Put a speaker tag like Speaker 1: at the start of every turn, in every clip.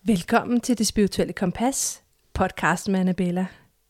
Speaker 1: Velkommen til Det Spirituelle Kompas, podcast med Annabella.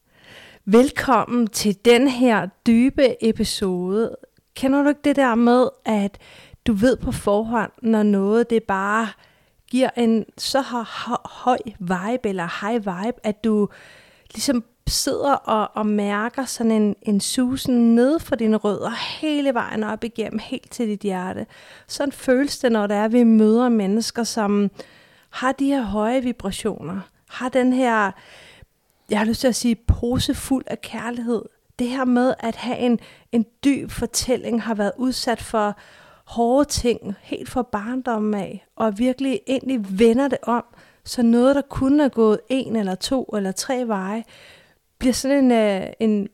Speaker 1: Velkommen til den her dybe episode. Kender du ikke det der med, at du ved på forhånd, når noget det bare giver en så høj vibe eller high vibe, at du ligesom sidder og mærker sådan en susen ned for dine rødder hele vejen op igennem, helt til dit hjerte. Sådan føles det, når det er, vi møder mennesker, som har de her høje vibrationer, har den her, jeg har lyst til at sige, pose fuld af kærlighed. Det her med at have en dyb fortælling, har været udsat for hårde ting, helt fra barndommen af, og virkelig egentlig vender det om, så noget, der kunne have gået 1 eller 2 eller 3 veje, bliver sådan en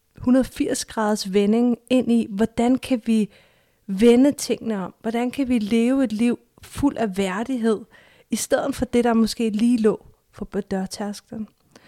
Speaker 1: 180 graders vending ind i, hvordan kan vi vende tingene om, hvordan kan vi leve et liv fuld af værdighed, i stedet for det, der måske lige lå for dørtærsklen.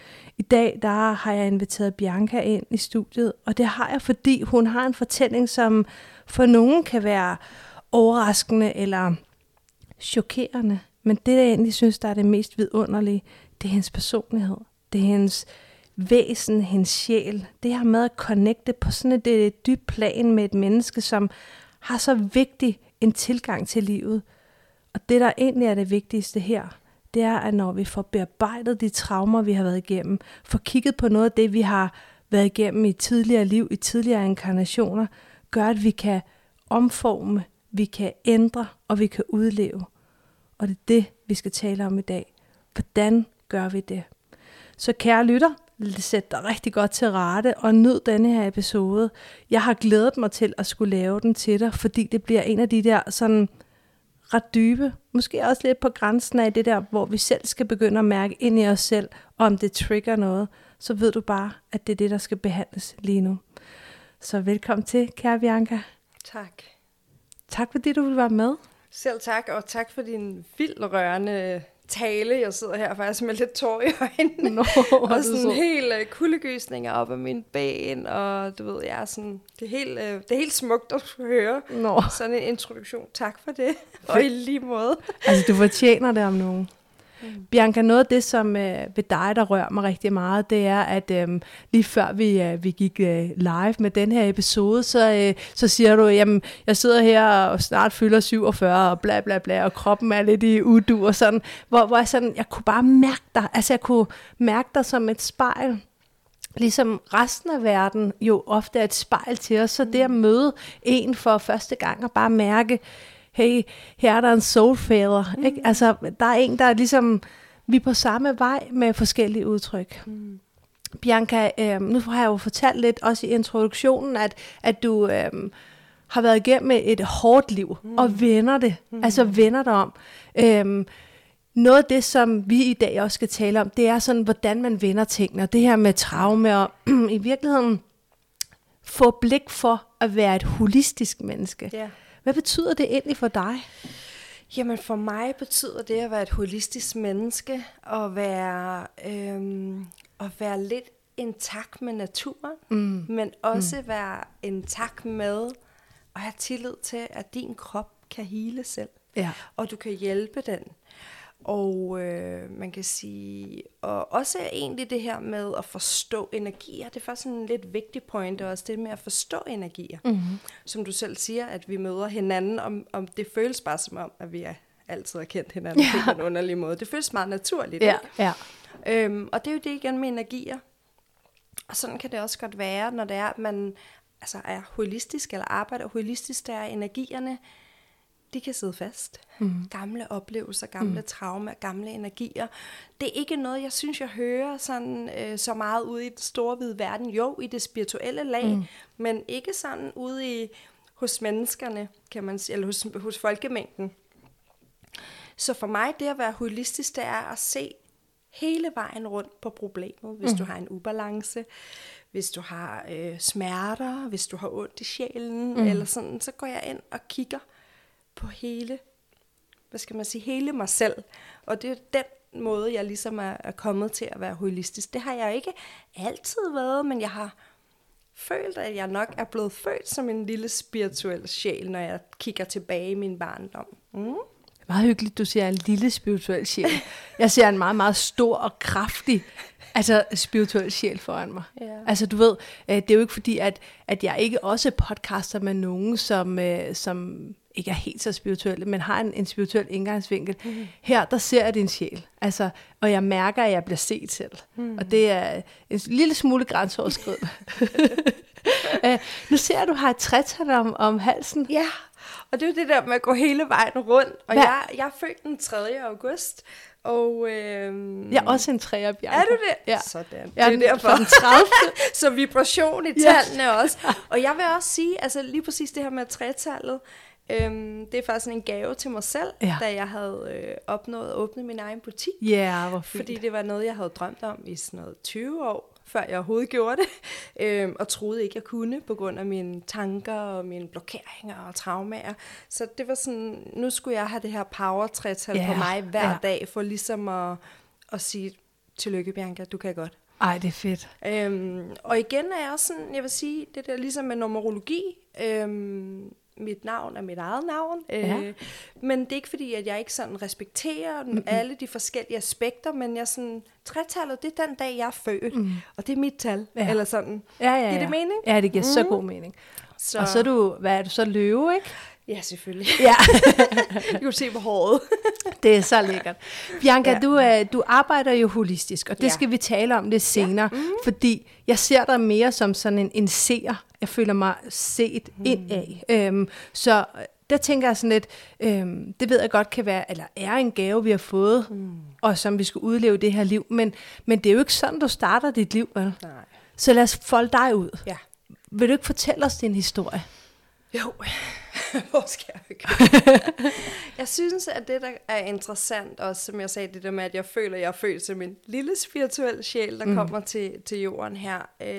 Speaker 1: I dag der har jeg inviteret Bianca ind i studiet, og det har jeg, fordi hun har en fortælling, som for nogen kan være overraskende eller chokerende. Men det, jeg egentlig synes, der er det mest vidunderlige, det er hendes personlighed. Det er hendes væsen, hendes sjæl. Det her med at connecte på sådan et dybt plan med et menneske, som har så vigtig en tilgang til livet. Og det, der egentlig er det vigtigste her, det er, at når vi får bearbejdet de traumer, vi har været igennem, får kigget på noget af det, vi har været igennem i tidligere liv, i tidligere inkarnationer, gør, at vi kan omforme, vi kan ændre, og vi kan udleve. Og det er det, vi skal tale om i dag. Hvordan gør vi det? Så kære lytter, sæt dig rigtig godt til rette og nyd denne her episode. Jeg har glædet mig til at skulle lave den til dig, fordi det bliver en af de der sådan ret dybe, måske også lidt på grænsen af det der, hvor vi selv skal begynde at mærke ind i os selv, og om det trigger noget, så ved du bare, at det er det, der skal behandles lige nu. Så velkommen til, kære Bianca.
Speaker 2: Tak.
Speaker 1: Tak fordi du vil være med.
Speaker 2: Selv tak, og tak for din vildt rørende tale. Jeg sidder her faktisk med lidt tår i øjnene, og sådan helt kuldegysninger op af mine ben, og du ved, jeg er sådan, det er helt smukt at høre sådan en introduktion. Tak for det, og i lige måde.
Speaker 1: Altså, du fortjener det om nogen. Bianca, noget af det, som ved dig, der rører mig rigtig meget, det er, at lige før vi gik live med den her episode, så siger du, jamen, jeg sidder her og snart fylder 47, og bla bla bla, og kroppen er lidt i udu, og sådan, hvor jeg sådan, jeg kunne bare mærke dig, altså jeg kunne mærke dig som et spejl, ligesom resten af verden jo ofte er et spejl til os, så det at møde en for første gang, og bare mærke, hey, her er der en soulfather, ikke? Altså, der er en, der er ligesom, vi er på samme vej med forskellige udtryk. Bianca, nu har jeg jo fortalt lidt, også i introduktionen, at du har været igennem et hårdt liv, og vender det, altså vender det om. Noget af det, som vi i dag også skal tale om, det er sådan, hvordan man vender tingene, og det her med traume, og i virkeligheden få blik for at være et holistisk menneske. Yeah. Hvad betyder det egentlig for dig?
Speaker 2: Jamen for mig betyder det at være et holistisk menneske, og være lidt intakt med naturen, men også være intakt med at have tillid til, at din krop kan hele selv, og du kan hjælpe den. Og man kan sige, og også egentlig det her med at forstå energier, det er faktisk en lidt vigtig point også, det med at forstå energier. Som du selv siger, at vi møder hinanden, om det føles bare som om, at vi altid har kendt hinanden på en underlig måde. Det føles meget naturligt.
Speaker 1: Ja.
Speaker 2: Og det er jo det igen med energier. Og sådan kan det også godt være, når det er, at man altså er holistisk, eller arbejder holistisk, der er energierne, de kan sidde fast. Gamle oplevelser, gamle traumer, gamle energier. Det er ikke noget, jeg synes, jeg hører sådan, så meget ude i den store hvide verden. Jo, i det spirituelle lag, men ikke sådan ude hos menneskerne, kan man sige, eller hos folkemængden. Så for mig, det at være holistisk, det er at se hele vejen rundt på problemet. Hvis du har en ubalance, hvis du har smerter, hvis du har ondt i sjælen, eller sådan, så går jeg ind og kigger på hele, hele mig selv. Og det er den måde, jeg ligesom er kommet til at være holistisk. Det har jeg ikke altid været, men jeg har følt, at jeg nok er blevet født som en lille spirituel sjæl, når jeg kigger tilbage i min barndom.
Speaker 1: Meget hyggeligt, du siger en lille spirituel sjæl. Jeg ser en meget, meget stor og kraftig spirituel sjæl foran mig.
Speaker 2: Ja.
Speaker 1: Altså du ved, det er jo ikke fordi, at jeg ikke også podcaster med nogen, som ikke er helt så spirituelle, men har en spirituel indgangsvinkel. Her, der ser jeg din sjæl. Altså, og jeg mærker, at jeg bliver set selv. Og det er en lille smule grænseoverskridende. Nu ser du har et trætal om halsen.
Speaker 2: Ja, og det er jo det der med at gå hele vejen rundt. Og jeg er født den 3. august. Og,
Speaker 1: jeg er også en 3'er, Bianca.
Speaker 2: Er du det?
Speaker 1: Ja.
Speaker 2: Sådan.
Speaker 1: Jeg er
Speaker 2: det er derfor.
Speaker 1: Den 30.
Speaker 2: Så vibration i tallene også. Og jeg vil også sige, altså lige præcis det her med 3-tallet, det er faktisk en gave til mig selv, da jeg havde opnået at åbne min egen butik.
Speaker 1: Ja, hvor fint.
Speaker 2: Fordi det var noget, jeg havde drømt om i sådan noget 20 år, før jeg overhovedet gjorde det, og troede ikke, jeg kunne, på grund af mine tanker og mine blokeringer og traumer. Så det var sådan, nu skulle jeg have det her power-3-tal på mig hver dag, for ligesom at sige, tillykke Bianca, du kan godt.
Speaker 1: Ej, det er fedt.
Speaker 2: Og igen er jeg også sådan, jeg vil sige, det der ligesom med numerologi, mit navn er mit eget navn, men det er ikke fordi, at jeg ikke sådan respekterer alle de forskellige aspekter, men jeg sådan, 3-tallet, det er den dag, jeg er født, og det er mit tal, eller sådan.
Speaker 1: Ja.
Speaker 2: Giver det mening?
Speaker 1: Ja, det giver så god mening. Så. Og så er du, hvad er du så, løve, ikke?
Speaker 2: Ja, selvfølgelig.
Speaker 1: Ja.
Speaker 2: Du kan se på håret.
Speaker 1: Det er så lækkert. Bianca, du arbejder jo holistisk, og det skal vi tale om lidt senere, fordi jeg ser dig mere som sådan en seer. Jeg føler mig set indad. Så der tænker jeg sådan lidt, det ved jeg godt kan være, eller er en gave, vi har fået, og som vi skal udleve det her liv. Men det er jo ikke sådan, du starter dit liv, vel?
Speaker 2: Nej.
Speaker 1: Så lad os folde dig ud.
Speaker 2: Ja.
Speaker 1: Vil du ikke fortælle os din historie?
Speaker 2: Jo, hvor skal jeg begynde? Jeg synes, at det, der er interessant, også som jeg sagde, det der med, at jeg føler, at jeg er født som en lille spirituel sjæl, der kommer til jorden her.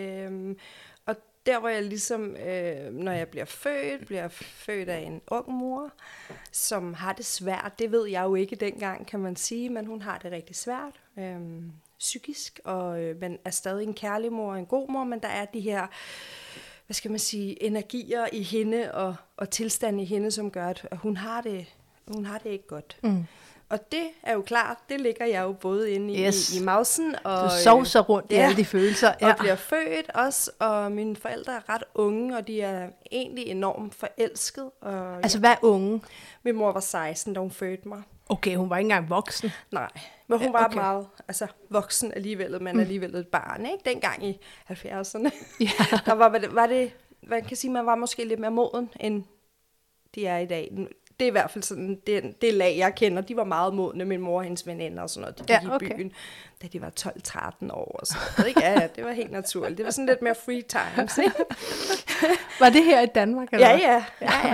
Speaker 2: Og der, hvor jeg ligesom, når jeg bliver født af en ung mor, som har det svært. Det ved jeg jo ikke dengang, kan man sige, men hun har det rigtig svært. Psykisk, og man er stadig en kærlig mor og en god mor, men der er de her, hvad skal man sige, energier i hende og tilstand i hende, som gør, at hun har det ikke godt. Og det er jo klart, det ligger jeg jo både inde i mausen. Og,
Speaker 1: du sovser rundt i alle de følelser.
Speaker 2: Og bliver født også, og mine forældre er ret unge, og de er egentlig enormt forelsket. Og,
Speaker 1: altså hvad er unge?
Speaker 2: Min mor var 16, da hun fødte mig. Okay,
Speaker 1: hun var ikke engang voksen.
Speaker 2: Nej, men hun var meget voksen alligevel, men alligevel et barn, ikke? Dengang i 70'erne, der var det, man kan sige, man var måske lidt mere moden, end de er i dag. Det er i hvert fald sådan, det lag, jeg kender, de var meget modne, min mor og hendes veninder og sådan noget, de gik i byen, da de var 12-13 år og sådan noget, ikke? Ja, det var helt naturligt. Det var sådan lidt mere free times, ikke?
Speaker 1: Var det her i Danmark, eller?
Speaker 2: Ja.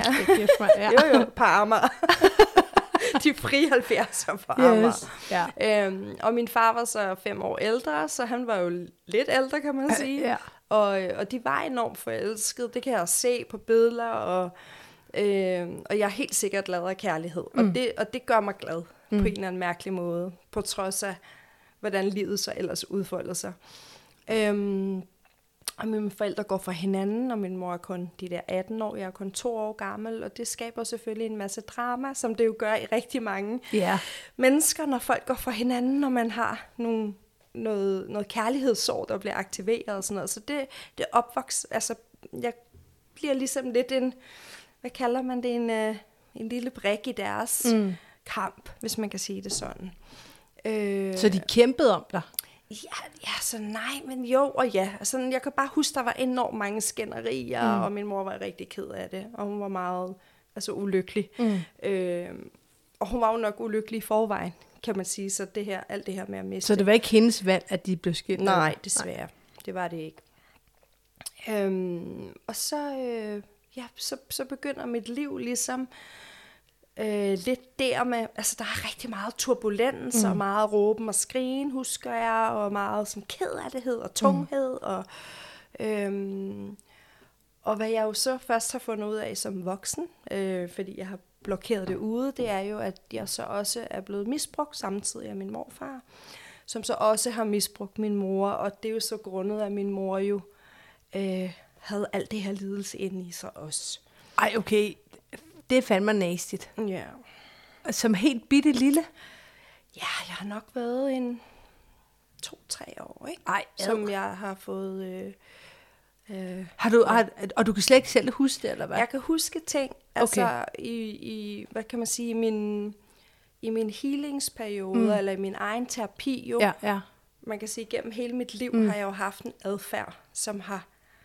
Speaker 2: Jo, på Amager. De frie 70'er på Amager. Og min far var så 5 år ældre, så han var jo lidt ældre, kan man sige. Og de var enormt forelskede, det kan jeg se på billeder, og jeg er helt sikkert glad af kærlighed. Og det gør mig glad på en eller anden mærkelig måde, på trods af, hvordan livet så ellers udfolder sig. Og mine forældre går fra hinanden, og min mor er kun de der 18 år, jeg er kun 2 år gammel, og det skaber selvfølgelig en masse drama, som det jo gør i rigtig mange mennesker, når folk går fra hinanden, når man har noget kærlighedssorg, der bliver aktiveret og sådan noget. Så det opvokser, altså jeg bliver ligesom lidt hvad kalder man det, en lille brik i deres kamp, hvis man kan sige det sådan.
Speaker 1: Så de kæmpede om dig?
Speaker 2: Ja, så nej, men jo og ja. Altså, jeg kan bare huske, der var enormt mange skænderier, og min mor var rigtig ked af det, og hun var meget ulykkelig. Og hun var jo nok ulykkelig i forvejen, kan man sige, så alt det her med at miste.
Speaker 1: Så det var ikke hendes valg, at de blev skilt?
Speaker 2: Nej, desværre. Nej. Det var det ikke. Og så begynder mit liv ligesom lidt der med, altså der er rigtig meget turbulens, og meget råben og skrigen, husker jeg, og meget sådan kederlighed og tunghed, og hvad jeg jo så først har fundet ud af som voksen, fordi jeg har blokeret det ude, det er jo, at jeg så også er blevet misbrugt samtidig af min morfar, som så også har misbrugt min mor, og det er jo så grundet af, at min mor jo havde alt det her lidelse inde i sig også.
Speaker 1: Ej, okay. Det er fandme nastigt.
Speaker 2: Ja.
Speaker 1: Som helt bitte lille?
Speaker 2: Ja, jeg har nok været en 2-3 år, ikke?
Speaker 1: Ej,
Speaker 2: som jeg har fået...
Speaker 1: Og du kan slet ikke selv huske det, eller hvad?
Speaker 2: Jeg kan huske ting, altså i hvad kan man sige, i min healingsperiode, eller i min egen terapi jo.
Speaker 1: Ja.
Speaker 2: Man kan sige, gennem hele mit liv har jeg jo haft en adfærd, som har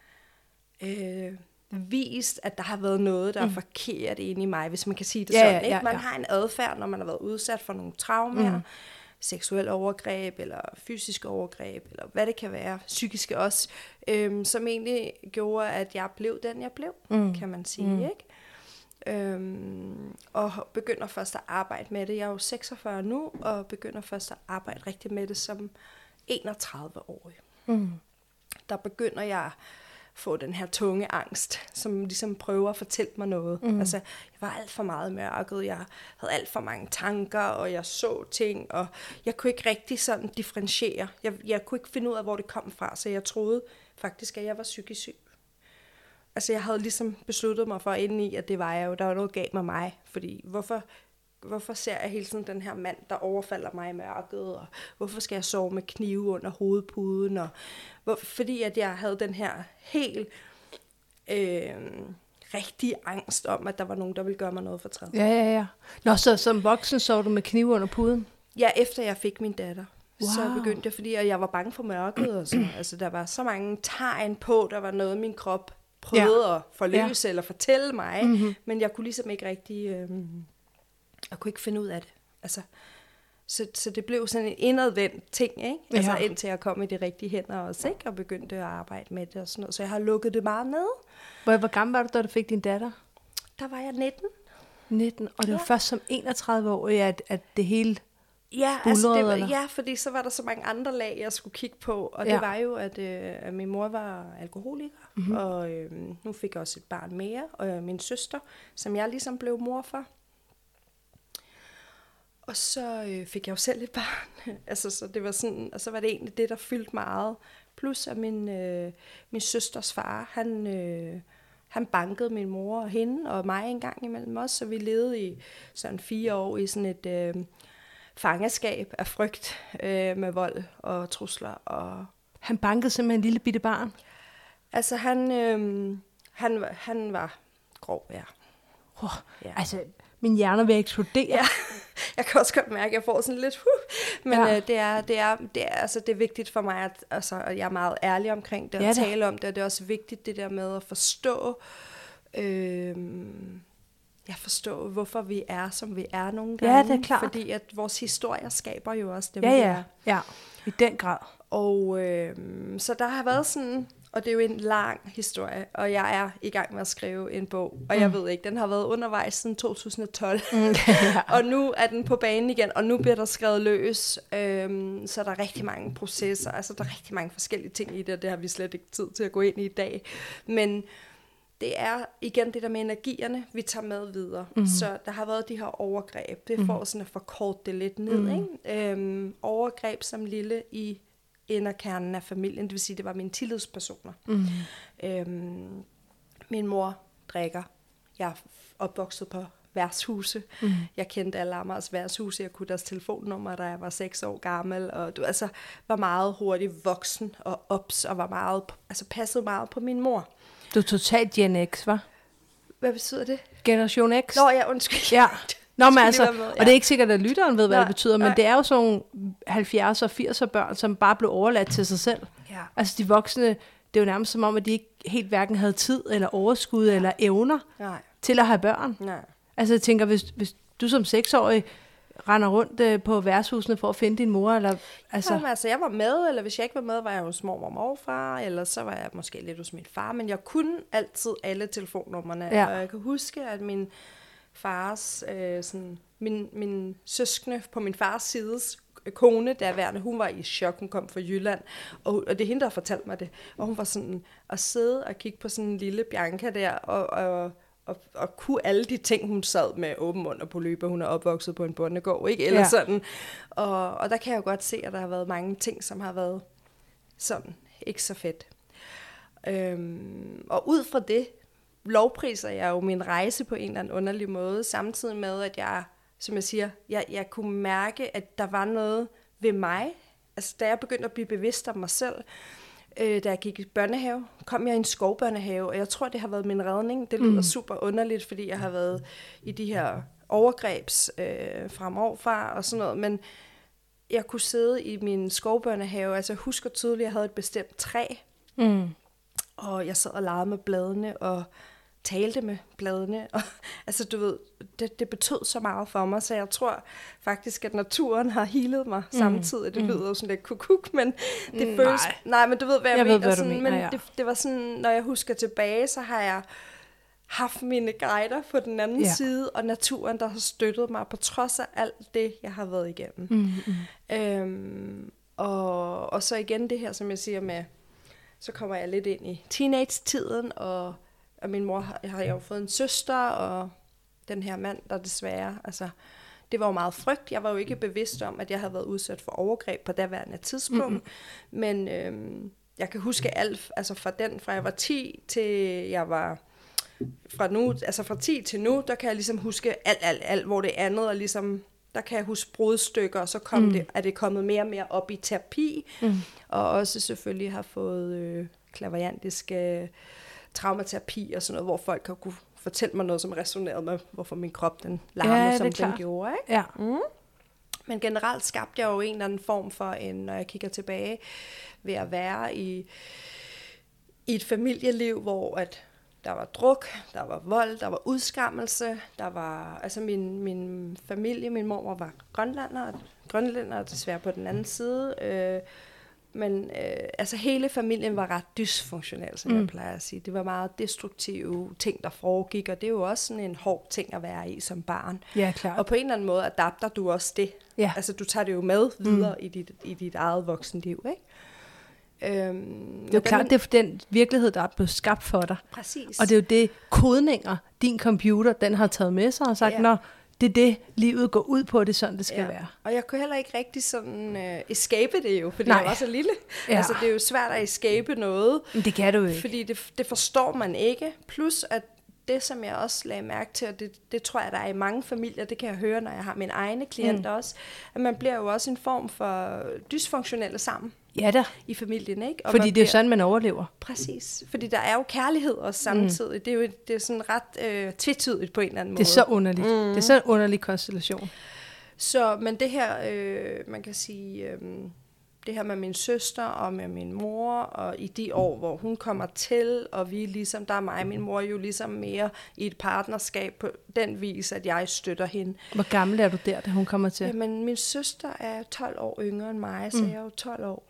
Speaker 2: vist, at der har været noget, der er forkert inde i mig, hvis man kan sige det sådan. Ikke? Man har en adfærd, når man har været udsat for nogle traumer, seksuel overgreb, eller fysisk overgreb, eller hvad det kan være, psykiske også, som egentlig gjorde, at jeg blev den, jeg blev, kan man sige, ikke? Og begynder først at arbejde med det. Jeg er jo 46 nu, og begynder først at arbejde rigtig med det som 31-årig. Der begynder jeg få den her tunge angst, som ligesom prøver at fortælle mig noget. Altså, jeg var alt for meget mørket, jeg havde alt for mange tanker, og jeg så ting, og jeg kunne ikke rigtig sådan differentiere. Jeg kunne ikke finde ud af, hvor det kom fra, så jeg troede faktisk, at jeg var psykisk syg. Altså, jeg havde ligesom besluttet mig for indeni, at det var jeg jo, der var noget galt med mig, fordi hvorfor ser jeg hele tiden den her mand, der overfalder mig i mørket, og hvorfor skal jeg sove med knive under hovedpuden, og fordi at jeg havde den her helt rigtig angst om, at der var nogen, der ville gøre mig noget fortræd.
Speaker 1: Ja. Nå, så som voksen sov du med knive under puden?
Speaker 2: Ja, efter jeg fik min datter. Wow. Så begyndte jeg, fordi jeg var bange for mørket, og så. Altså, der var så mange tegn på, der var noget, min krop prøvede at forløse eller fortælle mig, men jeg kunne ligesom ikke rigtig... Jeg kunne ikke finde ud af det. Altså, så det blev sådan en indadvendt ting, ikke? Altså indtil jeg kom i de rigtige hænder også, ikke? Og begyndte at arbejde med det og sådan noget. Så jeg har lukket det meget ned.
Speaker 1: Hvor gammel var du, da du fik din datter?
Speaker 2: Der var jeg 19.
Speaker 1: 19, og det var først som 31-årig, at det hele
Speaker 2: Ja, altså fordi så var der så mange andre lag, jeg skulle kigge på. Og det var jo, at min mor var alkoholiker, og nu fik jeg også et barn mere, og min søster, som jeg ligesom blev mor for. Og så fik jeg jo selv et barn, altså, så det var sådan, og så var det egentlig det, der fyldte meget. Plus at min søsters far, han bankede min mor og hende og mig en gang imellem os, så vi levede i sådan 4 år i sådan et fangeskab af frygt med vold og trusler. Og
Speaker 1: han bankede simpelthen en lille bitte barn?
Speaker 2: Altså han var grov, ja.
Speaker 1: Altså, min hjerne vil eksplodere.
Speaker 2: Ja. Jeg kan også godt mærke, at jeg får sådan lidt men det er vigtigt for mig, at jeg er meget ærlig omkring det, og tale om det, og det er også vigtigt det der med at forstå, forstå, hvorfor vi er, som vi er nogle gange.
Speaker 1: Ja, det er klart.
Speaker 2: Fordi at vores historier skaber jo også det,
Speaker 1: vi er. Ja, i den grad.
Speaker 2: Og så der har været sådan... Og det er jo en lang historie, og jeg er i gang med at skrive en bog. Og jeg ved ikke, den har været undervejs siden 2012. Og nu er den på banen igen, og nu bliver der skrevet løs. Så der er rigtig mange processer, altså der er rigtig mange forskellige ting i det, og det har vi slet ikke tid til at gå ind i dag. Men det er igen det der med energierne, vi tager med videre. Så der har været de her overgreb. Det får sådan at forkorte det lidt ned. Ikke? Overgreb som lille i inderkernen af familien, det vil sige, det var mine tillidspersoner. Min mor drikker. Jeg er opvokset på værtshuse. Jeg kendte alle Amagers værtshuse. Jeg kunne deres telefonnummer, da jeg var 6 år gammel, og var meget hurtigt voksen og ops, og var meget, passede meget på min mor.
Speaker 1: Du er totalt Gen X, hva'?
Speaker 2: Hvad betyder det?
Speaker 1: Generation X?
Speaker 2: Nå, ja, undskyld.
Speaker 1: Ja. Nå, men altså, og det er ikke sikkert, at lytteren ved, hvad det betyder, men det er jo sådan 70'er og 80'er børn, som bare blev overladt til sig selv. Ja. Altså de voksne, det er jo nærmest som om, at de ikke helt hverken havde tid eller overskud eller evner til at have børn. Nej. Altså jeg tænker, hvis du som 6-årig render rundt på værtshusene for at finde din mor, eller... Altså...
Speaker 2: Jamen, jeg var med, eller hvis jeg ikke var med, var jeg hos mor og morfar, eller så var jeg måske lidt hos min far, men jeg kunne altid alle telefonnummerne, og jeg kan huske, at min fars, min søskende på min fars sides kone, derværende, hun var i chok, hun kom fra Jylland, og det er hende, der fortalte mig det, og hun var sådan at sidde og kigge på sådan en lille Bianca der, og kunne alle de ting, hun sad med åben mund og på løber, hun er opvokset på en bondegård, ikke? Eller sådan, og der kan jeg jo godt se, at der har været mange ting, som har været sådan, ikke så fedt. Og ud fra det, lovpriser jeg jo min rejse på en eller anden underlig måde, samtidig med, at jeg som jeg siger, jeg kunne mærke, at der var noget ved mig. Altså, da jeg begyndte at blive bevidst om mig selv, da jeg gik i børnehave, kom jeg i en skovbørnehave, og jeg tror, det har været min redning. Det lyder super underligt, fordi jeg har været i de her overgrebs fra morfar og sådan noget, men jeg kunne sidde i min skovbørnehave, altså jeg husker tydeligt, at jeg havde et bestemt træ, og jeg sad og legede med bladene, og talte med bladene, og altså du ved, det betød så meget for mig, så jeg tror faktisk, at naturen har healet mig samtidig. Det lyder jo sådan lidt kukuk, men det føles... Nej, men du ved, hvad jeg mener.
Speaker 1: Ved, sådan,
Speaker 2: men det var sådan, når jeg husker tilbage, så har jeg haft mine guider på den anden side, og naturen, der har støttet mig, på trods af alt det, jeg har været igennem. Og så igen det her, som jeg siger med, så kommer jeg lidt ind i teenage-tiden, og min mor har jo fået en søster, og den her mand, der desværre, altså, det var jo meget frygt. Jeg var jo ikke bevidst om, at jeg havde været udsat for overgreb på daværende tidspunkt, men jeg kan huske alt, altså fra jeg var 10 til jeg var, fra 10 til nu, der kan jeg ligesom huske alt, hvor det andet, og ligesom, der kan jeg huske brudstykker, og så er det kommet mere og mere op i terapi, og også selvfølgelig har fået klaverjantiske traumaterapi og sådan noget, hvor folk har kunne fortælle mig noget, som resonerede med, hvorfor min krop den larmede, som den gjorde. Ikke?
Speaker 1: Ja.
Speaker 2: Men generelt skabte jeg jo en eller anden form for, når jeg kigger tilbage, ved at være i et familieliv, hvor at der var druk, der var vold, der var udskammelse, der var, altså min familie, min mor var grønlænder desværre på den anden side, men altså hele familien var ret dysfunktionel, som jeg plejer at sige. Det var meget destruktive ting, der foregik, og det er jo også sådan en hård ting at være i som barn.
Speaker 1: Ja, klart.
Speaker 2: Og på en eller anden måde adapter du også det.
Speaker 1: Ja.
Speaker 2: Altså du tager det jo med videre i dit eget voksenliv, ikke?
Speaker 1: Det er jo klart, det er den virkelighed, der er blevet skabt for dig.
Speaker 2: Præcis.
Speaker 1: Og det er jo det kodninger, din computer, den har taget med sig og sagt, nå, det er det, livet går ud på, det er sådan, det skal være.
Speaker 2: Og jeg kunne heller ikke rigtig sådan escape det jo, fordi jeg var så lille. Ja. Altså det er jo svært at escape noget.
Speaker 1: Men det kan du ikke.
Speaker 2: Fordi det forstår man ikke. Plus at det, som jeg også lagde mærke til, og det tror jeg, der er i mange familier, det kan jeg høre, når jeg har mine egne klienter også, at man bliver jo også en form for dysfunktionelle sammen.
Speaker 1: Ja da.
Speaker 2: I familien, ikke? Og
Speaker 1: fordi det er sådan, man overlever.
Speaker 2: Præcis. Fordi der er jo kærlighed også samtidig. Det er sådan ret tvetydigt på en eller anden måde.
Speaker 1: Det er så underligt. Det er så en underlig konstellation.
Speaker 2: Så, men det her, man kan sige, det her med min søster og med min mor, og i de år, hvor hun kommer til, og vi ligesom, der er mig og min mor jo ligesom mere i et partnerskab på den vis, at jeg støtter hende.
Speaker 1: Hvor gammel er du der, da hun kommer til?
Speaker 2: Jamen, min søster er 12 år yngre end mig, så jeg er jo 12 år.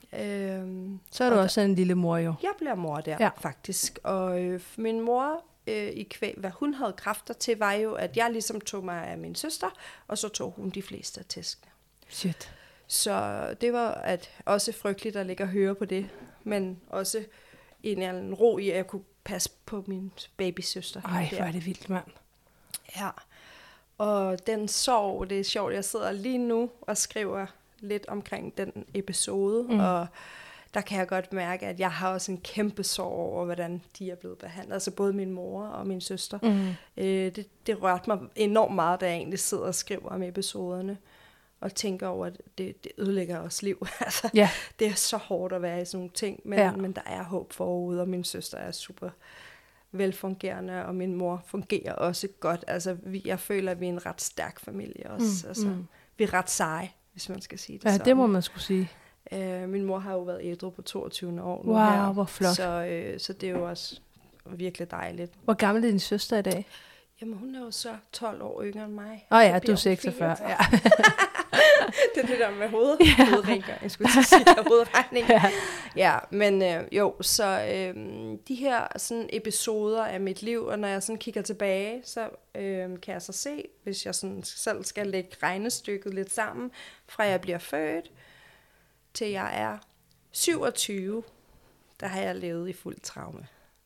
Speaker 1: Så er du også en lille mor jo.
Speaker 2: Jeg bliver mor der, faktisk. Og min mor, hvad hun havde kræfter til, var jo, at jeg ligesom tog mig af min søster, og så tog hun de fleste af tæskene.
Speaker 1: Shit.
Speaker 2: Så det var også frygteligt at ligge og høre på det, men også en eller anden ro i, at jeg kunne passe på min babysøster.
Speaker 1: Ej, hvor er det vildt, mand.
Speaker 2: Ja, og den sorg, det er sjovt, jeg sidder lige nu og skriver lidt omkring den episode, og der kan jeg godt mærke, at jeg har også en kæmpe sorg over, hvordan de er blevet behandlet. Altså både min mor og min søster. Det rørte mig enormt meget, da jeg egentlig sidder og skriver om episoderne. Og tænker over, at det ødelægger også liv. Altså, det er så hårdt at være i sådan nogle ting, men der er håb forude, og min søster er super velfungerende, og min mor fungerer også godt. Altså, jeg føler, at vi er en ret stærk familie også. Altså, vi er ret seje, hvis man skal sige det sådan.
Speaker 1: Ja, det må man skulle sige.
Speaker 2: Min mor har jo været ædru på 22. år nu
Speaker 1: wow,
Speaker 2: her.
Speaker 1: Hvor flot.
Speaker 2: Så det er jo også virkelig dejligt.
Speaker 1: Hvor gammel er din søster i dag?
Speaker 2: Jamen, hun er jo så 12 år yngre end mig.
Speaker 1: Ja, du er 46. Ja.
Speaker 2: Det er det der med hovedrengøring, skulle jeg sige, hovedregning. Ja, men så de her sådan episoder af mit liv, og når jeg sådan kigger tilbage, så kan jeg så se, hvis jeg sådan selv skal lægge regnestykket lidt sammen, fra jeg bliver født, til jeg er 27, der har jeg levet i fuld traume.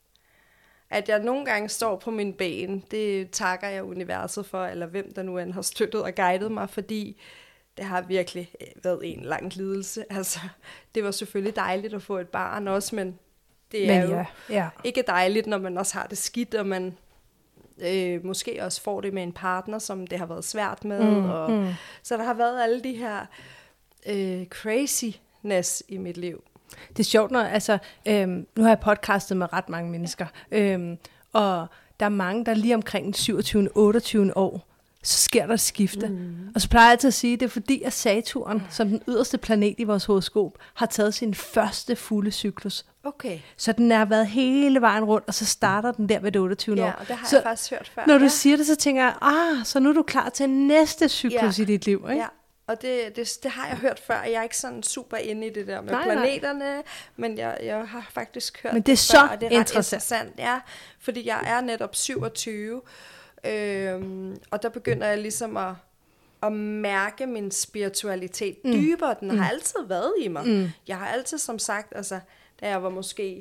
Speaker 2: At jeg nogle gange står på mine ben, det takker jeg universet for, eller hvem der nu end har støttet og guidet mig, fordi det har virkelig været en lang lidelse. Altså, det var selvfølgelig dejligt at få et barn også, men det er jo ikke dejligt, når man også har det skidt, og man Måske også får det med en partner, som det har været svært med. Så der har været alle de her craziness i mit liv.
Speaker 1: Det er sjovt, når, nu har jeg podcastet med ret mange mennesker, og der er mange, der lige omkring den 27. 28. år, så sker der et skifte. Og så plejer jeg altid at sige, at det er fordi, at Saturn, som den yderste planet i vores horoskop, har taget sin første fulde cyklus.
Speaker 2: Okay.
Speaker 1: Så den har været hele vejen rundt, og så starter den der ved det 28. år.
Speaker 2: Ja, og det har jeg faktisk hørt før.
Speaker 1: Når du siger det, så tænker jeg, så nu er du klar til næste cyklus i dit liv, ikke?
Speaker 2: Ja. Og det har jeg hørt før. Jeg er ikke sådan super inde i det der med planeterne, men jeg har faktisk hørt
Speaker 1: men det er
Speaker 2: så
Speaker 1: før,
Speaker 2: og det er ret interessant. Ja, fordi jeg er netop 27, og der begynder jeg ligesom at mærke min spiritualitet dybere. Den har altid været i mig. Jeg har altid, som sagt, altså, da jeg var måske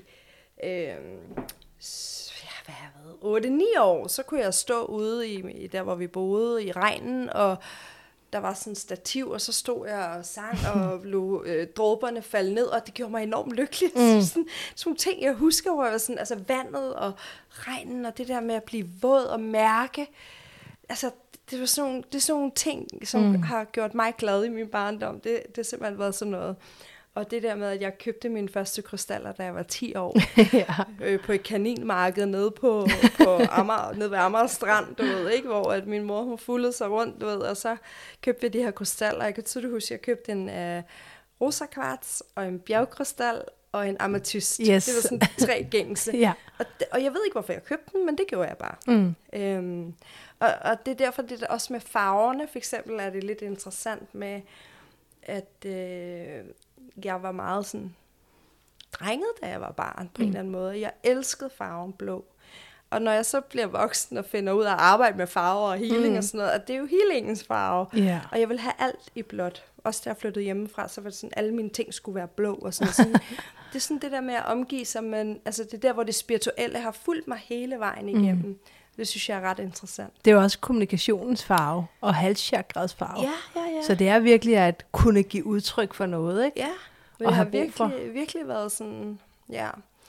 Speaker 2: 8-9 år, så kunne jeg stå ude i der, hvor vi boede, i regnen, og der var sådan en stativ, og så stod jeg og sang, og dråberne faldt ned, og det gjorde mig enormt lykkelig. Sådan nogle ting, jeg husker, hvor jeg var sådan, altså vandet og regnen, og det der med at blive våd og mærke. Altså, det er sådan nogle ting, som har gjort mig glad i min barndom. Det har simpelthen været sådan noget. Og det der med, at jeg købte mine første krystaller, da jeg var 10 år, på et kaninmarked nede på Amager, nede ved Amager Strand, du ved, ikke, hvor at min mor hun fuldede sig rundt, du ved, og så købte vi de her krystaller. Jeg kan tydeligt huske, at jeg købte en rosa kvarts, og en bjergkrystal, og en ametyst.
Speaker 1: Yes.
Speaker 2: Det var sådan 3 gængse.
Speaker 1: Ja.
Speaker 2: Og jeg ved ikke, hvorfor jeg købte den, men det gjorde jeg bare. Og det er derfor, det er også med farverne, for eksempel er det lidt interessant med, at jeg var meget sådan drenget, da jeg var barn, på en eller anden måde. Jeg elskede farven blå. Og når jeg så bliver voksen og finder ud af at arbejde med farver og healing og sådan noget, at det er jo healingens farve. Yeah. Og jeg vil have alt i blåt. Også da jeg flyttede hjemmefra, så var det sådan, alle mine ting skulle være blå. Og sådan. Det er sådan det der med at omgive sig, men altså det der, hvor det spirituelle har fulgt mig hele vejen igennem. Det synes jeg er ret interessant.
Speaker 1: Det er jo også kommunikationens farve og halschakras farve.
Speaker 2: Ja.
Speaker 1: Så det er virkelig at kunne give udtryk for noget, ikke?
Speaker 2: Ja, men jeg har virkelig været sådan, ja.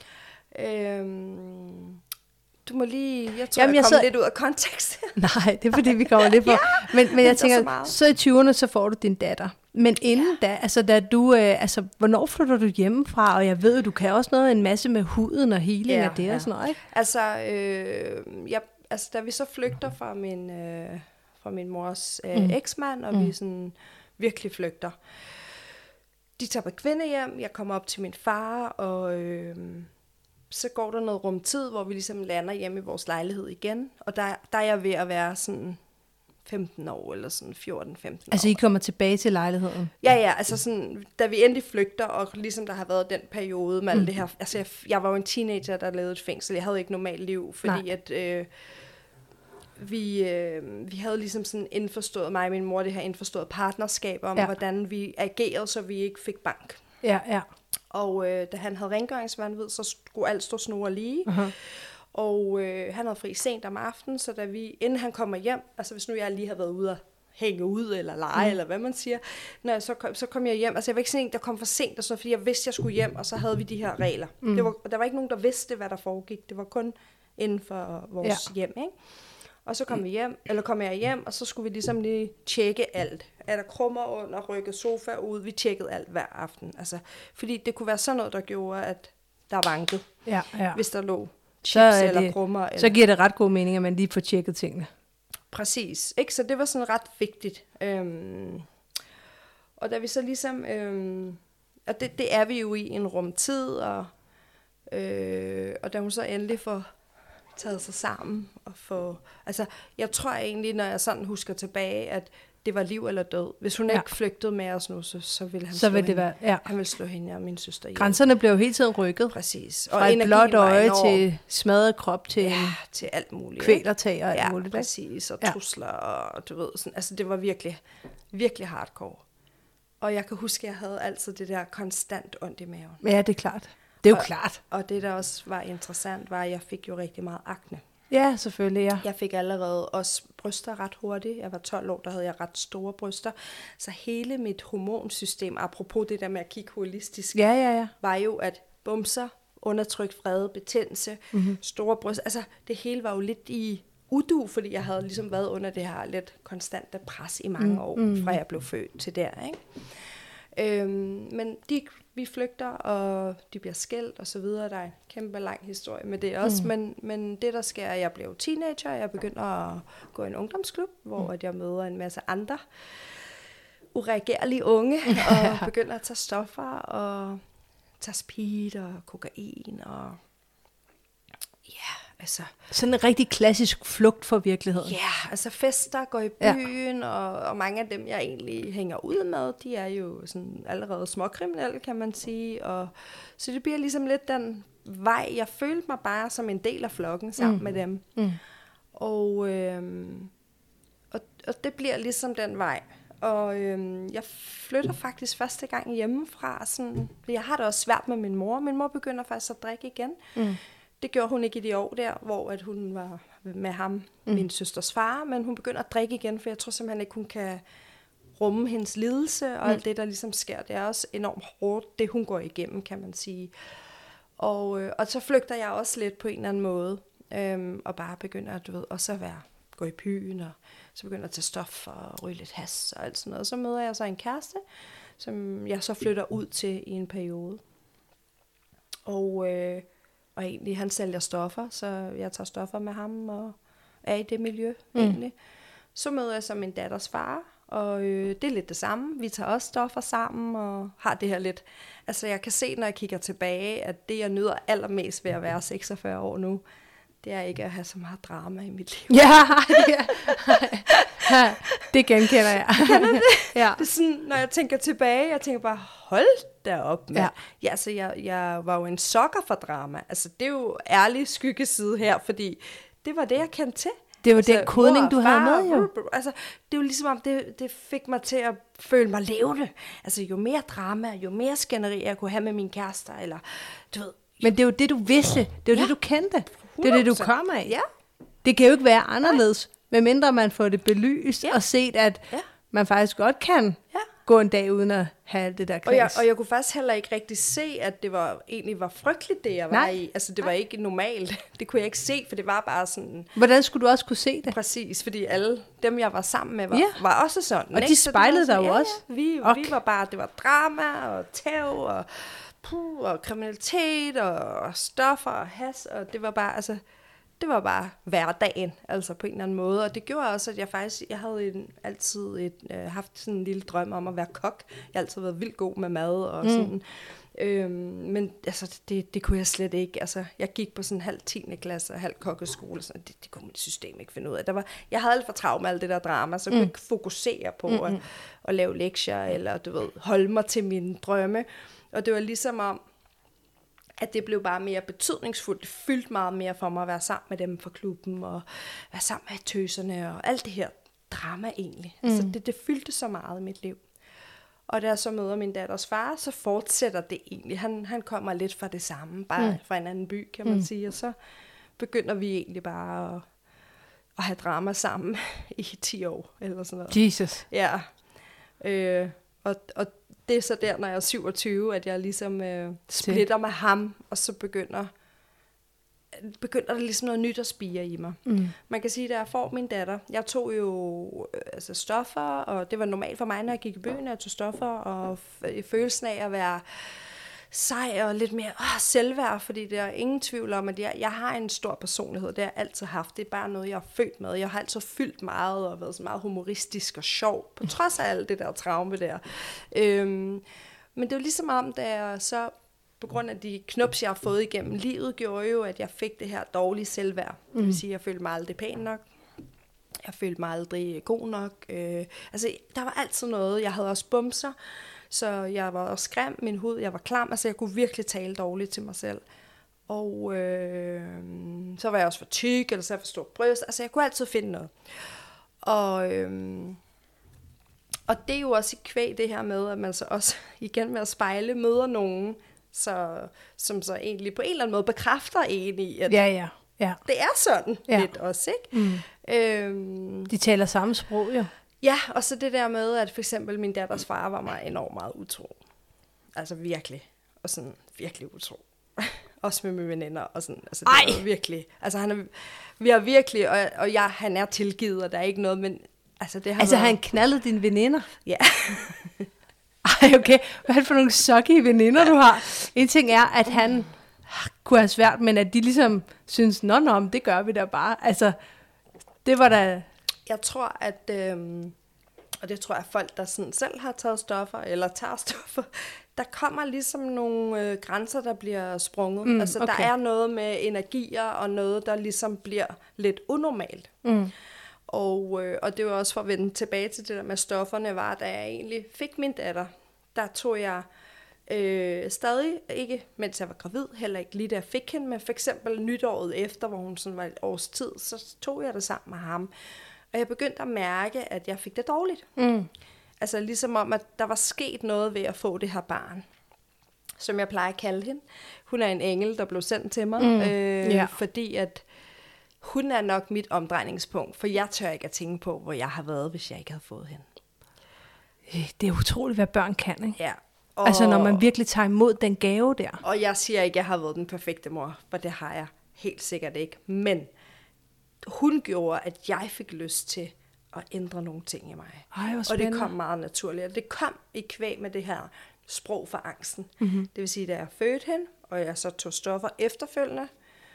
Speaker 2: Du må lige, jeg tror, jeg kommer lidt ud af kontekst.
Speaker 1: Nej, det er fordi, vi kommer lidt på. Men jeg tænker, så i 20'erne, så får du din datter. Men inden da, altså da du, hvornår flytter du hjemmefra? Og jeg ved, du kan også en masse med huden og healing og det og sådan noget, ikke?
Speaker 2: Altså, da vi så flygter fra min mors eksmand, og vi sådan virkelig flygter. De tager på kvindehjem, jeg kommer op til min far, og så går der noget rumtid, hvor vi ligesom lander hjemme i vores lejlighed igen. Og der er jeg ved at være sådan 15 år, eller sådan 14-15 år.
Speaker 1: Altså I kommer tilbage til lejligheden?
Speaker 2: Ja, altså sådan, da vi endelig flygter, og ligesom der har været den periode med alt det her. Altså jeg var jo en teenager, der levede et fængsel. Jeg havde ikke normalt liv, fordi at vi havde ligesom sådan indforstået, mig og min mor, det her indforstået partnerskab om, hvordan vi agerede, så vi ikke fik bank.
Speaker 1: Ja.
Speaker 2: Og da han havde rengøringsvanvid, så skulle alt stå snor lige. Og han havde fri sent om aftenen, så inden han kommer hjem, altså hvis nu jeg lige havde været ude og hænge ud, eller lege, eller hvad man siger, så kom jeg hjem. Altså jeg var ikke sådan en, der kom for sent, og sådan, fordi jeg vidste, jeg skulle hjem, og så havde vi de her regler. Der var ikke nogen, der vidste, hvad der foregik. Det var kun inden for vores hjem, ikke? Og så kom jeg hjem, og så skulle vi ligesom lige tjekke alt. Er der krummer under, rykket sofa ud? Vi tjekkede alt hver aften. Altså, fordi det kunne være sådan noget, der gjorde, at der vankede. Ja. Hvis der lå chips eller krummer.
Speaker 1: Så giver det ret god mening, at man lige får tjekket tingene.
Speaker 2: Præcis. Ikke? Så det var sådan ret vigtigt. Og da vi så ligesom... og det er vi jo i en rumtid, og da hun så endelig får taget sig sammen og få... Altså, jeg tror egentlig, når jeg sådan husker tilbage, at det var liv eller død. Hvis hun ikke flygtede med os nu, så ville han han ville slå hende og min søster ihjel.
Speaker 1: Grænserne blev hele tiden rykket.
Speaker 2: Præcis.
Speaker 1: Og et blåt øje til smadret krop til
Speaker 2: til alt muligt.
Speaker 1: Kvælertag og alt muligt.
Speaker 2: Præcis. Og trusler og du ved sådan. Altså det var virkelig, virkelig hardcore. Og jeg kan huske, at jeg havde altid det der konstant ondt i maven.
Speaker 1: Ja, det er klart. Det er jo klart.
Speaker 2: Og det, der også var interessant, var, at jeg fik jo rigtig meget akne.
Speaker 1: Ja, selvfølgelig, ja.
Speaker 2: Jeg fik allerede også bryster ret hurtigt. Jeg var 12 år, der havde jeg ret store bryster. Så hele mit hormonsystem, apropos det der med at kigge holistisk, var jo, at bumser, undertrykt vrede, betændelse, store bryster. Altså, det hele var jo lidt i udu, fordi jeg havde ligesom været under det her lidt konstante pres i mange år, fra jeg blev født til der, ikke? Men vi flygter, og de bliver skilt og så videre. Der er en kæmpe lang historie med det også. Men det, der sker, er, at jeg blev teenager. Jeg begynder at gå i en ungdomsklub, hvor at jeg møder en masse andre ureagerlige unge, og begynder at tage stoffer, og tage speed og kokain, og altså...
Speaker 1: Sådan en rigtig klassisk flugt fra virkeligheden.
Speaker 2: Ja, altså fester, går i byen, og mange af dem, jeg egentlig hænger ud med, de er jo sådan allerede småkriminelle, kan man sige. Og, så det bliver ligesom lidt den vej, jeg følte mig bare som en del af flokken sammen med dem. Og det bliver ligesom den vej. Og jeg flytter faktisk første gang hjemmefra, sådan, jeg har det også svært med min mor. Min mor begynder faktisk at drikke igen. Det gjorde hun ikke i de år der, hvor at hun var med ham, min søsters far, men hun begynder at drikke igen, for jeg tror simpelthen ikke, hun kan rumme hendes lidelse, og alt det, der ligesom sker. Det er også enormt hårdt, det hun går igennem, kan man sige. Og så flygter jeg også lidt på en eller anden måde, og bare begynder, også at gå i byen, og så begynder at tage stof og ryge lidt hash og alt sådan noget. Så møder jeg så en kæreste, som jeg så flytter ud til i en periode. Og egentlig, han sælger stoffer, så jeg tager stoffer med ham og er i det miljø, egentlig. Så møder jeg så min datters far, og det er lidt det samme. Vi tager også stoffer sammen og har det her lidt... Altså, jeg kan se, når jeg kigger tilbage, at det, jeg nyder allermest ved at være 46 år nu, det er ikke at have så meget drama i mit liv.
Speaker 1: Ja. Det genkender jeg.
Speaker 2: Kender det? Ja. Det er sådan, når jeg tænker tilbage, jeg tænker bare, hold da op, mand. Ja, altså, jeg var jo en sokker for drama. Altså, det er jo ærlig skyggeside her, fordi det var det, jeg kendte til.
Speaker 1: Det var den kodning, du havde med, jo.
Speaker 2: Altså, det er jo ligesom om, det fik mig til at føle mig levende. Altså, jo mere drama, jo mere skænderi jeg kunne have med mine kærester, eller du ved.
Speaker 1: Men det er jo det, du vidste. Det er jo det, du kendte. 100%. Det er det, du kommer af.
Speaker 2: Ja.
Speaker 1: Det kan jo ikke være anderledes, medmindre man får det belyst og set, at man faktisk godt kan gå en dag uden at have alt det der kreds.
Speaker 2: Og jeg kunne faktisk heller ikke rigtig se, at det egentlig var frygteligt, det jeg var i. Altså, det var ikke normalt. Det kunne jeg ikke se, for det var bare sådan...
Speaker 1: Hvordan skulle du også kunne se det?
Speaker 2: Præcis, fordi alle dem, jeg var sammen med, var også sådan.
Speaker 1: Og de spejlede dig jo også.
Speaker 2: Vi var bare... Det var drama og tæv og kriminalitet og stoffer og hash, og det var bare... Altså, det var bare hverdagen, altså på en eller anden måde. Og det gjorde også, at jeg havde altid haft sådan en lille drøm om at være kok. Jeg har altid været vildt god med mad og sådan. Men altså, det kunne jeg slet ikke. Altså, jeg gik på sådan halv 10. klasse og halv kokkeskole. Så det kunne mit system ikke finde ud af. Jeg havde alt for travlt med alt det der drama, så jeg kunne ikke fokusere på at lave lektier, eller holde mig til mine drømme. Og det var ligesom om, at det blev bare mere betydningsfuldt. Det fyldte meget mere for mig at være sammen med dem fra klubben, og være sammen med tøserne, og alt det her drama egentlig. Altså det fyldte så meget i mit liv. Og da jeg så møder min datters far, så fortsætter det egentlig. Han kommer lidt fra det samme, bare fra en anden by, kan man sige. Og så begynder vi egentlig bare at have drama sammen i 10 år, eller sådan noget.
Speaker 1: Jesus.
Speaker 2: Ja. Og det er så der, når jeg er 27, at jeg ligesom splitter med ham, og så begynder der ligesom noget nyt at spire i mig. Man kan sige, at da jeg får min datter, jeg tog jo stoffer, og det var normalt for mig, når jeg gik i byen, at jeg tog stoffer, og følelsen af at være sej og lidt mere selvværd, fordi der er ingen tvivl om, at jeg har en stor personlighed, det har jeg altid haft. Det er bare noget, jeg er født med. Jeg har altid fyldt meget og været så meget humoristisk og sjov, på trods af alt det der traume der. Men det var ligesom om, da jeg så, på grund af de knups, jeg har fået igennem livet, gjorde jo, at jeg fik det her dårlige selvværd. Det vil sige, at jeg følte mig aldrig pæn nok. Jeg følte mig aldrig god nok. Altså, der var altid noget. Jeg havde også bumser. Så jeg var også grim, min hud, jeg var klam, altså jeg kunne virkelig tale dårligt til mig selv. Og så var jeg også for tyk, eller så jeg for stor bryst, altså jeg kunne altid finde noget. Og det er jo også i kvæg det her med, at man så også igen med at spejle møder nogen, som så egentlig på en eller anden måde bekræfter en i, at det er sådan lidt også, ikke?
Speaker 1: De taler samme sprog, jo.
Speaker 2: Ja, og så det der med, at for eksempel min datters far var mig enormt meget utro. Altså virkelig. Og sådan virkelig utro. Også med mine veninder og sådan. Altså, det er virkelig. Altså, vi har virkelig, han er tilgivet, og der er ikke noget, men altså, det har
Speaker 1: Altså,
Speaker 2: været...
Speaker 1: han knaldede dine veninder?
Speaker 2: Ja.
Speaker 1: Ej, okay. Hvad er det for nogle sucky veninder, du har? En ting er, at han kunne have svært, men at de ligesom synes, nå, det gør vi da bare. Altså, det var da...
Speaker 2: Jeg tror, at... og det tror jeg, folk, der sådan selv har taget stoffer, eller tager stoffer, der kommer ligesom nogle grænser, der bliver sprunget. Altså, okay. Der er noget med energier, og noget, der ligesom bliver lidt unormalt. Og det var også for at vende tilbage til det der med stofferne, var, da jeg egentlig fik min datter, der tog jeg stadig, ikke mens jeg var gravid, heller ikke lige da jeg fik hende, men for eksempel nytåret efter, hvor hun sådan var et års tid, så tog jeg det sammen med ham. Og jeg begyndte at mærke, at jeg fik det dårligt. Altså ligesom om, at der var sket noget ved at få det her barn, som jeg plejer at kalde hende. Hun er en engel, der blev sendt til mig, fordi at hun er nok mit omdrejningspunkt, for jeg tør ikke at tænke på, hvor jeg har været, hvis jeg ikke havde fået hende.
Speaker 1: Det er utroligt, hvad børn kan, ikke?
Speaker 2: Ja.
Speaker 1: Altså når man virkelig tager imod den gave der.
Speaker 2: Og jeg siger ikke, at jeg har været den perfekte mor, for det har jeg helt sikkert ikke. Men hun gjorde, at jeg fik lyst til at ændre nogle ting i mig.
Speaker 1: Ej,
Speaker 2: og det kom meget naturligt. Og det kom i kvæg med det her sprog for angsten. Det vil sige, da jeg fødte hende, og jeg så tog stoffer efterfølgende,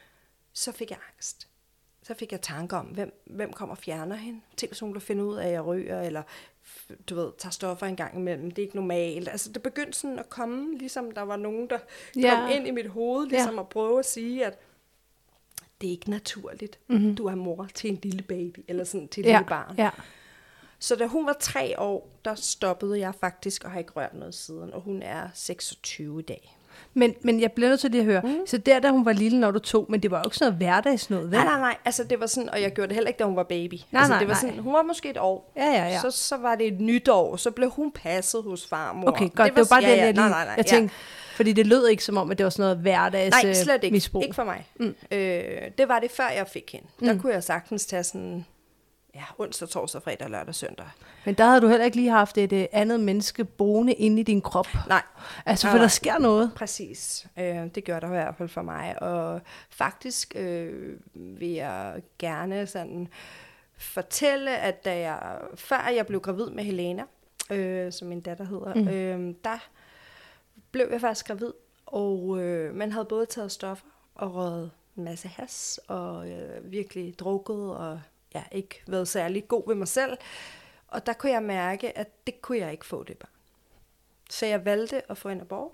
Speaker 2: så fik jeg angst. Så fik jeg tanker om, hvem kommer og fjerner hende. Tænk, hvis hun kan finde ud af, at jeg ryger, eller du ved, tager stoffer en gang imellem. Det er ikke normalt. Altså, det begyndte sådan at komme, ligesom der var nogen, der kom ind i mit hoved, ligesom at prøve at sige, at det er ikke naturligt. Du er mor til en lille baby, eller sådan til et lille barn. Ja. Så da hun var 3 år, der stoppede jeg faktisk, og har ikke rørt noget siden, og hun er 26 i dag.
Speaker 1: Men jeg bliver nødt til lige at høre, så da hun var lille, når du tog, men det var jo ikke sådan noget hverdagsnået, vel?
Speaker 2: Nej, altså det var sådan, og jeg gjorde det heller ikke, da hun var baby. Det var sådan, hun var måske 1 år, så var det et nytår, så blev hun passet hos farmor.
Speaker 1: Okay, godt, det var bare det, jeg lige, jeg tænkte, fordi det lød ikke som om, at det var sådan noget hverdags
Speaker 2: Nej, slet ikke,
Speaker 1: misbrug.
Speaker 2: Ikke for mig. Det var det, før jeg fik hende. Der kunne jeg sagtens tage sådan... Ja, onsdag, torsdag, fredag, lørdag, søndag.
Speaker 1: Men der havde du heller ikke lige haft et andet menneske boende inde i din krop.
Speaker 2: Nej.
Speaker 1: Altså, for der sker noget.
Speaker 2: Præcis. Det gør der i hvert fald for mig. Og faktisk vil jeg gerne sådan fortælle, at før jeg blev gravid med Helena, som min datter hedder, der blev jeg faktisk gravid. Og man havde både taget stoffer og røget en masse has, og virkelig drukket og... Jeg har ikke været særlig god ved mig selv, og der kunne jeg mærke, at det kunne jeg ikke få det barn. Så jeg valgte at få en abort,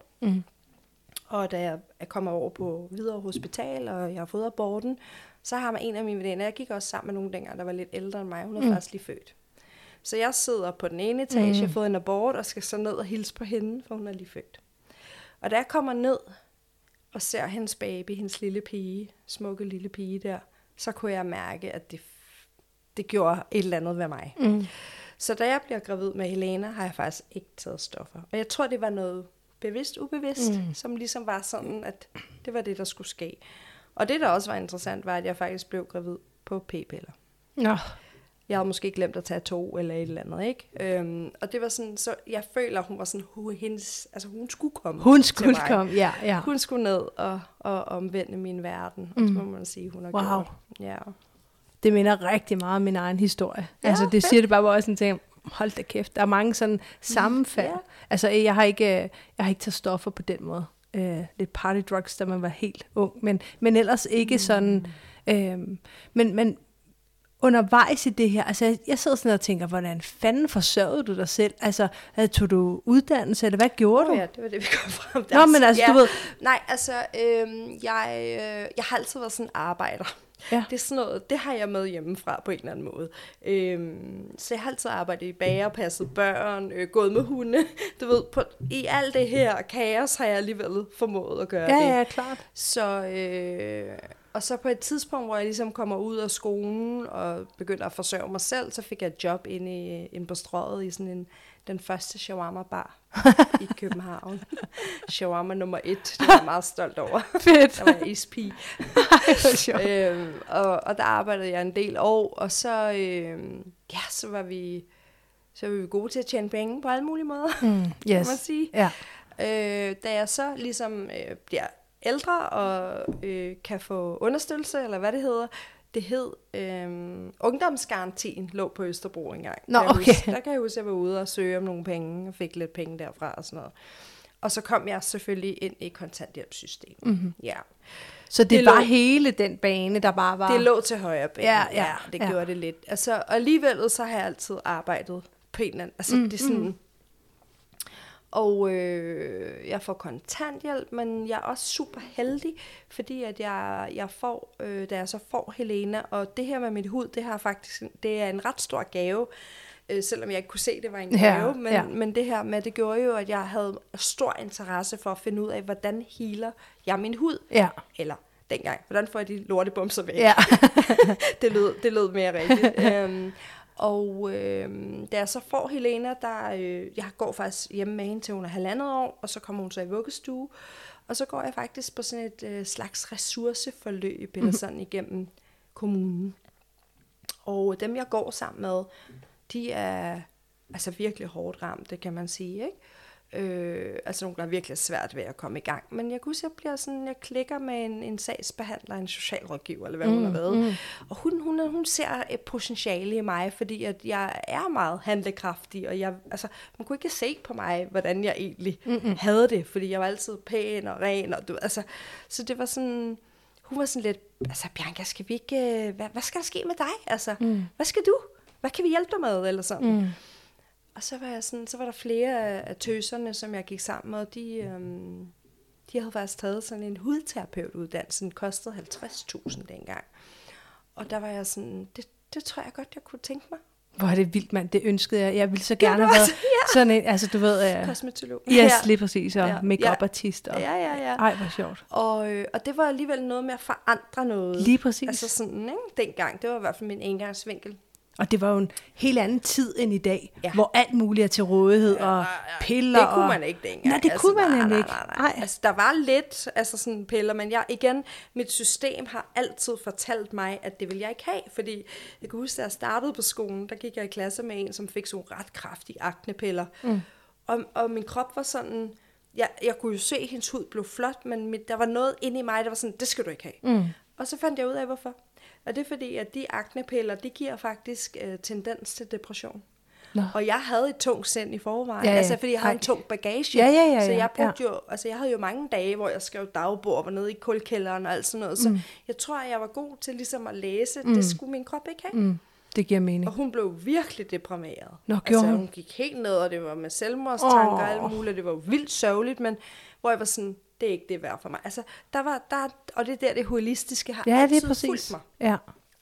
Speaker 2: og da jeg kommer over på Hvidovre Hospital, og jeg har fået aborten, så har man en af mine veninder, jeg gik også sammen med nogen dengang, der var lidt ældre end mig, hun er faktisk lige født. Så jeg sidder på den ene etage, har fået en abort, og skal så ned og hilse på hende, for hun er lige født. Og da jeg kommer ned og ser hendes baby, hendes lille pige, smukke lille pige der, så kunne jeg mærke, at det gjorde et eller andet ved mig. Så da jeg bliver gravid med Helena, har jeg faktisk ikke taget stoffer. Og jeg tror, det var noget bevidst, ubevidst, som ligesom var sådan, at det var det, der skulle ske. Og det, der også var interessant, var, at jeg faktisk blev gravid på p-piller.
Speaker 1: Ja.
Speaker 2: Jeg havde måske glemt at tage 2 eller et eller andet, ikke? Og det var sådan, så jeg føler, hun var sådan, hun skulle komme.
Speaker 1: Hun skulle komme, ja.
Speaker 2: Hun skulle ned og omvende min verden. Og så må man sige, hun har gjort. Ja.
Speaker 1: Det minder rigtig meget om min egen historie. Ja, altså det siger det bare, hvor jeg sådan tænker, hold da kæft, der er mange sådan sammenfald. Ja. Altså jeg har ikke taget stoffer på den måde. Lidt party drugs, da man var helt ung, men ellers ikke sådan. Men undervejs i det her, altså jeg sidder sådan og tænker, hvordan fanden forsørgede du dig selv? Altså tog du uddannelse, eller hvad gjorde du?
Speaker 2: Ja, det var det, vi kom frem til.
Speaker 1: Nå, men altså du ved.
Speaker 2: Nej, altså jeg har altid været sådan en arbejder. Ja. Det er sådan noget, det har jeg med hjemmefra på en eller anden måde. Så jeg har altid arbejdet i bager, passet børn, gået med hunde. Du ved, i alt det her kaos har jeg alligevel formået at gøre det.
Speaker 1: Ja, klart.
Speaker 2: Så, og så på et tidspunkt, hvor jeg ligesom kommer ud af skolen og begynder at forsørge mig selv, så fik jeg et job inde på Strøget i sådan den første shawarma-bar i København. Shawarma nummer 1, det var jeg meget stolt over.
Speaker 1: Fedt.
Speaker 2: Der var jeg ispige. Og der arbejdede jeg en del år, og så, så var vi gode til at tjene penge på alle mulige måder, kan man sige.
Speaker 1: Ja.
Speaker 2: Da jeg så ligesom bliver ældre og kan få understøttelse, eller hvad det hedder. Det hed ungdomsgarantien, lå på Østerbro engang.
Speaker 1: Nå, okay.
Speaker 2: Der kan jeg huske, at jeg var ude og søge om nogle penge, og fik lidt penge derfra og sådan noget. Og så kom jeg selvfølgelig ind i kontanthjælpssystemet.
Speaker 1: Mm-hmm.
Speaker 2: Ja.
Speaker 1: Så det var hele den bane, der bare var...
Speaker 2: Det lå til højre bane,
Speaker 1: ja,
Speaker 2: det gjorde det lidt. Altså, og alligevel så har jeg altid arbejdet på en eller anden... Altså, det er sådan... Og jeg får kontanthjælp, men jeg er også super heldig, fordi at jeg får, da jeg så får Helena, og det her med mit hud, det er en ret stor gave, selvom jeg ikke kunne se, det var en gave, men det her med, det gjorde jo, at jeg havde stor interesse for at finde ud af, hvordan healer jeg min hud, eller dengang, hvordan får jeg de lortebumser væk. Ja. det lød mere rigtigt. Og da jeg så får Helena, jeg går faktisk hjemme med hende til hun er 1,5 år, og så kommer hun så i vuggestue, og så går jeg faktisk på sådan et slags ressourceforløb, eller sådan igennem kommunen. Og dem, jeg går sammen med, de er altså virkelig hårdt ramte, kan man sige, ikke? Altså nogle, der er virkelig svært ved at komme i gang. Men jeg kunne huske, jeg klikker med en sagsbehandler, en socialrådgiver, eller hvad hun har været. Og hun ser et potentiale i mig, fordi at jeg er meget handlekraftig, og man kunne ikke se på mig, hvordan jeg egentlig havde det, fordi jeg var altid pæn og ren, og så det var sådan, hun var sådan lidt, altså Bianca, skal vi ikke, hvad skal der ske med dig? Altså, hvad skal du? Hvad kan vi hjælpe dig med? Eller sådan. Og så var der flere af tøserne, som jeg gik sammen med, de havde faktisk taget sådan en hudterapeutuddannelse, den kostede 50.000 dengang. Og der var jeg sådan, det tror jeg godt, jeg kunne tænke mig.
Speaker 1: Hvor er det vildt, mand. Det ønskede jeg. Jeg ville så gerne have været sådan en, altså du ved...
Speaker 2: kosmetolog.
Speaker 1: Yes, lige præcis, og make-up-artist. Og,
Speaker 2: ja.
Speaker 1: Ej, hvor sjovt.
Speaker 2: Og det var alligevel noget med at forandre noget.
Speaker 1: Lige præcis.
Speaker 2: Altså sådan, ikke? Dengang, det var i hvert fald min engangsvinkel.
Speaker 1: Og det var jo en helt anden tid end i dag, hvor alt muligt er til rådighed, og piller.
Speaker 2: Det kunne man ikke dengang.
Speaker 1: Nej, det kunne man ikke.
Speaker 2: Nej. Altså, der var lidt sådan piller, men mit system har altid fortalt mig, at det vil jeg ikke have, fordi jeg kan huske, da jeg startede på skolen, der gik jeg i klasse med en, som fik sådan ret kraftige aknepiller. Og min krop var sådan, jeg kunne jo se, at hendes hud blev flot, men der var noget inde i mig, der var sådan, det skal du ikke have. Og så fandt jeg ud af, hvorfor. Og det er fordi, at de aknepiller, de giver faktisk tendens til depression. Nå. Og jeg havde et tungt sind i forvejen, altså fordi jeg havde en tung bagage. Så jeg brugte jeg havde jo mange dage, hvor jeg skrev dagbog og var nede i kulkælderen og alt sådan noget. Så jeg tror, at jeg var god til ligesom at læse. Det skulle min krop ikke have.
Speaker 1: Det giver mening.
Speaker 2: Og hun blev virkelig deprimeret.
Speaker 1: Nå,
Speaker 2: hun gik helt ned, og det var med selvmordstanker og alt muligt. Det var vildt sørgeligt, men hvor jeg var sådan, det er ikke det værd for mig. Altså, og det det holistiske har altid fulgt mig.
Speaker 1: Ja.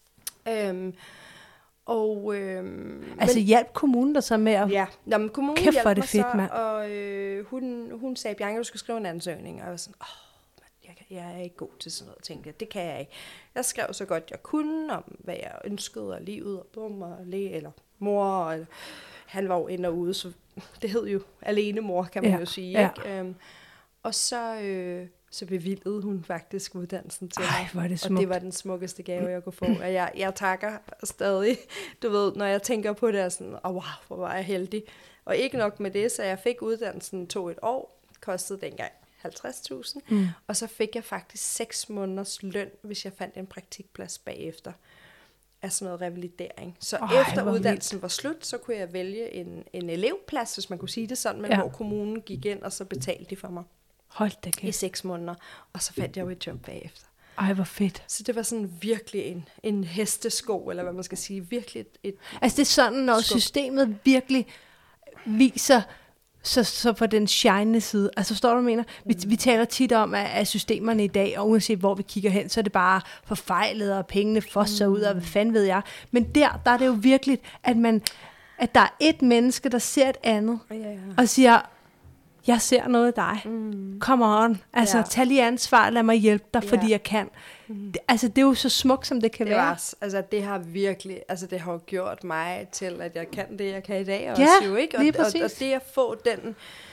Speaker 1: Altså hjalp kommunen der så med at...
Speaker 2: Ja, men kommunen
Speaker 1: hjalp
Speaker 2: mig
Speaker 1: det fedt,
Speaker 2: så, og hun sagde, Bianca, du skal skrive en ansøgning. Og jeg var sådan, jeg er ikke god til sådan noget, tænkte jeg. Det kan jeg ikke. Jeg skrev så godt jeg kunne, om hvad jeg ønskede, og livet, og bum, og eller mor, og han var jo inde og ude, så det hed jo alene mor, kan man jo sige. Ikke? Og så bevilgede hun faktisk uddannelsen til mig.
Speaker 1: Hvor er det smukt.
Speaker 2: Og det var den smukkeste gave, jeg kunne få. Og jeg takker stadig, du ved, når jeg tænker på det, er sådan, wow, hvor var jeg heldig. Og ikke nok med det, så jeg fik uddannelsen, tog et år, kostede dengang 50.000, og så fik jeg faktisk 6 måneders løn, hvis jeg fandt en praktikplads bagefter, af sådan noget revalidering. Så efter uddannelsen var slut, så kunne jeg vælge en elevplads, hvis man kunne sige det sådan, men hvor kommunen gik ind, og så betalte de for mig.
Speaker 1: Hold da kæft.
Speaker 2: I 6 måneder, og så fandt jeg jo et job bagefter.
Speaker 1: Ej, hvor fedt.
Speaker 2: Så det var sådan virkelig en hestesko, eller hvad man skal sige, virkelig et
Speaker 1: altså det er sådan, når systemet virkelig viser så på den shine side. Altså forstår du, hvad jeg mener? Vi taler tit om, at systemerne i dag, og uanset hvor vi kigger hen, så er det bare forfejlet, og pengene fosser ud, og hvad fanden ved jeg. Men der er det jo virkelig, at der er et menneske, der ser et andet, og siger, jeg ser noget af dig. Come on. Altså, tag lige ansvar, lad mig hjælpe dig, fordi jeg kan. Altså, det er jo så smukt, som det kan være.
Speaker 2: Altså, det har virkelig, altså, det har gjort mig til, at jeg kan det, jeg kan i dag også.
Speaker 1: Ja,
Speaker 2: jo, ikke?
Speaker 1: lige præcis.
Speaker 2: Og det at få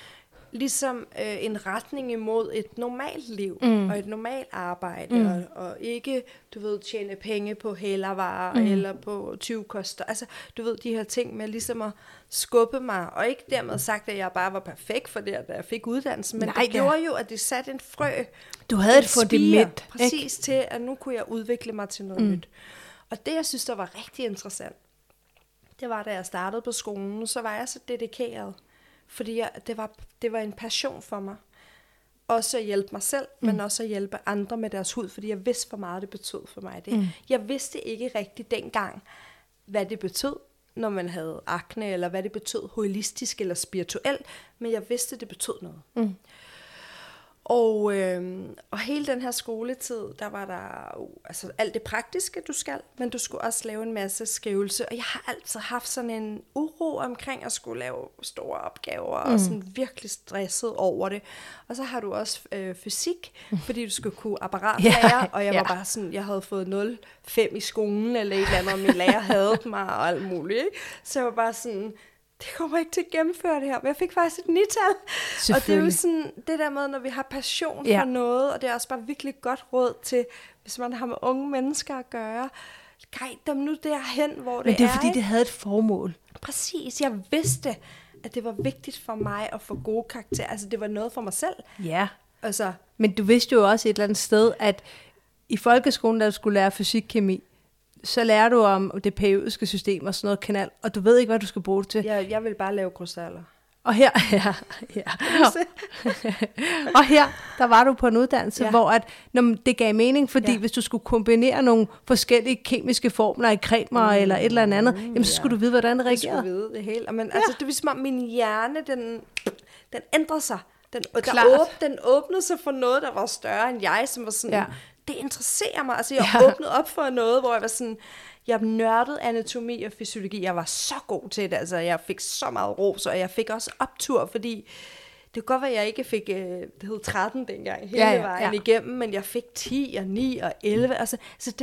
Speaker 2: ligesom en retning imod et normalt liv, og et normalt arbejde, og ikke, du ved, tjene penge på hælervarer, eller på 20-koster. Altså, du ved, de her ting med ligesom at skubbe mig, og ikke dermed sagt, at jeg bare var perfekt for det, da jeg fik uddannelsen, men det gjorde jo, at det satte en frø.
Speaker 1: Du havde et fundament.
Speaker 2: Præcis til, at nu kunne jeg udvikle mig til noget nyt. Og det, jeg synes, der var rigtig interessant, det var, da jeg startede på skolen, så var jeg så dedikeret. Fordi det var en passion for mig. Også at hjælpe mig selv, men også at hjælpe andre med deres hud, fordi jeg vidste, hvor meget det betød for mig. Jeg vidste ikke rigtig dengang, hvad det betød, når man havde akne, eller hvad det betød holistisk eller spirituelt, men jeg vidste, det betød noget. Og hele den her skoletid, der var der altså alt det praktiske, du skal, men du skulle også lave en masse skrivelse. Og jeg har altid haft sådan en uro omkring at skulle lave store opgaver, og sådan virkelig stresset over det. Og så har du også fysik, fordi du skulle kunne apparatlære, og jeg var bare sådan, jeg havde fået 0,5 i skolen, eller et eller andet, og min lærer havde mig, og alt muligt. Ikke? Så jeg var bare sådan, det kommer ikke til at gennemføre det her, men jeg fik faktisk et 9-tal. Og det er jo sådan, det der med, når vi har passion for noget, og det er også bare virkelig godt råd til, hvis man har med unge mennesker at gøre, guide dem nu derhen, hvor det er.
Speaker 1: Men det er fordi, det havde et formål.
Speaker 2: Præcis, jeg vidste, at det var vigtigt for mig at få gode karakterer. Altså, det var noget for mig selv.
Speaker 1: Ja,
Speaker 2: altså,
Speaker 1: men du vidste jo også et eller andet sted, at i folkeskolen, der du skulle lære fysik-kemi, så lærer du om det periodiske system og sådan noget kanal, og du ved ikke, hvad du skal bruge det til.
Speaker 2: Jeg vil bare lave krystaller.
Speaker 1: Og her, og her, der var du på en uddannelse, hvor at, det gav mening, fordi hvis du skulle kombinere nogle forskellige kemiske formler i cremer eller et eller andet, jamen, så skulle du vide, hvordan det reagerede.
Speaker 2: Jeg skulle vide det hele. Men altså, det var som om min hjerne, den ændrede sig. Den åbnede sig for noget, der var større end jeg, som var sådan, det interesserer mig. Altså, jeg åbnede op for noget, hvor jeg var sådan, jeg nørdede anatomi og fysiologi. Jeg var så god til det. Altså, jeg fik så meget ros, og jeg fik også optur, fordi det kunne godt være, at jeg ikke fik, det hed 13 dengang, hele vejen igennem, men jeg fik 10 og 9 og 11. Altså, så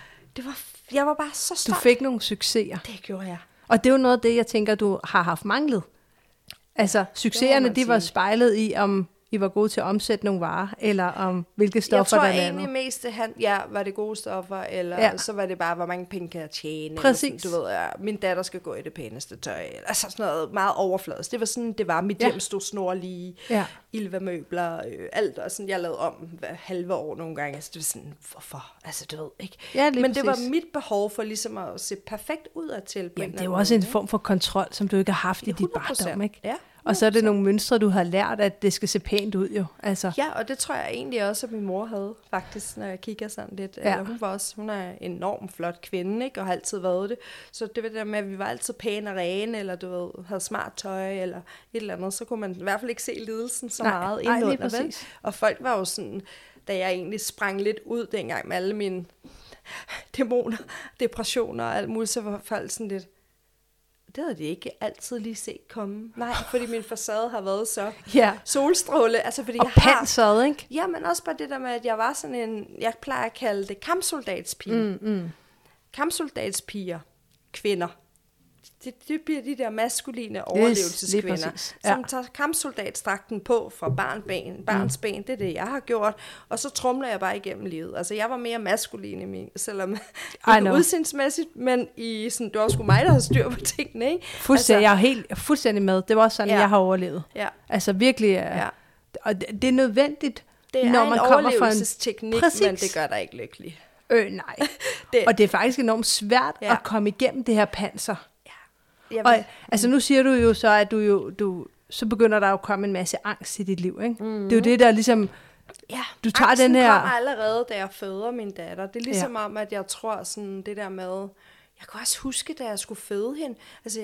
Speaker 2: jeg var bare så stolt.
Speaker 1: Du fik nogle succeser.
Speaker 2: Det gjorde jeg.
Speaker 1: Og det er jo noget af det, jeg tænker, du har haft manglet. Altså, succeserne, de var spejlet i, om I var gode til at omsætte nogle varer, eller om hvilke stoffer der landede.
Speaker 2: Jeg tror egentlig mest, var det gode stoffer, eller så var det bare, hvor mange penge kan jeg tjene.
Speaker 1: Præcis.
Speaker 2: Sådan, du ved, min datter skal gå i det pæneste tøj. Altså sådan noget meget overfladisk. Det var sådan, det var. Mit hjem stod snorlige, Ilva-møbler, alt. Og sådan, jeg lavede om hver halve år nogle gange. Altså, det var sådan, hvorfor? Altså, du ved ikke.
Speaker 1: Ja,
Speaker 2: men det var mit behov for ligesom at se perfekt ud af til.
Speaker 1: Jamen, det er jo også en form for kontrol, som du ikke har haft i dit barndom, ikke?
Speaker 2: Ja.
Speaker 1: Og så er det nogle mønstre, du har lært, at det skal se pænt ud jo. Altså.
Speaker 2: Ja, og det tror jeg egentlig også, at min mor havde, faktisk, når jeg kigger sådan lidt.
Speaker 1: Ja.
Speaker 2: Hun er en enormt flot kvinde, ikke? Og har altid været det. Så det var det med, at vi var altid pæne og rene, eller du ved, havde smart tøj, eller et eller andet. Så kunne man i hvert fald ikke se lidelsen så meget indunder, vel? Og folk var jo sådan, da jeg egentlig sprang lidt ud dengang med alle mine dæmoner, depressioner og alt muligt, så var folk sådan lidt, det havde de ikke altid lige set komme. Nej, fordi min facade har været så solstråle. Altså, fordi
Speaker 1: og
Speaker 2: jeg
Speaker 1: panseret, ikke?
Speaker 2: Ja, men også bare det der med, at jeg var sådan en, jeg plejer at kalde det kampsoldatspige. Kampsoldatspiger, kvinder. Det bliver de der maskuline overlevelseskvinder, som tager kampsoldatstragten på fra barnsben. Det er det, jeg har gjort. Og så tromler jeg bare igennem livet. Altså, jeg var mere maskulin i min, selvom ikke udseendsmæssigt, men i sådan, det var sgu mig, der havde styr på tingene, ikke?
Speaker 1: Fuldstændig, jeg er helt fuldstændig med. Det var også sådan, jeg har overlevet. Ja. Altså virkelig, og det er nødvendigt,
Speaker 2: det er
Speaker 1: når man
Speaker 2: en
Speaker 1: kommer fra
Speaker 2: overlevelsesteknik, men det gør dig ikke lykkelig.
Speaker 1: Nej. Og det er faktisk enormt svært at komme igennem det her panser. Og altså nu siger du jo så, at du så begynder der jo at komme en masse angst i dit liv, ikke? Det er jo det, der ligesom, du tager den her.
Speaker 2: Angsten kom allerede, da jeg føder min datter. Det er ligesom om, at jeg tror sådan det der med, jeg kan også huske, da jeg skulle føde hende. Altså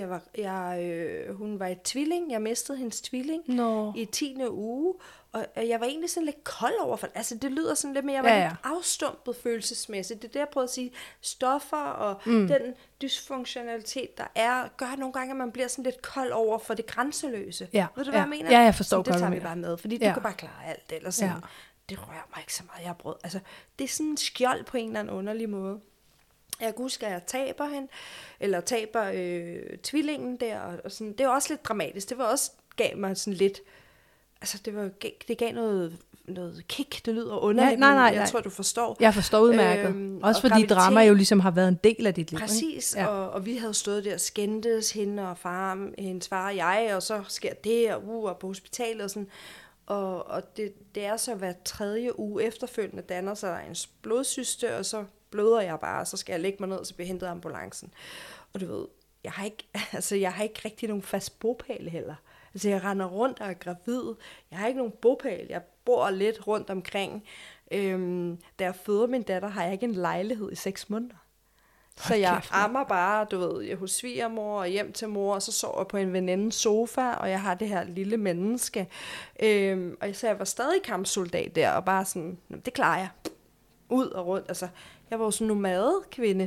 Speaker 2: hun var et tvilling, jeg mistede hendes tvilling i 10. uge, og jeg var egentlig sådan lidt kold overfor. Altså det lyder sådan lidt mere, jeg var lidt afstumpet følelsesmæssigt. Det er det, jeg prøvede at sige. Stoffer og den dysfunktionalitet, der gør nogle gange, at man bliver sådan lidt kold over for det grænseløse.
Speaker 1: Ja.
Speaker 2: Ved du, hvad jeg mener?
Speaker 1: Ja, jeg forstår
Speaker 2: godt, det tager vi bare med, fordi du kan bare klare alt. Eller sådan. Det rører mig ikke så meget, jeg har brød. Altså, det er sådan en skjold på en eller anden underlig måde. Jeg kan huske, at jeg taber hende, eller taber tvillingen der, og sådan. Det var også lidt dramatisk. Det var også gav mig sådan lidt, altså det gav noget kick, det lyder underligt,
Speaker 1: nej,
Speaker 2: jeg tror, du forstår.
Speaker 1: Jeg forstår udmærket. Også fordi drama jo ligesom har været en del af dit liv.
Speaker 2: Præcis, ja. og vi havde stået der og skændtes, hende og hendes far og jeg, og så sker det, og på hospitalet og sådan. Og det er så hver 3. uge efterfølgende danner sig en blodsyste, og så bløder jeg bare, og så skal jeg lægge mig ned, og så bliver hentet ambulancen. Og du ved, jeg har ikke rigtig nogen fast bopæl heller. Altså jeg render rundt og er gravid. Jeg har ikke nogen bopæl. Jeg bor lidt rundt omkring. Da jeg føder min datter, har jeg ikke en lejlighed i 6 måneder. Så jeg ammer bare, du ved, jeg er hos svigermor og hjem til mor, og så sover jeg på en venindes sofa, og jeg har det her lille menneske. Og så jeg var stadig kampsoldat der, og bare sådan, det klarer jeg. Ud og rundt. Altså, jeg var jo sådan en nomadekvinde.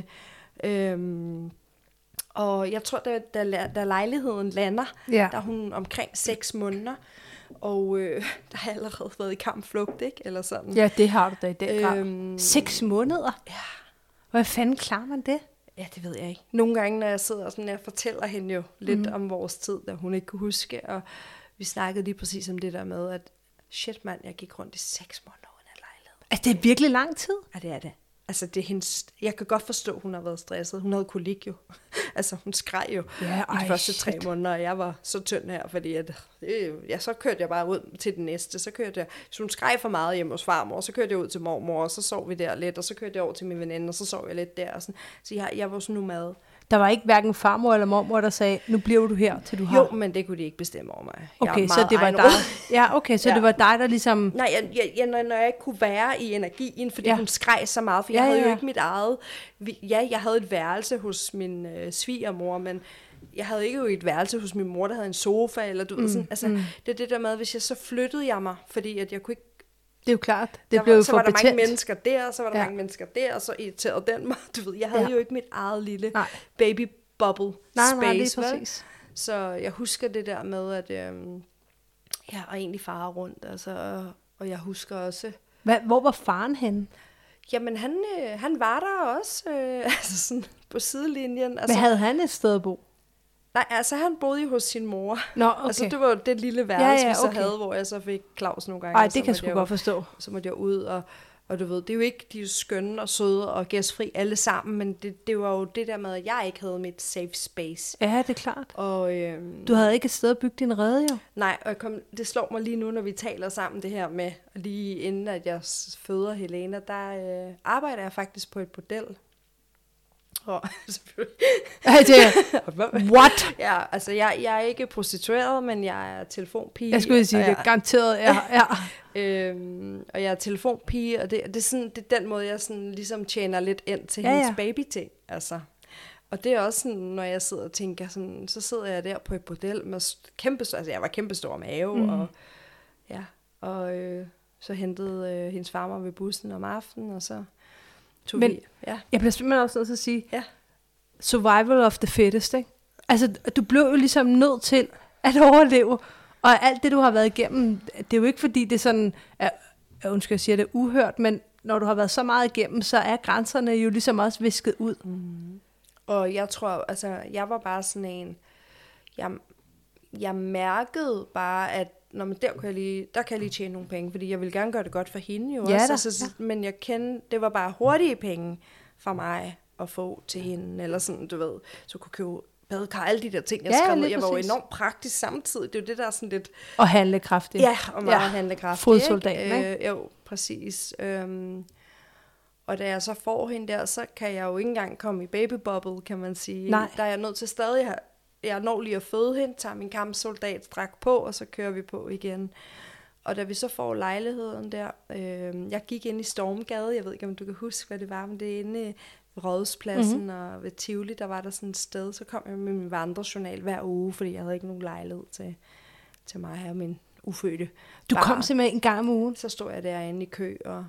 Speaker 2: Og jeg tror, da lejligheden lander, der er hun omkring 6 måneder. Og der har jeg allerede været i kampflugt, ikke? Eller sådan.
Speaker 1: Ja, det har du da i den grad. 6 måneder?
Speaker 2: Ja.
Speaker 1: Hvad fanden klarer man det?
Speaker 2: Ja, det ved jeg ikke. Nogle gange, når jeg sidder sådan, jeg fortæller hende jo lidt om vores tid, da hun ikke kunne huske, og vi snakkede lige præcis om det der med, at shit mand, jeg gik rundt i 6 måneder uden en lejlighed.
Speaker 1: Altså, det er virkelig lang tid?
Speaker 2: Ja, det er det. Altså, det er hendes... Jeg kan godt forstå, at hun har været stresset. Hun havde kolik jo. Altså, hun skreg jo i de første 3 måneder, og jeg var så tynd her, fordi så kørte jeg bare ud til den næste. Så kørte jeg... Hvis hun skreg for meget hjemme hos farmor, så kørte jeg ud til mormor, og så sov vi der lidt, og så kørte jeg over til min veninde, og så sov jeg lidt der. Og sådan. Så jeg var sådan nomade.
Speaker 1: Der var ikke hverken farmor eller mormor, der sagde, nu bliver du her, til du har...
Speaker 2: Jo, men det kunne de ikke bestemme over mig.
Speaker 1: Okay, så det var dig. Ja, okay, så det var dig, der ligesom...
Speaker 2: Nej, når jeg ikke kunne være i energien, fordi hun skreg så meget, for jeg havde jo ikke mit eget... jeg havde et værelse hos min svigermor, men jeg havde ikke jo et værelse hos min mor, der havde en sofa, eller du ved sådan. Altså, det er det der med, hvis jeg så flyttede jeg mig, fordi at jeg kunne ikke...
Speaker 1: Det er jo klart, det blev jo for
Speaker 2: så var der
Speaker 1: betændt.
Speaker 2: mange mennesker der, og så var der mange mennesker der, og så irriterede den mig. Du ved, jeg havde jo ikke mit eget lille baby bubble space.
Speaker 1: Nej, præcis.
Speaker 2: Så jeg husker det der med, at og egentlig fare rundt, altså, og jeg husker også...
Speaker 1: Hvor var faren henne?
Speaker 2: Jamen, han var der også, altså sådan på sidelinjen. Altså,
Speaker 1: men havde han et sted at bo?
Speaker 2: Nej, altså han boede jo hos sin mor.
Speaker 1: Nå, okay.
Speaker 2: Altså det var jo det lille værelse, vi så havde, hvor jeg så fik Claus nogle gange.
Speaker 1: Nej, det kan jeg sgu godt forstå.
Speaker 2: Så måtte jeg ud, og du ved, det er jo ikke, de er jo skønne og søde og gæstfri alle sammen, men det var jo det der med, at jeg ikke havde mit safe space.
Speaker 1: Ja, det er klart.
Speaker 2: Og,
Speaker 1: du havde ikke et sted at bygge din rede, jo?
Speaker 2: Nej, og det slår mig lige nu, når vi taler sammen det her med, lige inden at jeg føder Helena, der arbejder jeg faktisk på et bordel.
Speaker 1: What?
Speaker 2: Ja, altså jeg er ikke prostitueret, men jeg er telefonpige.
Speaker 1: Jeg skulle sige, det er garanteret, ja.
Speaker 2: Og jeg er telefonpige, og det er sådan, det er den måde, jeg sådan ligesom tjener lidt ind til hendes babyting. Altså. Og det er også sådan, når jeg sidder og tænker, sådan, så sidder jeg der på et bordel med jeg var kæmpestor mave, og så hentede hendes far mig ved bussen om aftenen, og så tog vi. Ja.
Speaker 1: Jeg bliver simpelthen også nødt til at sige, survival of the fittest, ikke? Altså, du blev jo ligesom nødt til at overleve, og alt det, du har været igennem, det er jo ikke fordi, det er sådan, undskyld, jeg siger det uhørt, men når du har været så meget igennem, så er grænserne jo ligesom også visket ud.
Speaker 2: Mm. Og jeg tror, altså, jeg var bare sådan en, jeg mærkede bare, at der kan jeg lige tjene nogle penge, fordi jeg ville gerne gøre det godt for hende jo også. Men jeg kendte, det var bare hurtige penge for mig at få til hende, eller sådan, du ved, så kunne købe badekar, alle de der ting, jeg skrev ned. Jeg var jo enormt praktisk samtidig. Det er jo det, der er sådan lidt...
Speaker 1: Og handlekraftig.
Speaker 2: Ja, og meget handlekraftig.
Speaker 1: Fodsoldaten, ikke?
Speaker 2: Jo, præcis. Og da jeg så får hende der, så kan jeg jo ikke engang komme i babybubble, kan man sige.
Speaker 1: Nej.
Speaker 2: Der er jeg nødt til stadig jeg når lige at føde hende, tager min kampsoldatdragt på, og så kører vi på igen. Og da vi så får lejligheden der, jeg gik ind i Stormgade, jeg ved ikke, om du kan huske, hvad det var, men det er inde ved Rådhuspladsen og ved Tivoli, der var der sådan et sted, så kom jeg med min vandrejournal hver uge, fordi jeg havde ikke nogen lejlighed til mig og min ufødte.
Speaker 1: Du kom simpelthen en gang om ugen?
Speaker 2: Så stod jeg derinde i kø og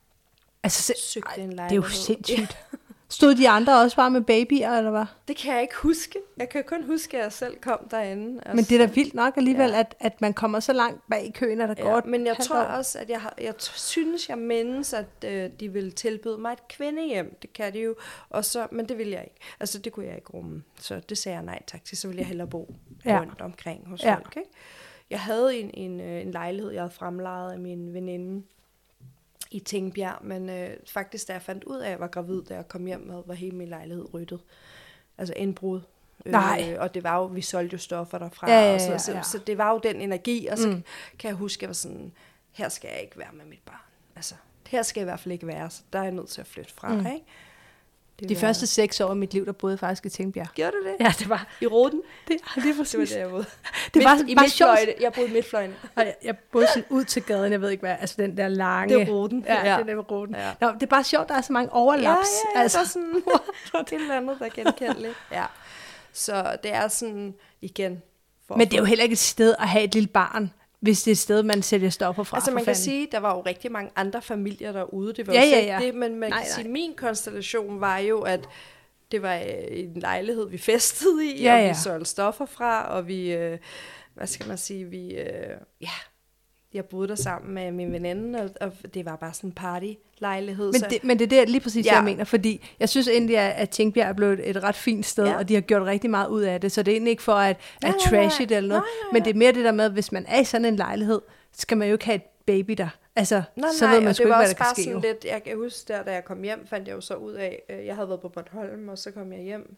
Speaker 2: søgte en lejlighed.
Speaker 1: Det er jo sindssygt. Stod de andre også bare med babyer, eller hvad?
Speaker 2: Det kan jeg ikke huske. Jeg kan kun huske, at jeg selv kom derinde. Altså.
Speaker 1: Men det er da vildt nok alligevel, at man kommer så langt bag i køen, at der går
Speaker 2: men jeg tror også, at jeg synes, jeg mindes, at de ville tilbyde mig et kvindehjem. Det kan de jo. Og så, men det ville jeg ikke. Altså, det kunne jeg ikke rumme. Så det sagde jeg nej tak til. Så ville jeg hellere bo rundt omkring hos folk. Ikke? Jeg havde en lejlighed, jeg havde fremlejet af min veninde i Tingbjerg, men faktisk da jeg fandt ud af, at jeg var gravid, da jeg kom hjem, var hele min lejlighed ryddet. Altså indbrud. Og det var jo, vi solgte jo stoffer derfra.
Speaker 1: Ja.
Speaker 2: Så det var jo den energi, og så kan jeg huske, at jeg var sådan, her skal jeg ikke være med mit barn. Altså, her skal jeg i hvert fald ikke være, så der er jeg nødt til at flytte fra, ikke?
Speaker 1: De første 6 år af mit liv, der boede jeg faktisk i Tingbjerg.
Speaker 2: Gjorde du det?
Speaker 1: Ja, det var.
Speaker 2: I Roden?
Speaker 1: Det var præcis.
Speaker 2: Det var det, jeg boede.
Speaker 1: Det var
Speaker 2: I midtfløjte. Jeg boede i midtfløjene.
Speaker 1: Jeg boede sådan ud til gaden, jeg ved ikke hvad, altså den der lange.
Speaker 2: Det er Roden.
Speaker 1: Ja, det er Roden. Ja. Nå, det er bare sjovt, der er så mange overlaps.
Speaker 2: Ja, altså. Der er sådan et eller andet, der er genkendeligt. Ja. Så det er sådan, igen.
Speaker 1: Men det er jo heller ikke et sted at have et lille barn, hvis det er et sted, man sælger stoffer fra.
Speaker 2: Altså man kan sige, der var jo rigtig mange andre familier derude. Det var
Speaker 1: ja.
Speaker 2: det, men man kan sige, min konstellation var jo, at det var en lejlighed, vi festede i, og vi solgte stoffer fra, og vi, hvad skal man sige, jeg boede der sammen med min veninde, og det var bare sådan en partylejlighed.
Speaker 1: Men det er der lige præcis, jeg mener, fordi jeg synes egentlig, at Tingbjerg er blevet et ret fint sted, og de har gjort rigtig meget ud af det, så det er egentlig ikke for at trashe det eller noget, men det er mere det der med, at hvis man er i sådan en lejlighed, skal man jo ikke have et baby der. Altså, så ved man sgu ikke, hvad der kan ske.
Speaker 2: Sådan lidt, jeg kan huske der, da jeg kom hjem, fandt jeg jo så ud af, jeg havde været på Bornholm, og så kom jeg hjem,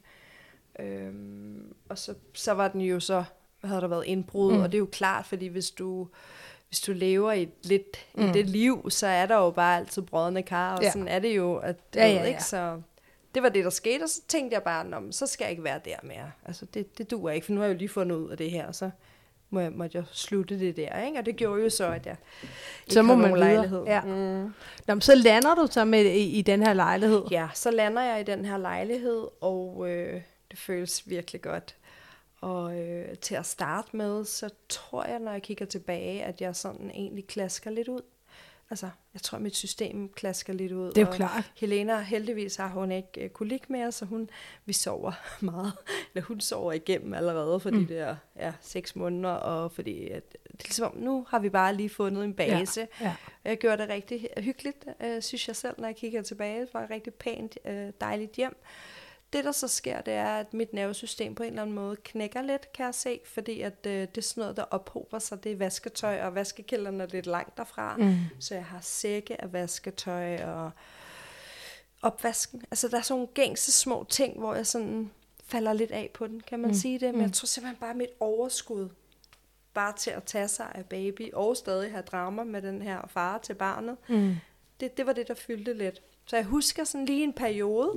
Speaker 2: og så var den jo så, havde der været indbrud, og det er jo klart, fordi hvis du lever i det liv, så er der jo bare altid brodne kar, og sådan er det jo, at ikke, så det var det, der skete, og så tænkte jeg bare, så skal jeg ikke være der mere. Altså, det duer ikke, for nu har jeg jo lige fundet ud af det her, og så måtte jeg slutte det der, ikke? Og det gjorde jo så, at jeg ikke havde nogen lejlighed. Ja.
Speaker 1: Nå, så lander du så med i den her lejlighed?
Speaker 2: Ja, så lander jeg i den her lejlighed, og det føles virkelig godt. Og til at starte med, så tror jeg, når jeg kigger tilbage, at jeg sådan egentlig klasker lidt ud. Altså, jeg tror, mit system klasker lidt ud.
Speaker 1: Det er jo klart.
Speaker 2: Helena, heldigvis har hun ikke kolik mere, så vi sover meget. Eller hun sover igennem allerede for de der 6 måneder. Og fordi, at, det er ligesom, nu har vi bare lige fundet en base. Ja. Jeg gjorde det rigtig hyggeligt, synes jeg selv, når jeg kigger tilbage. Det var et rigtig pænt, dejligt hjem. Det, der så sker, det er, at mit nervesystem på en eller anden måde knækker lidt, kan jeg se, fordi at det er sådan noget, der ophober sig. Det er vasketøj, og vaskekælderen er lidt langt derfra. Så jeg har sække af vasketøj og opvasken. Altså, der er sådan nogle gængse små ting, hvor jeg sådan falder lidt af på den, kan man sige det. Men jeg tror simpelthen bare, mit overskud, bare til at tage sig af baby, og stadig have drama med den her far til barnet, det var det, der fyldte lidt. Så jeg husker sådan lige en periode,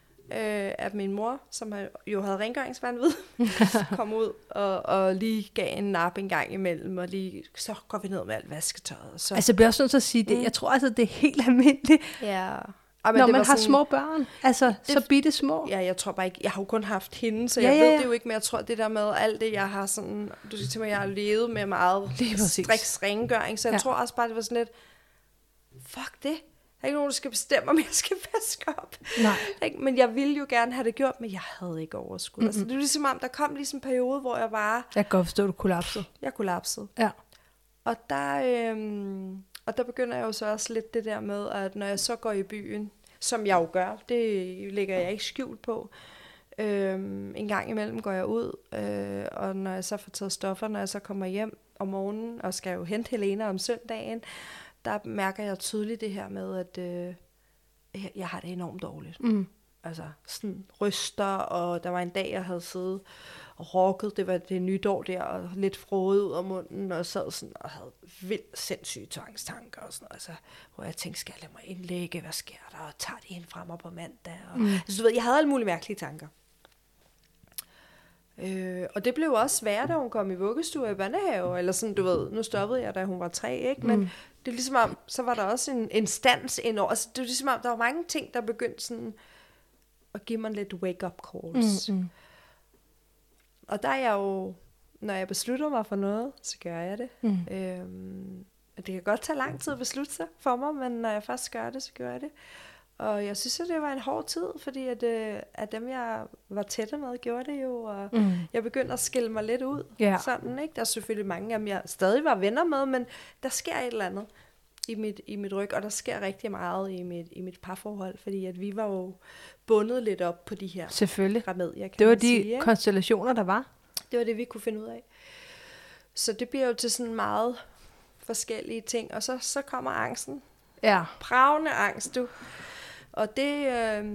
Speaker 2: at min mor, som jo havde rengøringsvanvid, kom ud og lige gav en nap en gang imellem, og lige, så går vi ned med alt vasketøjet. Så.
Speaker 1: Altså, jeg bliver også nødt til at sige det. Jeg tror altså, det er helt almindeligt.
Speaker 2: Ja.
Speaker 1: Når man har sådan, små børn, altså så bitte små.
Speaker 2: Ja, jeg tror bare ikke, jeg har jo kun haft hende, så jeg ved det jo ikke, men jeg tror, det der med alt det, jeg har sådan, du skal til mig, jeg har levet med meget striks rengøring, så jeg tror også bare, det var sådan lidt, fuck det. Der er ikke nogen, der skal bestemme, om jeg skal vaske op. Nej. Men jeg ville jo gerne have det gjort, men jeg havde ikke overskud. Altså, det var ligesom om, der kom ligesom en periode, hvor jeg bare...
Speaker 1: Jeg kan godt forstå, at du kollapsede.
Speaker 2: Jeg kollapsede.
Speaker 1: Ja.
Speaker 2: Og der begynder jeg jo så også lidt det der med, at når jeg så går i byen, som jeg jo gør, det lægger jeg ikke skjult på. En gang imellem går jeg ud, og når jeg så får taget stoffer, når jeg så kommer hjem om morgenen, og skal jo hente Helena om søndagen, der mærker jeg tydeligt det her med, at jeg har det enormt dårligt. Altså sådan ryster, og der var en dag, jeg havde siddet og rokket, det var det nytår der, og lidt frået ud af munden, og sad sådan og havde vildt sindssyge tvangstanker og sådan noget, altså, hvor jeg tænkte, skal jeg lade mig indlægge, hvad sker der, og tager de hende fra mig på mandag, og altså, du ved, jeg havde alle mulige mærkelige tanker. Og det blev også sværere, da hun kom i vuggestue og i børnehave, eller sådan, du ved, nu stoppede jeg, da hun var 3, ikke? Men det er ligesom om, så var der også en instans indover, altså, det er ligesom om, der var mange ting, der begyndte sådan at give mig lidt wake-up calls. Og der er jeg jo, når jeg beslutter mig for noget, så gør jeg det. Det kan godt tage lang tid at beslutte sig for mig, men når jeg først gør det, så gør jeg det. Og jeg synes, at det var en hård tid, fordi at dem, jeg var tætte med, gjorde det jo, og jeg begyndte at skille mig lidt ud. Yeah. Sådan, ikke? Der er selvfølgelig mange af dem, jeg stadig var venner med, men der sker et eller andet i mit ryg, og der sker rigtig meget i mit parforhold, fordi at vi var jo bundet lidt op på de her remedier, kan
Speaker 1: det var
Speaker 2: man
Speaker 1: de
Speaker 2: sige,
Speaker 1: konstellationer, der var.
Speaker 2: Det var det, vi kunne finde ud af. Så det bliver jo til sådan meget forskellige ting. Og så kommer angsten.
Speaker 1: Ja.
Speaker 2: Bragende angst, du. Og det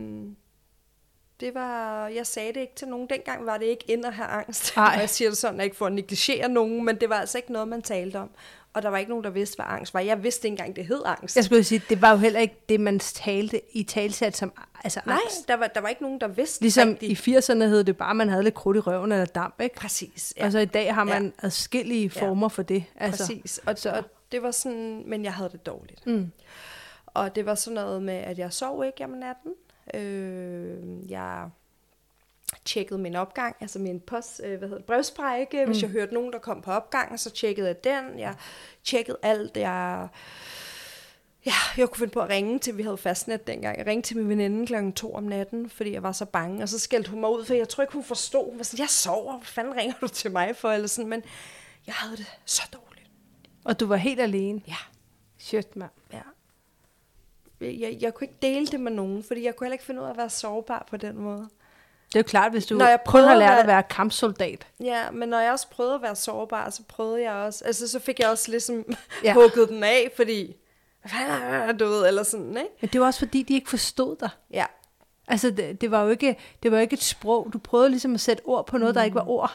Speaker 2: var, jeg sagde det ikke til nogen. Dengang var det ikke ind at have angst. Og jeg siger det sådan, at ikke for at negligere nogen, men det var altså ikke noget, man talte om. Og der var ikke nogen, der vidste, hvad angst var. Jeg vidste ikke engang, det hed angst.
Speaker 1: Jeg skulle sige, det var jo heller ikke det, man talte i talsat som angst.
Speaker 2: Nej, der var ikke nogen, der vidste
Speaker 1: ligesom
Speaker 2: rigtigt.
Speaker 1: I 80'erne hed det bare, at man havde lidt krudt i røven eller damp, ikke?
Speaker 2: Præcis.
Speaker 1: Ja. Altså i dag har man adskillige former for det. Altså.
Speaker 2: Præcis. Og det var sådan, men jeg havde det dårligt. Og det var sådan noget med, at jeg sov ikke om natten. Jeg tjekkede min opgang, altså min brevsprække. Hvis jeg hørte nogen, der kom på opgangen, så tjekkede jeg den. Jeg tjekkede alt. Jeg kunne finde på at ringe til, vi havde fastnet dengang. Jeg ringte til min veninde klokken 2 om natten, fordi jeg var så bange. Og så skældte hun mig ud, for jeg tror ikke, hun forstod. Hun var sådan, jeg sover, hvad fanden ringer du til mig for? Eller sådan. Men jeg havde det så dårligt.
Speaker 1: Og du var helt alene?
Speaker 2: Ja.
Speaker 1: Shit, mand.
Speaker 2: Ja. Jeg kunne ikke dele det med nogen, fordi jeg kunne heller ikke finde ud af at være sårbar på den måde.
Speaker 1: Det er jo klart, hvis du
Speaker 2: prøvede
Speaker 1: har lært at være kampsoldat.
Speaker 2: Ja, men når jeg også prøvede at være sårbar, så prøvede jeg også, altså så fik jeg også ligesom hugget den af, fordi, du ved, eller sådan, ikke?
Speaker 1: Men det var også fordi, de ikke forstod dig.
Speaker 2: Ja.
Speaker 1: Altså, det var jo ikke et sprog. Du prøvede ligesom at sætte ord på noget, der ikke var ord.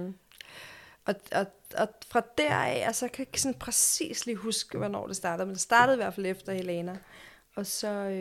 Speaker 2: Og fra deraf, altså jeg kan ikke sådan præcis lige huske, hvornår det startede, men det startede i hvert fald efter Helena. Og så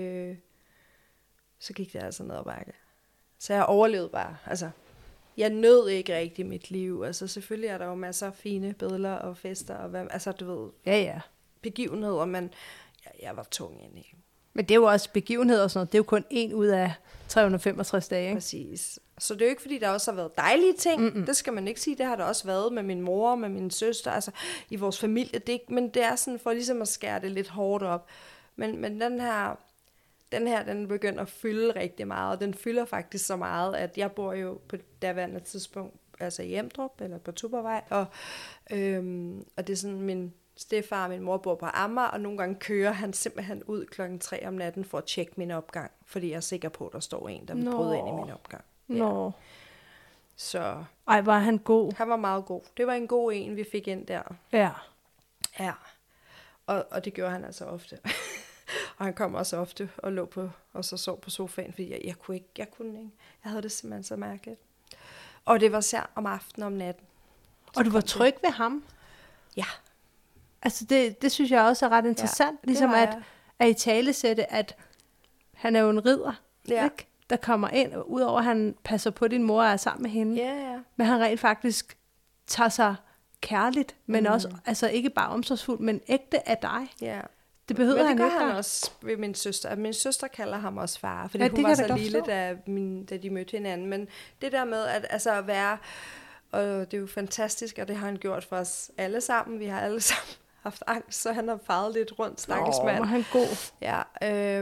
Speaker 2: gik det altså ned ad bakke. Så jeg overlevede bare. Altså, jeg nød ikke rigtig mit liv. Altså, selvfølgelig er der jo masser af fine billeder og fester, og altså, du ved, begivenheder, men jeg var tung inde i.
Speaker 1: Men det er jo også begivenheder og sådan noget. Det er jo kun 1 ud af 365 dage, ikke?
Speaker 2: Præcis. Så det er jo ikke, fordi der også har været dejlige ting. Det skal man ikke sige. Det har der også været med min mor, med min søster, altså i vores familie. Men det er sådan for ligesom at skære det lidt hårdt op. Men den her, begynder at fylde rigtig meget, og den fylder faktisk så meget, at jeg bor jo på daværende tidspunkt, altså i Emdrup, eller på Tuborgvej, og det er sådan, min stedfar og min mor bor på Amager, og nogle gange kører han simpelthen ud 3:00 om natten for at tjekke min opgang, fordi jeg er sikker på, at der står en, der vil bryde ind i min opgang. Ja. Så.
Speaker 1: Ej, var han god?
Speaker 2: Han var meget god. Det var en god en, vi fik ind der.
Speaker 1: Ja.
Speaker 2: Ja. Og det gjorde han altså ofte. Og han kom også ofte og lå på, og så sov på sofaen, fordi jeg kunne ikke. Jeg havde det simpelthen så mærkeligt. Og det var især om aftenen og om natten.
Speaker 1: Og du var tryg ved ham?
Speaker 2: Ja.
Speaker 1: Altså det synes jeg også er ret interessant, ligesom at i talesætte, at han er jo en ridder, ikke? Der kommer ind, udover at han passer på din mor og er sammen med hende.
Speaker 2: Ja.
Speaker 1: Men han rent faktisk tager sig kærligt, men også, altså ikke bare omsorgsfuldt, men ægte af dig.
Speaker 2: Ja.
Speaker 1: Det behøver han ikke.
Speaker 2: Men det gør han også ved min søster. Min søster kalder ham også far, fordi hun var så lille, da de mødte hinanden. Men det der med at være, og det er jo fantastisk, og det har han gjort for os alle sammen. Vi har alle sammen haft angst, så han har faret lidt rundt, stakkels mand.
Speaker 1: Var han god.
Speaker 2: Ja,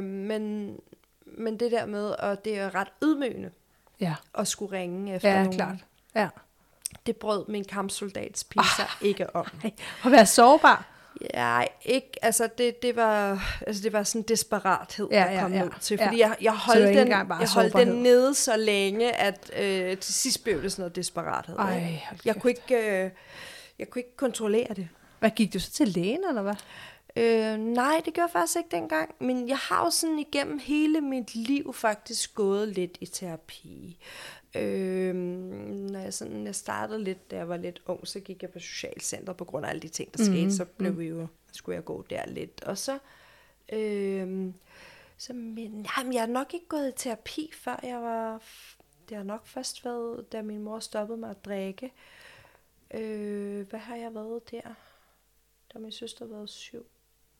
Speaker 2: men det der med, og det er ret ydmygende at skulle ringe efter nogen.
Speaker 1: Klart. Ja.
Speaker 2: Det brød min kampsoldats pige sig ikke om.
Speaker 1: At være sårbar.
Speaker 2: Ja, ikke, altså det var sådan desperathed, der kom ud til, fordi jeg holdt den nede så længe, at til sidst blev det sådan noget desperathed. Jeg kunne ikke kontrollere det.
Speaker 1: Hvad gik du så til lægen, eller hvad?
Speaker 2: Nej, det gjorde jeg faktisk ikke dengang, men jeg har jo sådan igennem hele mit liv faktisk gået lidt i terapi. Når jeg startede lidt, da jeg var lidt ung, så gik jeg på socialcenter på grund af alle de ting, der skete, så skulle jeg gå der lidt. Og så, men jeg har nok ikke gået i terapi, før det har nok først været, da min mor stoppede mig at drikke. Hvad har jeg været der? Da min søster var 7.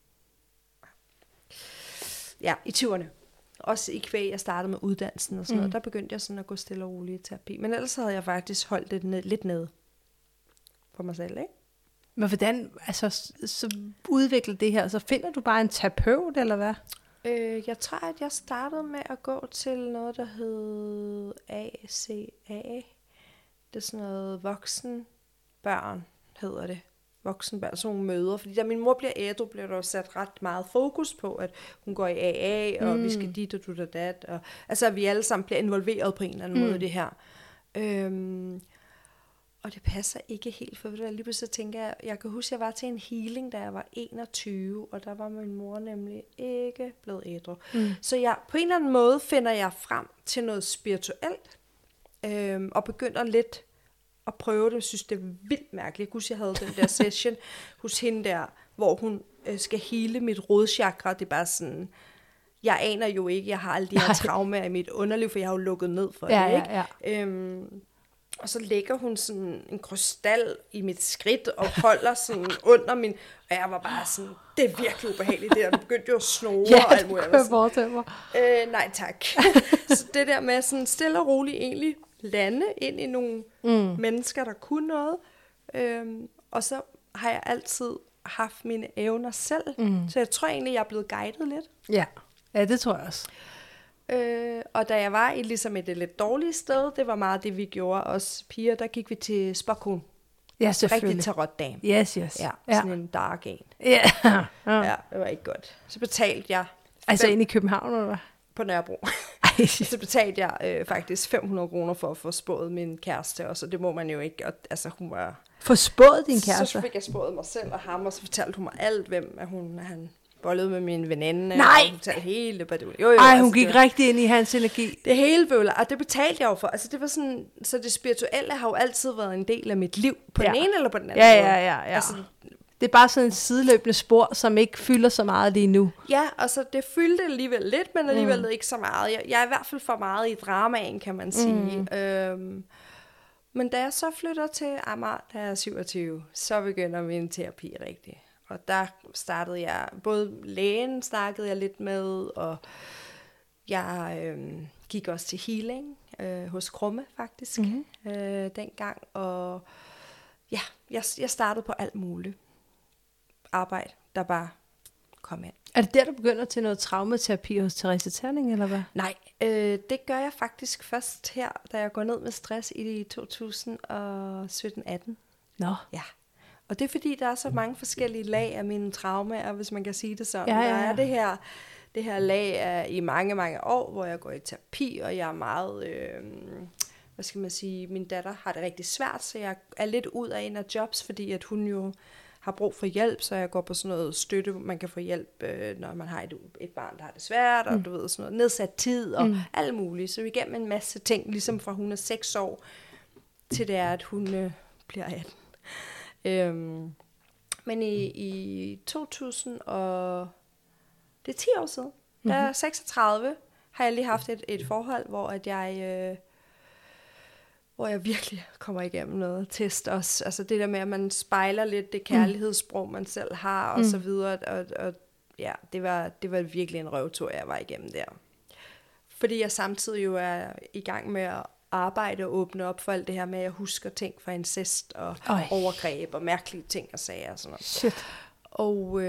Speaker 2: Ja, i 20'erne. Også i kvæg, jeg startede med uddannelsen og sådan noget, der begyndte jeg sådan at gå stille og roligt i terapi. Men ellers havde jeg faktisk holdt det lidt nede for mig selv, ikke?
Speaker 1: Men hvordan, altså, så udvikler det her, så finder du bare en terapeut, eller hvad?
Speaker 2: Jeg tror, at jeg startede med at gå til noget, der hed ACA. Det er sådan noget voksenbørn, hedder det. Voksenbørn, sådan nogle møder. Fordi da min mor bliver ædru, bliver der sat ret meget fokus på, at hun går i AA, og vi skal dit og dut og dat. Og, altså, at vi alle sammen bliver involveret på en eller anden måde i det her. Og det passer ikke helt, for lige pludselig tænker jeg kan huske, at jeg var til en healing, da jeg var 21, og der var min mor nemlig ikke blevet ædru. Så jeg, på en eller anden måde finder jeg frem til noget spirituelt, og begynder lidt at prøve det. Jeg synes, det er vildt mærkeligt. Jeg husker, jeg havde den der session hos hende der, hvor hun skal hele mit rodchakra. Det er bare sådan, jeg aner jo ikke, jeg har alle de her traumer i mit underliv, for jeg har jo lukket ned for det, ikke? Ja. Og så lægger hun sådan en krystal i mit skridt og holder sådan under min... Og jeg var bare sådan, det er virkelig ubehageligt det der. Du begyndte jo at snore og alt muligt. Nej tak. Så det der med sådan stille og roligt egentlig lande ind i nogle mennesker, der kunne noget. Og så har jeg altid haft mine evner selv. Så jeg tror egentlig, jeg er blevet guidet lidt.
Speaker 1: Ja, det tror jeg også.
Speaker 2: Og da jeg var i ligesom et lidt dårligt sted, det var meget det, vi gjorde, os piger, der gik vi til Spokon.
Speaker 1: Ja, selvfølgelig.
Speaker 2: Rigtig tarotdame.
Speaker 1: Yes.
Speaker 2: Ja, sådan en dark en.
Speaker 1: Ja.
Speaker 2: Ja, det var ikke godt. Så betalte jeg...
Speaker 1: Altså ind i København, eller hvad?
Speaker 2: På Nørrebro. Så betalte jeg faktisk 500 kroner for at få spået min kæreste, og så det må man jo ikke. Og, altså hun var...
Speaker 1: Få spået din kæreste?
Speaker 2: Så fik jeg spået mig selv og ham, og så fortalte hun mig alt, hvem han bollede med min veninde.
Speaker 1: Nej!
Speaker 2: Og hun fortalte hele badul. Jo,
Speaker 1: ej,
Speaker 2: altså,
Speaker 1: hun gik rigtig ind i hans energi.
Speaker 2: Det hele bøvler, og det betalte jeg jo for. Altså det var sådan, så det spirituelle har jo altid været en del af mit liv, på den ene eller på den anden måde.
Speaker 1: Ja.
Speaker 2: Altså,
Speaker 1: det er bare sådan et sideløbende spor, som ikke fylder så meget lige nu.
Speaker 2: Ja, og så det fyldte alligevel lidt, men alligevel ikke så meget. Jeg er i hvert fald for meget i dramaen, kan man sige. Men da jeg så flytter til Amager, da jeg er 27, så begynder min terapi rigtigt. Og der startede jeg, både lægen snakkede jeg lidt med, og jeg gik også til healing hos Krumme faktisk dengang. Og ja, jeg startede på alt muligt arbejde, der bare kom ind.
Speaker 1: Er det der, du begynder til noget traumaterapi hos Therese Terning, eller hvad?
Speaker 2: Nej, det gør jeg faktisk først her, da jeg går ned med stress i 2017-18.
Speaker 1: Nå.
Speaker 2: Ja. Og det er fordi, der er så mange forskellige lag af mine traumer, hvis man kan sige det sådan.
Speaker 1: Ja.
Speaker 2: Der er det her lag af, i mange, mange år, hvor jeg går i terapi, og jeg er meget, hvad skal man sige, min datter har det rigtig svært, så jeg er lidt ud af en af jobs, fordi at hun jo har brug for hjælp, så jeg går på sådan noget støtte, man kan få hjælp, når man har et barn, der har det svært, og du ved, sådan noget nedsat tid, og alt muligt. Så vi igennem en masse ting, ligesom fra hun er 6 år, til det er, at hun bliver 18. Men i 2000, og det er 10 år siden, da jeg er 36, har jeg lige haft et forhold, hvor jeg virkelig kommer igennem noget test også. Altså det der med, at man spejler lidt det kærlighedssprog, man selv har, og så videre. Og ja, det var virkelig en røvtur, jeg var igennem der. Fordi jeg samtidig jo er i gang med at arbejde og åbne op for alt det her med, at jeg husker ting fra incest og overgreb og mærkelige ting og sager og sådan noget.
Speaker 1: Shit.
Speaker 2: Og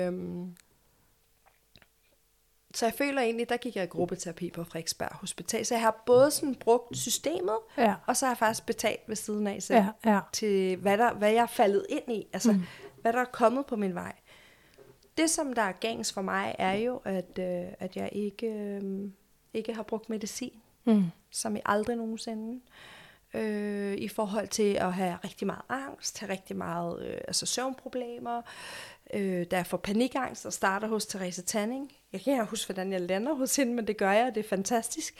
Speaker 2: så jeg føler egentlig, der gik jeg i gruppeterapi på Frederiksberg Hospital. Så jeg har både sådan brugt systemet, og så har jeg faktisk betalt ved siden af selv, til hvad jeg er faldet ind i. Altså, hvad der er kommet på min vej. Det, som der er gængs for mig, er jo, at jeg ikke har brugt medicin. Som jeg aldrig nogensinde. I forhold til at have rigtig meget angst, have rigtig meget søvnproblemer. Da jeg får panikangst og starter hos Therese Terning. Jeg kan ikke huske, hvordan jeg lander hos hende, men det gør jeg, det er fantastisk.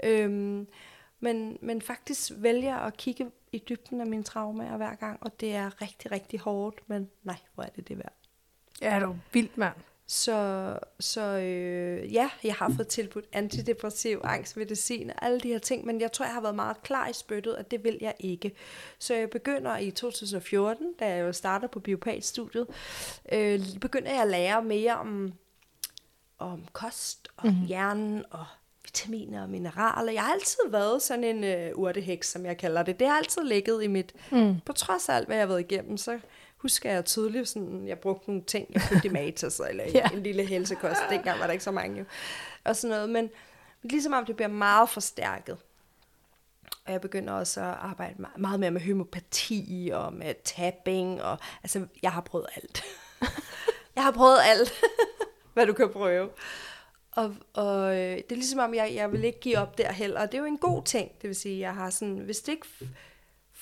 Speaker 2: Men faktisk vælger at kigge i dybden af mine traumer hver gang, og det er rigtig, rigtig hårdt, men nej, hvor er det værd.
Speaker 1: Ja, det er jo vildt, mand.
Speaker 2: Så jeg har fået tilbudt antidepressiv, angstmedicin og alle de her ting, men jeg tror, jeg har været meget klar i spyttet, at det vil jeg ikke. Så jeg begynder i 2014, da jeg jo starter på Biopat-studiet, begynder jeg at lære mere om kost og hjernen og vitaminer og mineraler. Jeg har altid været sådan en urteheks, som jeg kalder det. Det har altid ligget i mit, på trods af alt, hvad jeg har været igennem, så husker jeg tydeligt, sådan, jeg brugte nogle ting, jeg købte i Matas, eller en lille helsekost. Dengang var der ikke så mange jo. Og sådan noget, men ligesom om det bliver meget forstærket. Og jeg begynder også at arbejde meget mere med homøopati og med tapping. Og, altså, jeg har prøvet alt. Jeg har prøvet alt, hvad du kan prøve. Og det er ligesom om, jeg vil ikke give op der heller. Og det er jo en god ting, det vil sige, jeg har sådan, hvis det ikke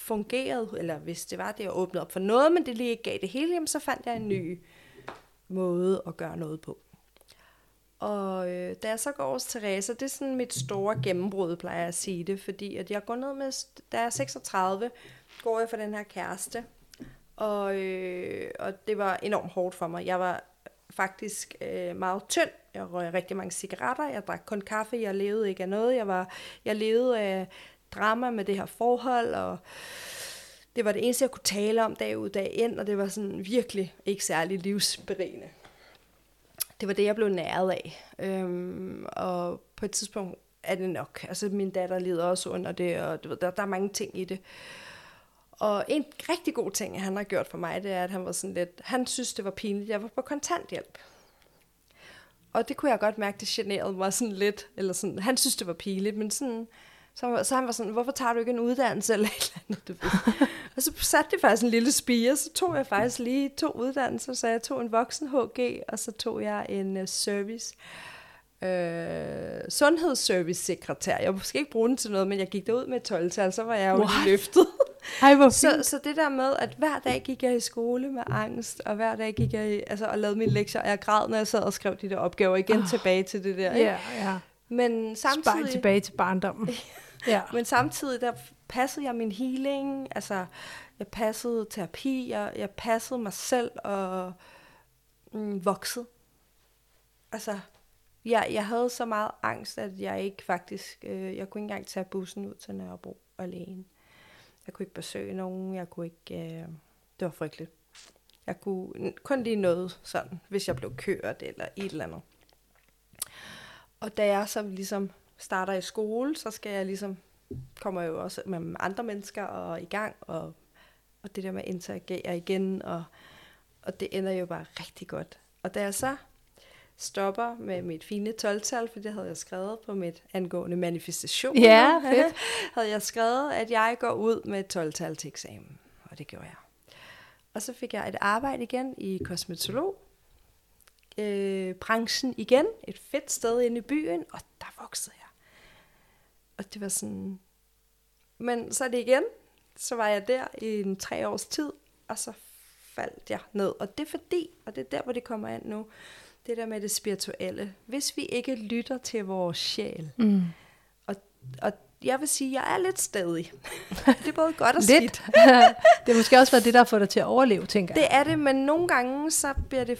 Speaker 2: fungerede, eller hvis det var det, jeg åbnede op for noget, men det lige ikke gav det hele, jamen, så fandt jeg en ny måde at gøre noget på. Og da jeg så går over til Teresa, det er sådan mit store gennembrud, plejer jeg at sige det, fordi at jeg går ned med, da jeg er 36, går jeg for den her kæreste, og det var enormt hårdt for mig. Jeg var faktisk meget tynd. Jeg røg rigtig mange cigaretter. Jeg drak kun kaffe. Jeg levede ikke af noget. Jeg levede af drama med det her forhold, og det var det eneste, jeg kunne tale om dag ud dag ind, og det var sådan virkelig ikke særlig livsberigende. Det var det, jeg blev næret af. Og på et tidspunkt er det nok. Altså min datter lider også under det, og du ved, der er mange ting i det. Og en rigtig god ting, han har gjort for mig, det er, at han var sådan lidt, han synes, det var pinligt, jeg var på kontanthjælp. Og det kunne jeg godt mærke, det generede mig sådan lidt, eller sådan, han synes, det var pinligt, men sådan, så han var sådan, hvorfor tager du ikke en uddannelse, eller et eller andet, du ved. Og så satte det faktisk en lille spire, så tog jeg faktisk lige 2 uddannelser, så jeg tog en voksen HG, og så tog jeg en sundhedsservice-sekretær. Jeg måske ikke bruge den til noget, men jeg gik derud med 12-tal, så var jeg jo løftet.
Speaker 1: Ej,
Speaker 2: så det der med, at hver dag gik jeg i skole med angst, og hver dag gik jeg og lavede mine lektier, og jeg græd, når jeg sad og skrev de der opgaver igen tilbage til det der. Ikke?
Speaker 1: Ja.
Speaker 2: Men samtidig...
Speaker 1: Spejl tilbage til barndommen.
Speaker 2: Ja. Men samtidig, der passede jeg min healing, altså jeg passede terapi, jeg passede mig selv og voksede. Altså, jeg havde så meget angst, at jeg ikke faktisk, jeg kunne ikke engang tage bussen ud til Nørrebro alene. Jeg kunne ikke besøge nogen, jeg kunne ikke, det var frygteligt. Jeg kunne kun lige noget sådan, hvis jeg blev kørt eller et eller andet. Og da jeg så ligesom starter i skole, så skal jeg ligesom, kommer jeg jo også med andre mennesker og i gang, og det der med at interagere igen, og det ender jo bare rigtig godt. Og da jeg så stopper med mit fine 12-tal, for det havde jeg skrevet på mit angående manifestation.
Speaker 1: Ja, fedt.
Speaker 2: Havde jeg skrevet, at jeg går ud med 12-tal til eksamen, og det gjorde jeg. Og så fik jeg et arbejde igen i kosmetolog, branchen igen, et fedt sted inde i byen, og der voksede jeg. Og det var sådan, men så er det igen, så var jeg der i en 3 års tid, og så faldt jeg ned. Og det er fordi, og det er der, hvor det kommer ind nu, det der med det spirituelle. Hvis vi ikke lytter til vores sjæl, og jeg vil sige, jeg er lidt stadig. Det er både godt og skidt.
Speaker 1: Det er måske også været det, der får dig til at overleve, tænker jeg.
Speaker 2: Det er det, men nogle gange, så bliver det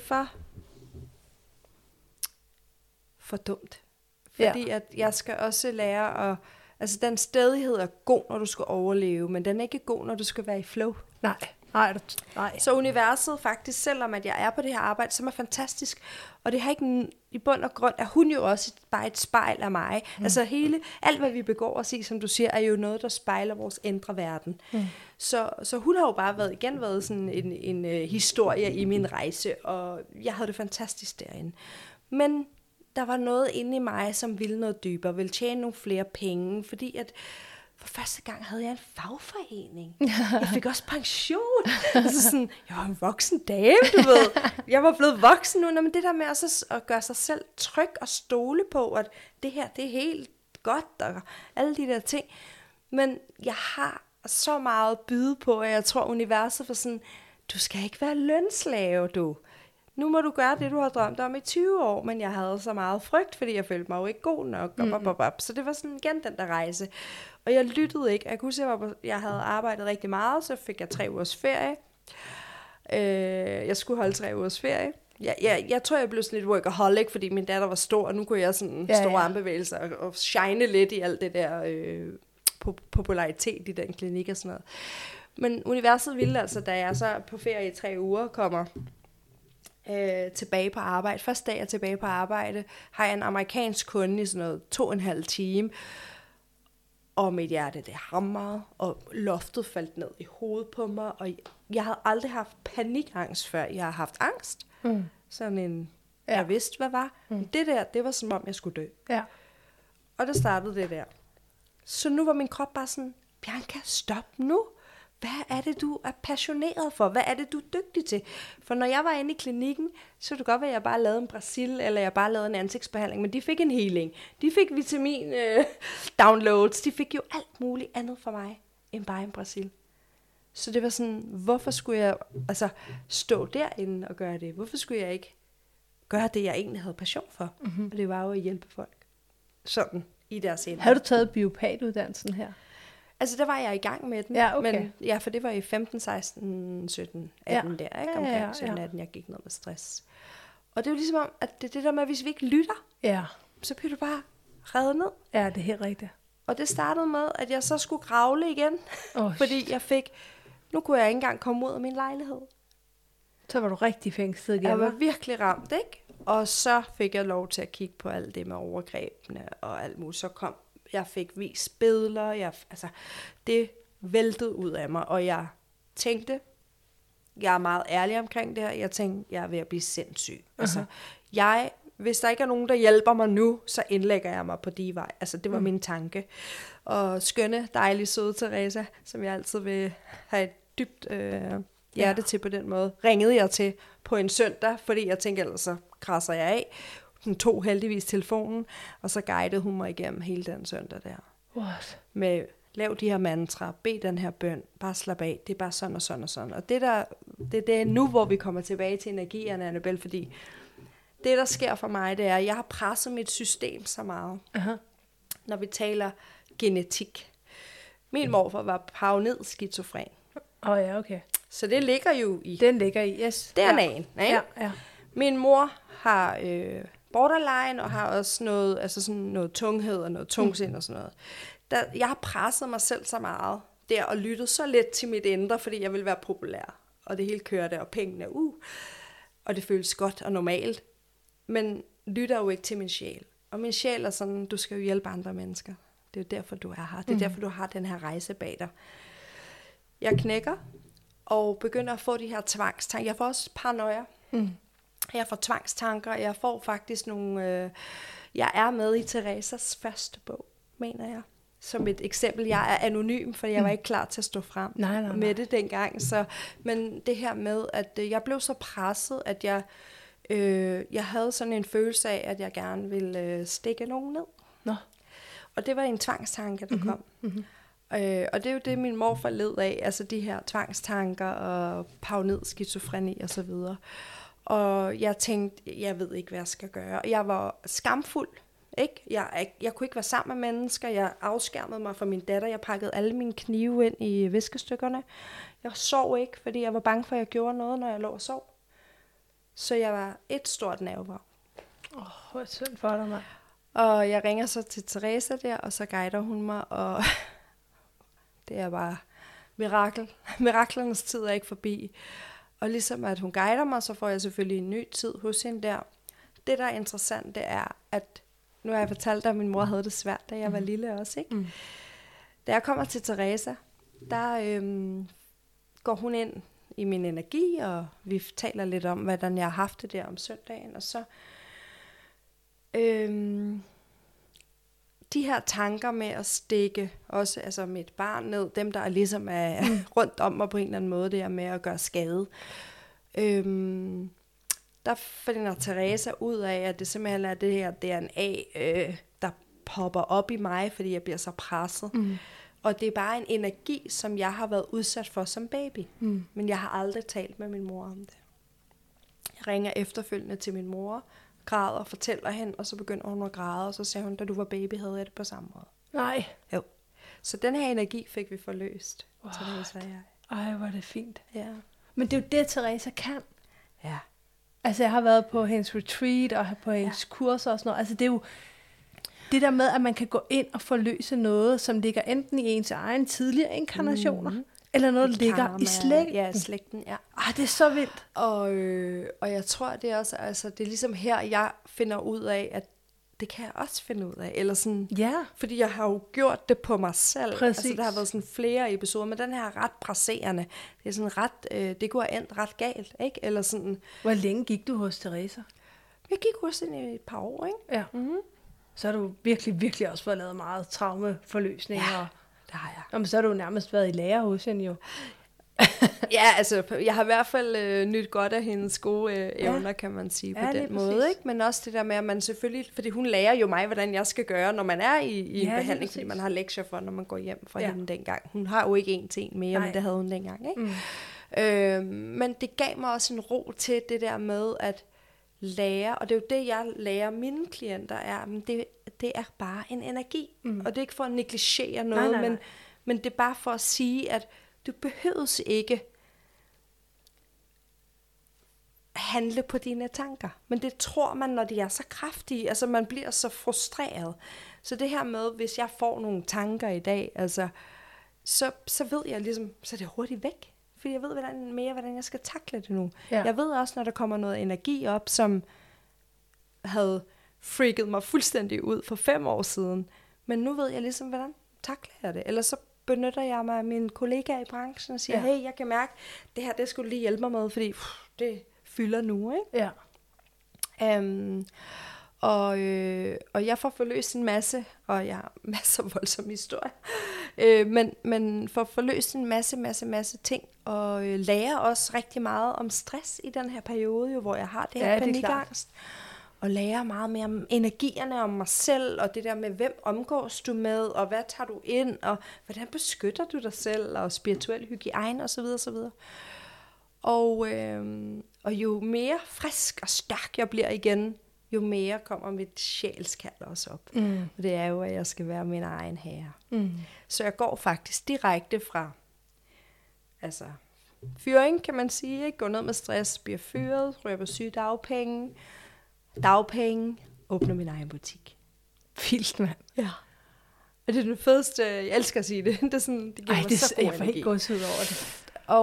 Speaker 2: for dumt. Fordi at jeg skal også lære at... Altså, den stædighed er god, når du skal overleve, men den er ikke god, når du skal være i flow.
Speaker 1: Nej.
Speaker 2: Så universet faktisk, selvom at jeg er på det her arbejde, som er fantastisk, og det har ikke i bund og grund, er hun jo også bare et spejl af mig. Altså alt hvad vi begår os i, som du siger, er jo noget, der spejler vores indre verden. Så hun har jo bare været sådan en historie i min rejse, og jeg havde det fantastisk derinde. Men der var noget inde i mig, som ville noget dybere, ville tjene nogle flere penge, fordi at for første gang havde jeg en fagforening. Jeg fik også pension. Altså sådan, jeg var en voksen dame, du ved. Jeg var blevet voksen nu, men det der med at gøre sig selv tryg og stole på, at det her, det er helt godt, og alle de der ting. Men jeg har så meget at byde på, at jeg tror, universet var sådan, du skal ikke være lønslave, du. Nu må du gøre det, du har drømt om i 20 år, men jeg havde så meget frygt, fordi jeg følte mig jo ikke god nok. Så det var sådan igen den der rejse. Og jeg lyttede ikke. Jeg kunne huske, jeg havde arbejdet rigtig meget, så fik jeg 3 ugers ferie. Jeg skulle holde 3 ugers ferie. Jeg tror, jeg blev sådan lidt workaholic, fordi min datter var stor, og nu kunne jeg sådan store armbevægelser og shine lidt i alt det der popularitet i den klinik og sådan noget. Men universet ville altså, da jeg så på ferie i 3 uger kommer tilbage på arbejde. Første dag jeg er tilbage på arbejde, har jeg en amerikansk kunde i sådan noget 2,5 time, og mit hjerte det hamrede, og loftet faldt ned i hovedet på mig, og jeg havde aldrig haft panikangst før. Jeg har haft angst, sådan en, jeg vidste hvad var. Det der, det var som om jeg skulle dø. Ja. Og det startede det der. Så nu var min krop bare sådan, Bianca, stop nu. Hvad er det, du er passioneret for? Hvad er det, du er dygtig til? For når jeg var inde i klinikken, så kunne det godt være, at jeg bare lavede en Brasil, eller jeg bare lavede en ansigtsbehandling, men de fik en healing. De fik vitamin downloads. De fik jo alt muligt andet for mig, end bare en Brasil. Så det var sådan, hvorfor skulle jeg stå derinde og gøre det? Hvorfor skulle jeg ikke gøre det, jeg egentlig havde passion for? Mm-hmm. Og det var jo at hjælpe folk. Sådan, i deres ende.
Speaker 1: Har du taget biopatuddannelsen her?
Speaker 2: Altså, der var jeg i gang med den.
Speaker 1: Ja, okay.
Speaker 2: Men, ja, for det var i 15, 16, 17, 18 der, ikke? Omkring 17, 18, jeg gik ned med stress. Og det er jo ligesom om, at det er det der med, at hvis vi ikke lytter, så bliver du bare revet ned.
Speaker 1: Ja, det er helt rigtigt.
Speaker 2: Og det startede med, at jeg så skulle gravle igen, fordi nu kunne jeg ikke engang komme ud af min lejlighed.
Speaker 1: Så var du rigtig fængslet igen.
Speaker 2: Jeg var virkelig ramt, ikke? Og så fik jeg lov til at kigge på alt det med overgrebene og alt muligt. Så jeg fik vist billeder, det væltede ud af mig, og jeg tænkte, jeg er meget ærlig omkring det her, jeg tænkte, jeg er ved at blive sindssyg. Hvis der ikke er nogen, der hjælper mig nu, så indlægger jeg mig på de vej. Altså, det var min tanke. Og skønne, dejlige, søde Teresa, som jeg altid vil have et dybt hjerte til på den måde, ringede jeg til på en søndag, fordi jeg tænkte, ellers så krasser jeg af. Hun tog heldigvis telefonen, og så guidede hun mig igennem hele den søndag der.
Speaker 1: What?
Speaker 2: Med, lav de her mantra, bed den her bøn, bare slap af, det er bare sådan og sådan og sådan. Og det er nu, hvor vi kommer tilbage til energierne, Annabelle, fordi det, der sker for mig, det er, at jeg har presset mit system så meget, når vi taler genetik. Min morfar var paranoid skizofren.
Speaker 1: Ja, okay.
Speaker 2: Så det ligger jo i...
Speaker 1: Den ligger i, yes.
Speaker 2: DNA'en, ikke?
Speaker 1: Ja.
Speaker 2: Min mor har borderline, og har også noget, altså sådan noget tunghed og noget tungsind og sådan noget. Jeg har presset mig selv så meget der, og lyttet så lidt til mit indre, fordi jeg ville være populær. Og det hele kørte, og pengene, og det føles godt og normalt. Men lytter jo ikke til min sjæl. Og min sjæl er sådan, du skal jo hjælpe andre mennesker. Det er jo derfor, du er her. Det er derfor, du har den her rejse bag dig. Jeg knækker, og begynder at få de her tvangstanker. Jeg får også paranoia. Jeg får tvangstanker. Jeg får faktisk nogle... jeg er med i Teresas første bog, mener jeg. Som et eksempel. Jeg er anonym, for jeg var ikke klar til at stå frem med det dengang. Men det her med, at jeg blev så presset, at jeg havde sådan en følelse af, at jeg gerne ville stikke nogen ned. Nå. Og det var en tvangstanke, der kom. Mm-hmm. Og det er jo det, min morfar led af, altså de her tvangstanker og paranoid skizofreni og så videre. Og jeg tænkte, jeg ved ikke, hvad jeg skal gøre. Og jeg var skamfuld, ikke? Jeg kunne ikke være sammen med mennesker. Jeg afskærmede mig fra min datter. Jeg pakkede alle mine knive ind i viskestykkerne. Jeg sov ikke, fordi jeg var bange for, at jeg gjorde noget, når jeg lå og sov. Så jeg var et stort nervevrag.
Speaker 1: Hvor synd for dig, mand.
Speaker 2: Og jeg ringer så til Teresa der, og så guider hun mig, og det er bare mirakel. Miraklernes tid er ikke forbi. Og ligesom at hun guider mig, så får jeg selvfølgelig en ny tid hos hende der. Det, der er interessant, det er, at nu har jeg fortalt dig, at min mor havde det svært, da jeg var lille også, ikke? Mm. Da jeg kommer til Teresa, der går hun ind i min energi, og vi taler lidt om, hvordan jeg har haft det der om søndagen, og så de her tanker med at stikke også altså mit barn ned, dem der ligesom er rundt om mig på en eller anden måde, det er med at gøre skade. Der finder Teresa ud af, at det simpelthen er det her DNA, der popper op i mig, fordi jeg bliver så presset. Mm. Og det er bare en energi, som jeg har været udsat for som baby. Mm. Men jeg har aldrig talt med min mor om det. Jeg ringer efterfølgende til min mor, græder og fortæller hende, og så begynder hun at græde, og så siger hun, da du var baby, havde jeg det på samme måde.
Speaker 1: Nej.
Speaker 2: Jo. Så den her energi fik vi forløst, Teresa og jeg.
Speaker 1: Ej, hvor er det fint.
Speaker 2: Ja.
Speaker 1: Men det er jo det, Teresa kan.
Speaker 2: Ja.
Speaker 1: Altså, jeg har været på hendes retreat, og på hendes kurser og sådan noget. Altså, det er jo det der med, at man kan gå ind og forløse noget, som ligger enten i ens egen tidligere inkarnationer, eller noget, der ligger i slægten.
Speaker 2: Ja, slægten, ja.
Speaker 1: Det er så vildt.
Speaker 2: Og jeg tror, det er også, altså, det er ligesom her, jeg finder ud af, at det kan jeg også finde ud af. Eller sådan, fordi jeg har jo gjort det på mig selv.
Speaker 1: Præcis.
Speaker 2: Altså, der har været sådan flere episoder, men den her er ret presserende. Det er sådan ret, det kunne have endt ret galt, ikke? Eller sådan.
Speaker 1: Hvor længe gik du hos Teresa?
Speaker 2: Jeg gik hos hende i et par år, ikke?
Speaker 1: Ja. Mm-hmm. Så har du virkelig, virkelig også fået lavet meget traumeforløsninger.
Speaker 2: Ja, det har jeg.
Speaker 1: Jamen, så har du nærmest været i lære hos hende jo.
Speaker 2: Ja, altså, jeg har i hvert fald nyt godt af hendes gode evner, kan man sige, på den måde. Ikke? Men også det der med, at man selvfølgelig, fordi hun lærer jo mig, hvordan jeg skal gøre, når man er i en behandling, fordi man har lektier for, når man går hjem fra hende dengang. Hun har jo ikke en til en mere, men det havde hun dengang. Ikke? Men det gav mig også en ro til det der med at lære, og det er jo det, jeg lærer mine klienter, det er bare en energi. Og det er ikke for at negligere noget, nej. Men det er bare for at sige, at du behøves ikke handle på dine tanker. Men det tror man, når de er så kraftige. Altså, man bliver så frustreret. Så det her med, hvis jeg får nogle tanker i dag, altså, så ved jeg ligesom, så er det hurtigt væk. Fordi jeg ved hvordan jeg skal takle det nu. Ja. Jeg ved også, når der kommer noget energi op, som havde freaket mig fuldstændig ud for 5 år siden. Men nu ved jeg ligesom, hvordan takler jeg det. Eller så benytter jeg mig af mine kollegaer i branchen og siger, hey, jeg kan mærke, det her, det skulle lige hjælpe mig med, fordi det fylder nu, ikke? Ja. Og jeg får forløst en masse, og jeg har masser af voldsomme historier, men får forløst en masse ting, og lærer også rigtig meget om stress i den her periode, jo, hvor jeg har det her panikangst. Og lære meget mere om energierne, om mig selv, og det der med, hvem omgås du med, og hvad tager du ind, og hvordan beskytter du dig selv, og spirituel hygiejne, osv. osv. Og jo mere frisk og stærk jeg bliver igen, jo mere kommer mit sjælskald også op. Og det er jo, at jeg skal være min egen herre. Så jeg går faktisk direkte fra, altså fyring, kan man sige, ikke? Går ned med stress, bliver fyret, ryger på dagpenge, åbner min egen butik.
Speaker 1: Vildt, mand.
Speaker 2: Ja. Og det er den fedeste, jeg elsker at sige det. Det er sådan, det giver mig så god energi.
Speaker 1: Jeg får helt gåsehud over det.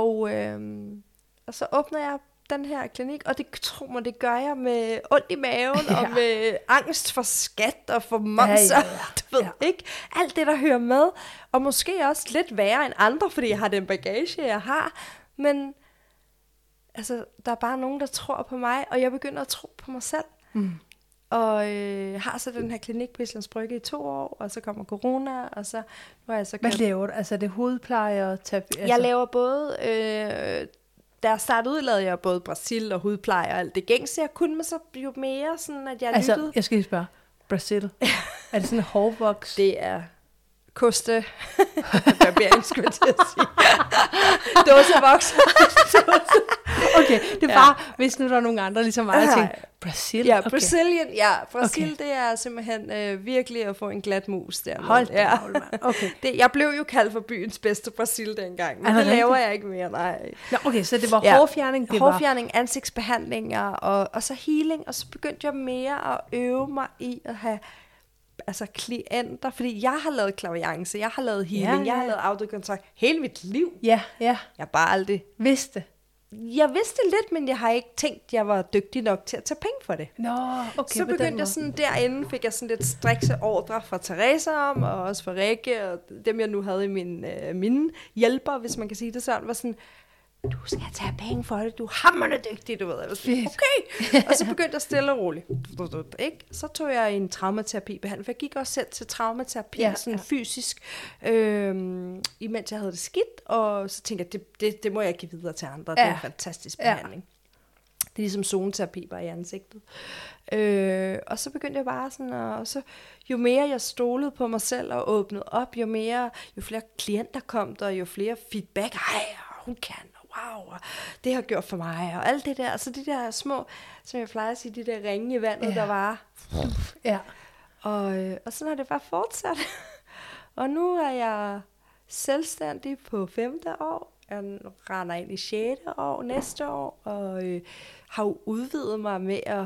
Speaker 2: Og så åbner jeg den her klinik, og det gør jeg med ondt i maven, og med angst for skat og for moms, du ved ikke, alt det, der hører med, og måske også lidt værre end andre, fordi jeg har den bagage, jeg har, men altså, der er bare nogen, der tror på mig, og jeg begynder at tro på mig selv. Og har så den her klinik på Islands Brygge i 2 år, og så kommer corona, og så nu er jeg så...
Speaker 1: Hvad laver du? Altså, det hudpleje og terapi? Altså.
Speaker 2: Jeg laver både... Da jeg startede ud, lavede jeg både Brasil og hudpleje og alt det gængse. Jeg kunne, men så jo mere sådan, at jeg lyttede...
Speaker 1: Altså, jeg skal lige spørge. Brasil. Er det sådan en hårvoks?
Speaker 2: Det er koste... barbering, skulle jeg til at sige. Dåsevoks.
Speaker 1: Okay, det er bare, hvis nu der er nogle andre, ligesom mig, der tænker, Brasil?
Speaker 2: Ja, okay. Brasil, det er simpelthen virkelig at få en glat mus der.
Speaker 1: Hold da, okay.
Speaker 2: Jeg blev jo kaldt for byens bedste Brasil dengang, men det laver jeg ikke mere, nej.
Speaker 1: Nå, okay, så det var hårfjerning?
Speaker 2: Hårfjerning, ansigtsbehandlinger, og så healing, og så begyndte jeg mere at øve mig i at have klienter, fordi jeg har lavet klaviance, jeg har lavet healing, jeg har lavet autokontakt hele mit liv.
Speaker 1: Ja. Jeg
Speaker 2: bare aldrig
Speaker 1: vidste.
Speaker 2: Jeg vidste lidt, men jeg har ikke tænkt, jeg var dygtig nok til at tage penge for det.
Speaker 1: Nå, okay.
Speaker 2: Så begyndte jeg sådan, derinde fik jeg sådan lidt strikse ordre fra Teresa om, og også fra Rikke, og dem jeg nu havde i mine hjælper, hvis man kan sige det sådan, var sådan, du skal tage penge for det, du er hammerende dygtig, du ved. Jeg var sådan, okay. Og så begyndte jeg stille og roligt. Ikke? Så tog jeg en traumaterapibehandling, for jeg gik også selv til traumaterapi, fysisk, imens jeg havde det skidt, og så tænkte jeg, det må jeg give videre til andre. Det er en fantastisk behandling. Det er ligesom zoneterapi bare i ansigtet. Og så begyndte jeg bare sådan, og så jo mere jeg stolede på mig selv og åbnede op, jo flere klienter kom der, jo flere feedback, hun kan, wow, det har gjort for mig, og alt det der, så de der små, som jeg plejer at sige, de der ringe i vandet, der var.
Speaker 1: Ja.
Speaker 2: Og sådan har det bare fortsat. Og nu er jeg selvstændig på 5. år, jeg render ind i 6. år næste år, og har jo udvidet mig med at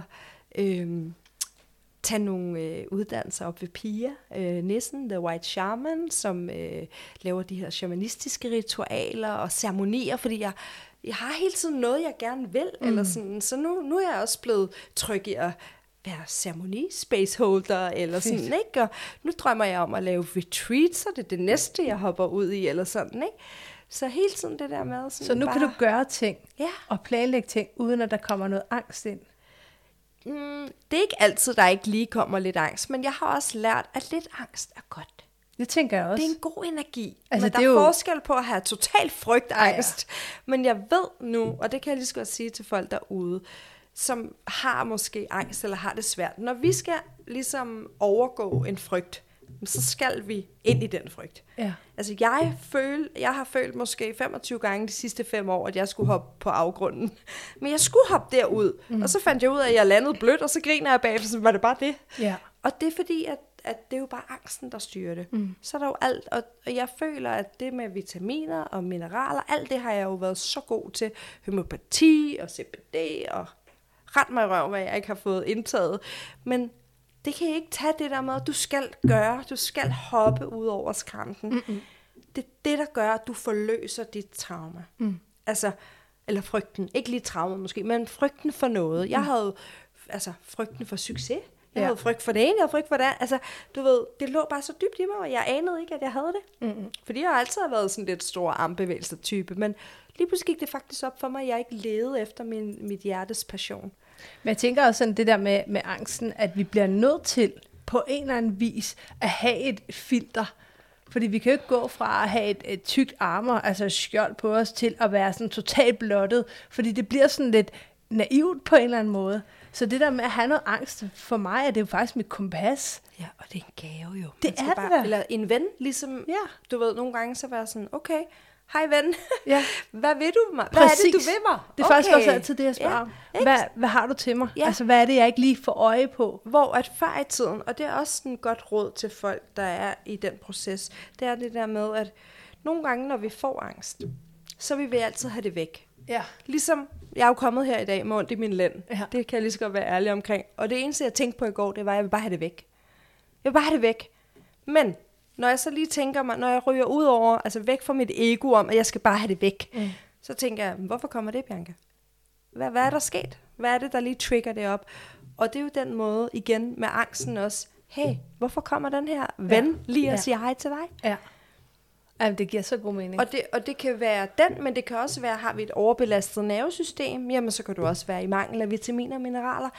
Speaker 2: tage nogle uddannelser op ved Pia Nissen, The White Shaman, som laver de her shamanistiske ritualer og ceremonier, fordi jeg har hele tiden noget, jeg gerne vil, eller sådan, så nu er jeg også blevet tryg i at være ceremoni-spaceholder, eller sådan, ikke? Og nu drømmer jeg om at lave retreats, så det er det næste, jeg hopper ud i, eller sådan, ikke? Så hele tiden det der med...
Speaker 1: Så nu kan du gøre ting, og planlægge ting, uden at der kommer noget angst ind?
Speaker 2: Det er ikke altid, der ikke lige kommer lidt angst, men jeg har også lært, at lidt angst er godt.
Speaker 1: Det tænker jeg også.
Speaker 2: Det er en god energi.
Speaker 1: Altså,
Speaker 2: Men der er forskel på at have total frygtangst. Men jeg ved nu, og det kan jeg lige så godt sige til folk derude, som har måske angst eller har det svært. Når vi skal ligesom overgå en frygt, så skal vi ind i den frygt.
Speaker 1: Ja.
Speaker 2: Altså jeg har følt måske 25 gange de sidste 5 år, at jeg skulle hoppe på afgrunden. Men jeg skulle hoppe derud. Og så fandt jeg ud af, at jeg landede blødt, og så griner jeg bagefter, så var det bare det.
Speaker 1: Ja.
Speaker 2: Og det er fordi, at det er jo bare angsten, der styrer det. Så er der jo alt, og jeg føler, at det med vitaminer og mineraler, alt det har jeg jo været så god til. Homøopati og CBD og ret mig i røv, hvad jeg ikke har fået indtaget. Men det kan ikke tage det der med, at du skal hoppe ud over skrænten. Det er det, der gør, at du forløser dit trauma. Altså, eller frygten. Ikke lige trauma måske, men frygten for noget. Jeg havde frygten for succes. Jeg havde frygt for det ene, jeg havde frygt for det andet. Altså, du ved, det lå bare så dybt i mig, og jeg anede ikke, at jeg havde det. Fordi jeg har altid været sådan lidt stor armbevægelser-type, men lige pludselig gik det faktisk op for mig, at jeg ikke levede efter mit hjertes passion.
Speaker 1: Men jeg tænker også sådan det der med angsten, at vi bliver nødt til på en eller anden vis at have et filter. Fordi vi kan jo ikke gå fra at have et tykt armor, altså skjold på os, til at være sådan totalt blottet. Fordi det bliver sådan lidt naivt på en eller anden måde. Så det der med at have noget angst, for mig er det jo faktisk mit kompas.
Speaker 2: Ja, og det er en gave jo.
Speaker 1: Det er bare, det.
Speaker 2: Eller en ven, ligesom, du ved, nogle gange så være sådan, okay, hej ven, hvad vil du mig? Hvad er det, du vil mig?
Speaker 1: Det er faktisk også altid det, jeg spørger om. Hvad har du til mig?
Speaker 2: Ja.
Speaker 1: Altså, hvad er det, jeg ikke lige får øje på?
Speaker 2: Hvor at før i tiden, og det er også en godt råd til folk, der er i den proces, det er det der med, at nogle gange, når vi får angst, så vil vi altid have det væk.
Speaker 1: Ja.
Speaker 2: Ligesom, jeg er jo kommet her i dag med ondt i min lænd.
Speaker 1: Ja.
Speaker 2: Det kan jeg lige så godt være ærlig omkring. Og det eneste, jeg tænkte på i går, det var, at jeg vil bare have det væk. Jeg vil bare have det væk. Men når jeg så lige tænker mig, når jeg ryger ud over, altså væk fra mit ego om, at jeg skal bare have det væk, så tænker jeg, hvorfor kommer det, Bianca? Hvad er der sket? Hvad er det, der lige trigger det op? Og det er jo den måde, igen, med angsten også. Hey, hvorfor kommer den her ven lige og siger hej til dig?
Speaker 1: Ja. Jamen, det giver så god mening.
Speaker 2: Og det kan være den, men det kan også være, har vi et overbelastet nervesystem, jamen så kan du også være i mangel af vitaminer og mineraler.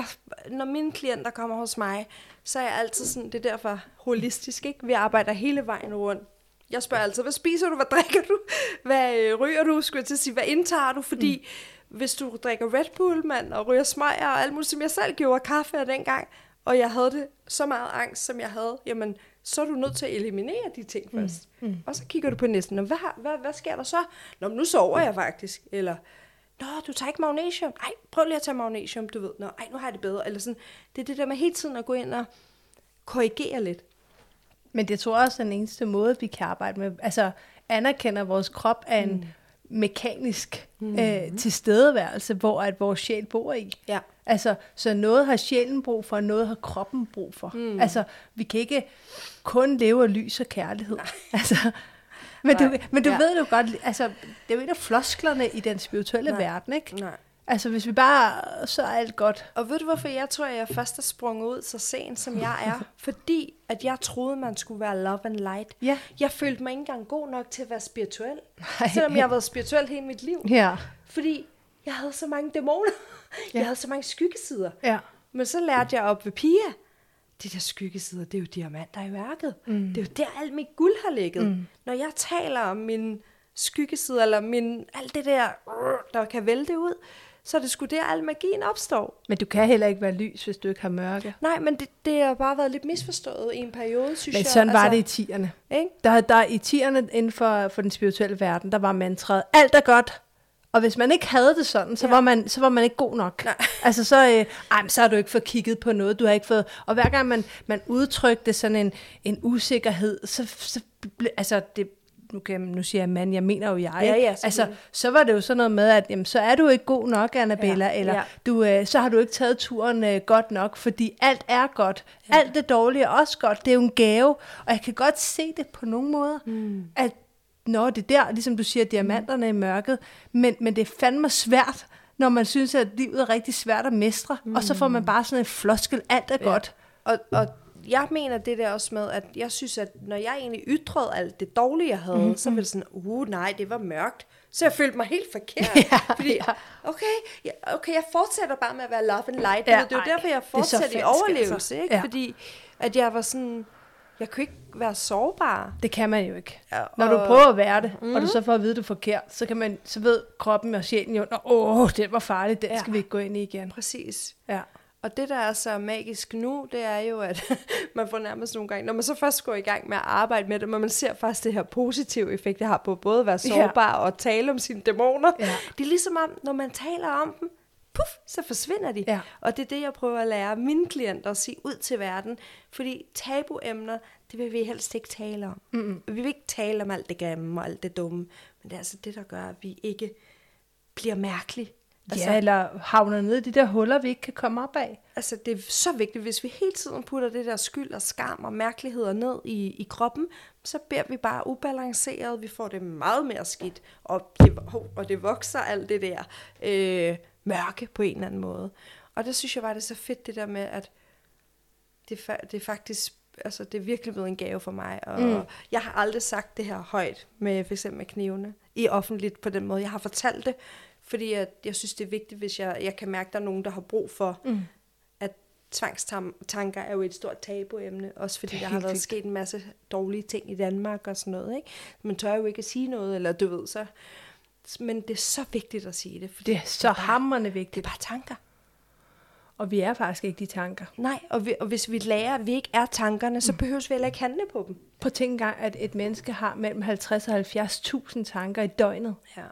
Speaker 2: Når mine klienter kommer hos mig, så er jeg altid sådan, det er derfor holistisk, ikke? Vi arbejder hele vejen rundt. Jeg spørger altid, hvad spiser du, hvad drikker du, hvad ryger du, skulle jeg til at sige, hvad indtager du, fordi hvis du drikker Red Bull, mand, og ryger smøger og alt muligt, som jeg selv gjorde, kaffe af dengang, og jeg havde det så meget angst, som jeg havde, jamen, så er du nødt til at eliminere de ting først. Og så kigger du på næsten, og hvad sker der så? Nå, men nu sover jeg faktisk. Eller, nå, du tager ikke magnesium. Ej, prøv lige at tage magnesium, du ved. Nå, ej, nu har jeg det bedre. Eller sådan. Det er det der med hele tiden at gå ind og korrigere lidt.
Speaker 1: Men det tror jeg også er den eneste måde, vi kan arbejde med. Altså, anerkender vores krop af en mekanisk tilstedeværelse, hvor at vores sjæl bor i.
Speaker 2: Ja.
Speaker 1: Altså, så noget har sjælen brug for, og noget har kroppen brug for. Altså, vi kan ikke kun leve af lys og kærlighed. Altså, men du ved jo godt, altså, det er jo en af flosklerne i den spirituelle verden, ikke?
Speaker 2: Nej.
Speaker 1: Altså, hvis vi bare, så er alt godt.
Speaker 2: Og ved du, hvorfor jeg tror, at jeg først er sprunget ud så sent, som jeg er? Fordi, at jeg troede, man skulle være love and light.
Speaker 1: Ja.
Speaker 2: Jeg følte mig ikke engang god nok til at være spirituel. Selvom jeg har været spirituel hele mit liv.
Speaker 1: Ja.
Speaker 2: Fordi jeg havde så mange dæmoner. Jeg havde så mange skyggesider.
Speaker 1: Ja.
Speaker 2: Men så lærte jeg op ved Pia, de der skyggesider, det er jo diamanter i værket. Det er jo der, alt mit guld har ligget. Når jeg taler om min skyggesider, eller alt det der kan vælte ud, så er det sgu der, al magien opstår.
Speaker 1: Men du kan heller ikke være lys, hvis du ikke har mørke.
Speaker 2: Nej, men det har bare været lidt misforstået i en periode, synes jeg.
Speaker 1: Men sådan var det i 10'erne.
Speaker 2: Ikke?
Speaker 1: Der i 10'erne inden for den spirituelle verden, der var mantraet, alt er godt. Og hvis man ikke havde det sådan, så var man ikke god nok.
Speaker 2: Nej.
Speaker 1: Altså så har du ikke fået kigget på noget, du har ikke fået. Og hver gang man udtrykte sådan en usikkerhed, altså det. Nu siger jeg mand, jeg mener jo jeg.
Speaker 2: Ja,
Speaker 1: altså, så var det jo sådan noget med, at jamen, så er du ikke god nok, Annabella, eller så har du ikke taget turen godt nok, fordi alt er godt. Ja. Alt det dårlige er også godt. Det er jo en gave, og jeg kan godt se det på nogle måder, at når det der, ligesom du siger, diamanterne i mørket, men det er fandme svært, når man synes, at livet er rigtig svært at mestre, og så får man bare sådan en floskel, alt er godt.
Speaker 2: Og jeg mener det der også med, at jeg synes, at når jeg egentlig ytrede alt det dårlige, jeg havde, så var det sådan, nej, det var mørkt. Så jeg følte mig helt forkert. Fordi, okay, jeg fortsætter bare med at være love and light. Det er jo derfor, jeg fortsætter i overlevelse. Ikke? Fordi at jeg var sådan, Jeg kan ikke være sårbar.
Speaker 1: Det kan man jo ikke.
Speaker 2: Ja,
Speaker 1: Når du prøver at være det, og du så får at vide, at du er forkert, så ved kroppen og sjælen jo, den var farlig, den skal vi ikke gå ind i igen.
Speaker 2: Præcis.
Speaker 1: Ja.
Speaker 2: Og det, der er så magisk nu, det er jo, at man får nærmest nogle gange, når man så først går i gang med at arbejde med det, men man ser faktisk det her positive effekt, det har på både at være sårbar og tale om sine dæmoner. Ja. Det er ligesom om, når man taler om dem, puff, så forsvinder de. Ja. Og det er det, jeg prøver at lære mine klienter at sige ud til verden. Fordi tabuemner, det vil vi helst ikke tale om. Vi vil ikke tale om alt det grimme og alt det dumme, men det er altså det, der gør, at vi ikke bliver mærkelige.
Speaker 1: Altså, eller havner ned i de der huller, vi ikke kan komme op af.
Speaker 2: Altså, det er så vigtigt, hvis vi hele tiden putter det der skyld og skam og mærkeligheder ned i kroppen, så bliver vi bare ubalanceret, vi får det meget mere skidt, og det vokser alt det der mørke på en eller anden måde. Og det synes jeg bare, det er så fedt, det der med, at det er faktisk, altså det er virkelig blevet en gave for mig, og jeg har aldrig sagt det her højt, med for eksempel med knivene, i offentligt på den måde. Jeg har fortalt det, fordi jeg synes, det er vigtigt, hvis jeg kan mærke, at der er nogen, der har brug for, at tvangstanker er jo et stort tabuemne, også fordi der har været sket en masse dårlige ting i Danmark og sådan noget, ikke? Man tør jo ikke at sige noget, eller du ved så. Men det er så vigtigt at sige det.
Speaker 1: Det er så hamrende vigtigt.
Speaker 2: Det er bare tanker.
Speaker 1: Og vi er faktisk ikke de tanker.
Speaker 2: Nej, og hvis vi lærer, at vi ikke er tankerne, så behøver vi heller ikke handle på dem.
Speaker 1: Prøv at tænke engang, at et menneske har mellem 50 og 70.000 tanker i døgnet. Ja.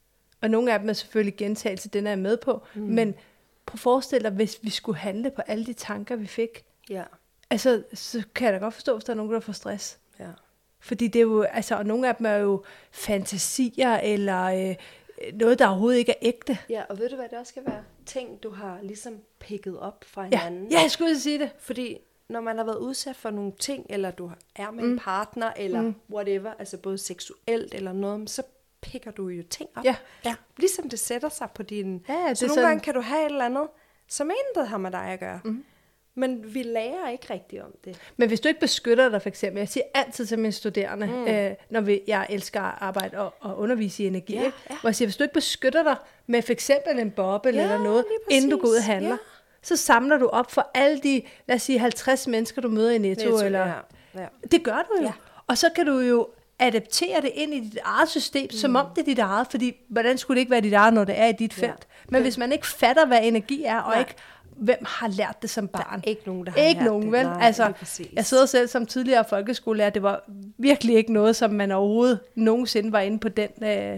Speaker 1: Og nogle af dem er selvfølgelig gentagelse, den er jeg med på. Men prøv at forestille dig, hvis vi skulle handle på alle de tanker, vi fik. Ja. Altså, så kan jeg da godt forstå, hvis der er nogen, der får stress. Ja. Fordi det er jo, altså, og nogle af dem er jo fantasier, eller noget, der overhovedet ikke er ægte.
Speaker 2: Ja, og ved du, hvad det også skal være? Ting, du har ligesom picket op fra hinanden.
Speaker 1: Ja, jeg skulle sige det.
Speaker 2: Fordi når man har været udsat for nogle ting, eller du er med en partner, eller whatever, altså både seksuelt eller noget, så pikker du jo ting op. Ja. Ligesom det sætter sig på din... Ja, så nogle gange kan du have et eller andet, som intet har med dig at gøre. Men vi lærer ikke rigtigt om det.
Speaker 1: Men hvis du ikke beskytter dig, for eksempel, jeg siger altid til mine studerende, når jeg elsker at arbejde og undervise i energi, hvor jeg siger, hvis du ikke beskytter dig med for eksempel en boble eller noget, inden du går ud og handler, så samler du op for alle de, lad os sige, 50 mennesker, du møder i Netto. Eller... Ja. Det gør du jo. Ja. Og så kan du jo adaptere det ind i dit eget system, som om det er dit eget, fordi hvordan skulle det ikke være dit eget, når det er i dit felt? Men hvis man ikke fatter, hvad energi er, og ikke hvem har lært det som barn?
Speaker 2: Der er ikke nogen, der har lært det.
Speaker 1: Vel? Nej, altså, jeg sidder selv som tidligere folkeskolelærer, det var virkelig ikke noget, som man overhovedet nogensinde var inde på det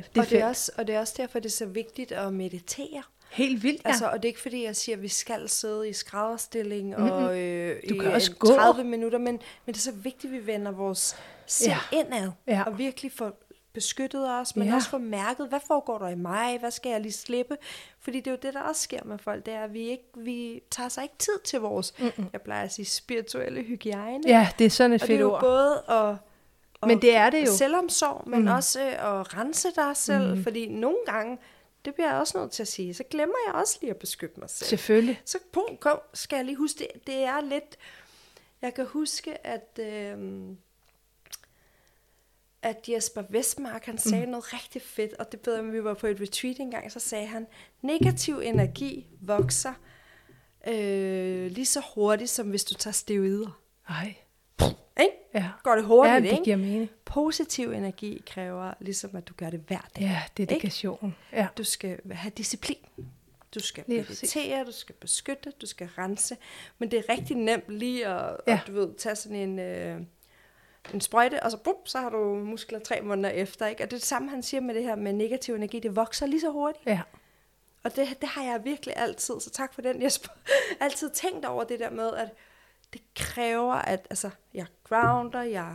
Speaker 1: felt.
Speaker 2: Og det er også derfor, det er så vigtigt at meditere.
Speaker 1: Helt vildt, ja.
Speaker 2: Altså, og det er ikke fordi, jeg siger, at vi skal sidde i skrædderstilling og
Speaker 1: du kan også gå
Speaker 2: 30 minutter, men det er så vigtigt, at vi vender vores sind indad, og virkelig får beskyttet os, men også får mærket, hvad foregår der i mig, hvad skal jeg lige slippe? Fordi det er jo det, der også sker med folk, det er, at vi tager sig ikke tid til vores, jeg plejer at sige, spirituelle hygiejne.
Speaker 1: Ja, det er sådan et fedt ord.
Speaker 2: Og det er jo både
Speaker 1: men det er det jo.
Speaker 2: Selvomsorg, men også at rense dig selv, fordi nogle gange, det bliver jeg også nødt til at sige, så glemmer jeg også lige at beskytte mig selv.
Speaker 1: Selvfølgelig.
Speaker 2: Så skal jeg lige huske, det er lidt, jeg kan huske, at Jesper Vestmark, han sagde noget rigtig fedt, og det bedre, vi var på et retreat engang, så sagde han, negativ energi vokser lige så hurtigt, som hvis du tager steroider.
Speaker 1: Ej.
Speaker 2: Ikke? Ja. Går det hurtigt,
Speaker 1: ikke? Ja, det giver mening.
Speaker 2: Positiv energi kræver ligesom, at du gør det hver dag.
Speaker 1: Ja, dedikation. Ja.
Speaker 2: Du skal have disciplin. Du skal meditere, du skal beskytte, du skal rense. Men det er rigtig nemt lige at du ved, tage sådan en sprøjte, og så har du muskler 3 måneder efter. Ikke? Og det er det samme, han siger med det her med negativ energi. Det vokser lige så hurtigt. Ja. Og det har jeg virkelig altid, så tak for den, Jesper, altid tænkt over det der med, at det kræver, at altså, jeg grounder, jeg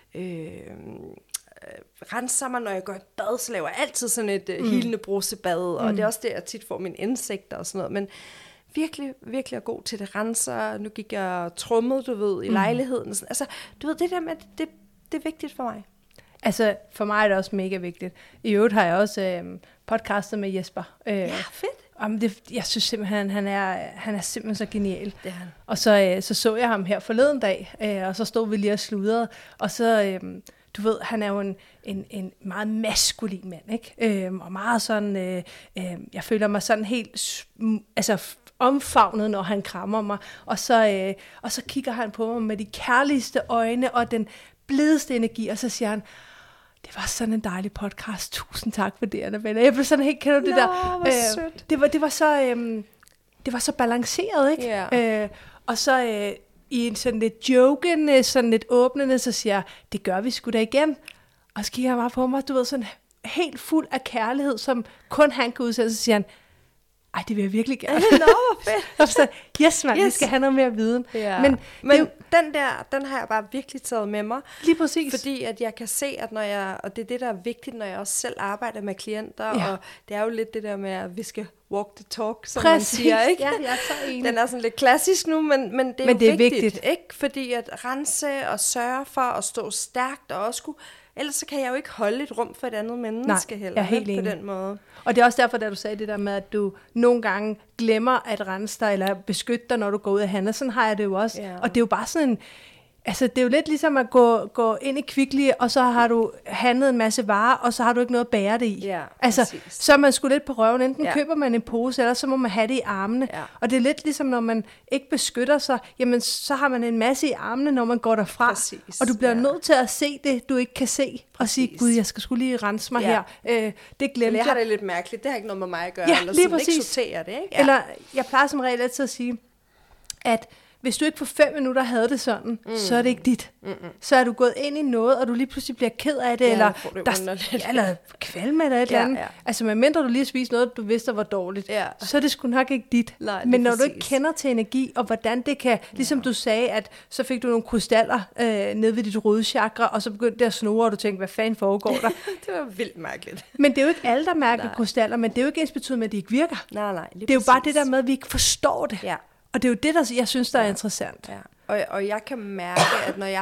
Speaker 2: renser mig, når jeg går i bad, så laver jeg altid sådan et hilende brusebad, og det er også det, jeg tit får mine insekter og sådan noget, men virkelig, virkelig er god til det, renser. Nu gik jeg trummet, du ved, i lejligheden. Altså, du ved, det der med, det er vigtigt for mig.
Speaker 1: Altså, for mig er det også mega vigtigt. I øvrigt har jeg også podcastet med Jesper.
Speaker 2: Ja, fedt.
Speaker 1: Jeg synes simpelthen, han er simpelthen så genial.
Speaker 2: Det er han.
Speaker 1: Og så jeg ham her forleden dag, og så stod vi lige og sludrede, og så, du ved, han er jo en meget maskulin mand, ikke? Og meget sådan, jeg føler mig sådan helt, altså omfavnet, når han krammer mig, og så kigger han på mig med de kærligste øjne, og den blideste energi, og så siger han, det var sådan en dejlig podcast, tusind tak for det, Annabella. Jeg blev sådan helt, kender du det der?
Speaker 2: Hvor sødt.
Speaker 1: Det var så balanceret, ikke?
Speaker 2: Ja.
Speaker 1: Og så i en sådan lidt jokende, sådan lidt åbnende, så siger jeg, det gør vi sgu da igen. Og så kigger han bare på mig, du ved, sådan helt fuld af kærlighed, som kun han kan udsætte, så siger han, ej, det vil jeg virkelig gerne.
Speaker 2: Nå, hvor fedt.
Speaker 1: Så, yes, man, vi skal have noget mere viden.
Speaker 2: Ja. Men den har jeg bare virkelig taget med mig.
Speaker 1: Lige præcis.
Speaker 2: Fordi at jeg kan se, at og det er det, der er vigtigt, når jeg også selv arbejder med klienter, og det er jo lidt det der med, at vi skal walk the talk, som man siger, ikke?
Speaker 1: Ja, jeg er så enig.
Speaker 2: Den er sådan lidt klassisk nu, men det er jo vigtigt, ikke? Fordi at rense og sørge for at stå stærkt, og også kunne, ellers så kan jeg jo ikke holde et rum for et andet menneske heller,
Speaker 1: jeg er helt
Speaker 2: på den måde.
Speaker 1: Og det er også derfor, da du sagde det der med, at du nogle gange glemmer at rense dig, eller beskytte dig, når du går ud af handle. Sådan har jeg det jo også.
Speaker 2: Ja.
Speaker 1: Og det er jo bare sådan en, altså det er jo lidt ligesom at gå ind i Kvickly, og så har du handlet en masse varer, og så har du ikke noget at bære det i.
Speaker 2: Ja,
Speaker 1: altså,
Speaker 2: præcis.
Speaker 1: så er man sgu lidt på røven. Enten køber man en pose, eller så må man have det i armene. Ja. Og det er lidt ligesom, når man ikke beskytter sig, jamen så har man en masse i armene, når man går derfra.
Speaker 2: Præcis.
Speaker 1: Og du bliver nødt til at se det, du ikke kan se, og sige, gud, jeg skal sgu lige rense mig her. Det glemte
Speaker 2: jeg. Har det lidt mærkeligt, det har ikke noget med mig at gøre, eller
Speaker 1: lige
Speaker 2: sådan
Speaker 1: præcis.
Speaker 2: ikke sortere det, ikke? Ja.
Speaker 1: Eller jeg plejer som regel altid at sige, at hvis du ikke på 5 minutter havde det sådan, så er det ikke dit. Så er du gået ind i noget, og du lige pludselig bliver ked af det, eller kvalme eller et eller andet. Ja. Altså medmindre du lige spiser noget, du vidste var dårligt, så er det sgu nok ikke dit.
Speaker 2: Nej,
Speaker 1: men når du ikke kender til energi, og hvordan det kan, ligesom du sagde, at så fik du nogle krystaller ned ved dit rødchakra, og så begyndte det at snurre, og du tænkte, hvad fanden foregår der?
Speaker 2: Det var vildt mærkeligt.
Speaker 1: Men det er jo ikke alle, der mærker krystaller, men det er jo ikke ensbetydende med, at de ikke virker.
Speaker 2: Nej,
Speaker 1: det er jo bare det der med, at vi ikke forstår det.
Speaker 2: Ja.
Speaker 1: Og det er jo det, der jeg synes, der er interessant.
Speaker 2: Ja. Og jeg kan mærke, at når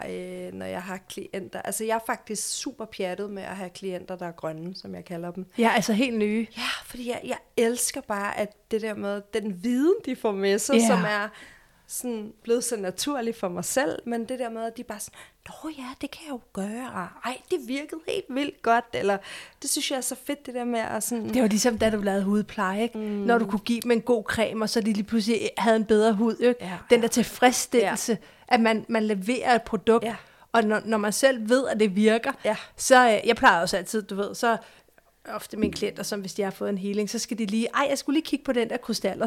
Speaker 2: jeg har klienter, altså jeg er faktisk super pjattet med at have klienter, der er grønne, som jeg kalder dem.
Speaker 1: Ja, altså helt nye.
Speaker 2: Ja, fordi jeg elsker bare, at det der med den viden, de får med sig, som er sådan blevet så naturligt for mig selv, men det der med, at de bare sådan, nå ja, det kan jeg jo gøre, ej, det virkede helt vildt godt, eller det synes jeg er så fedt, det der med at sådan...
Speaker 1: Det var ligesom, da du lavede hudpleje, ikke? Når du kunne give dem en god creme, og så de lige pludselig havde en bedre hud, ikke? Ja, den der tilfredsstillelse, at man leverer et produkt, og når man selv ved, at det virker, så, jeg plejer også altid, du ved, så ofte mine klienter, som hvis de har fået en healing, så skal de lige, jeg skulle lige kigge på den der krystal,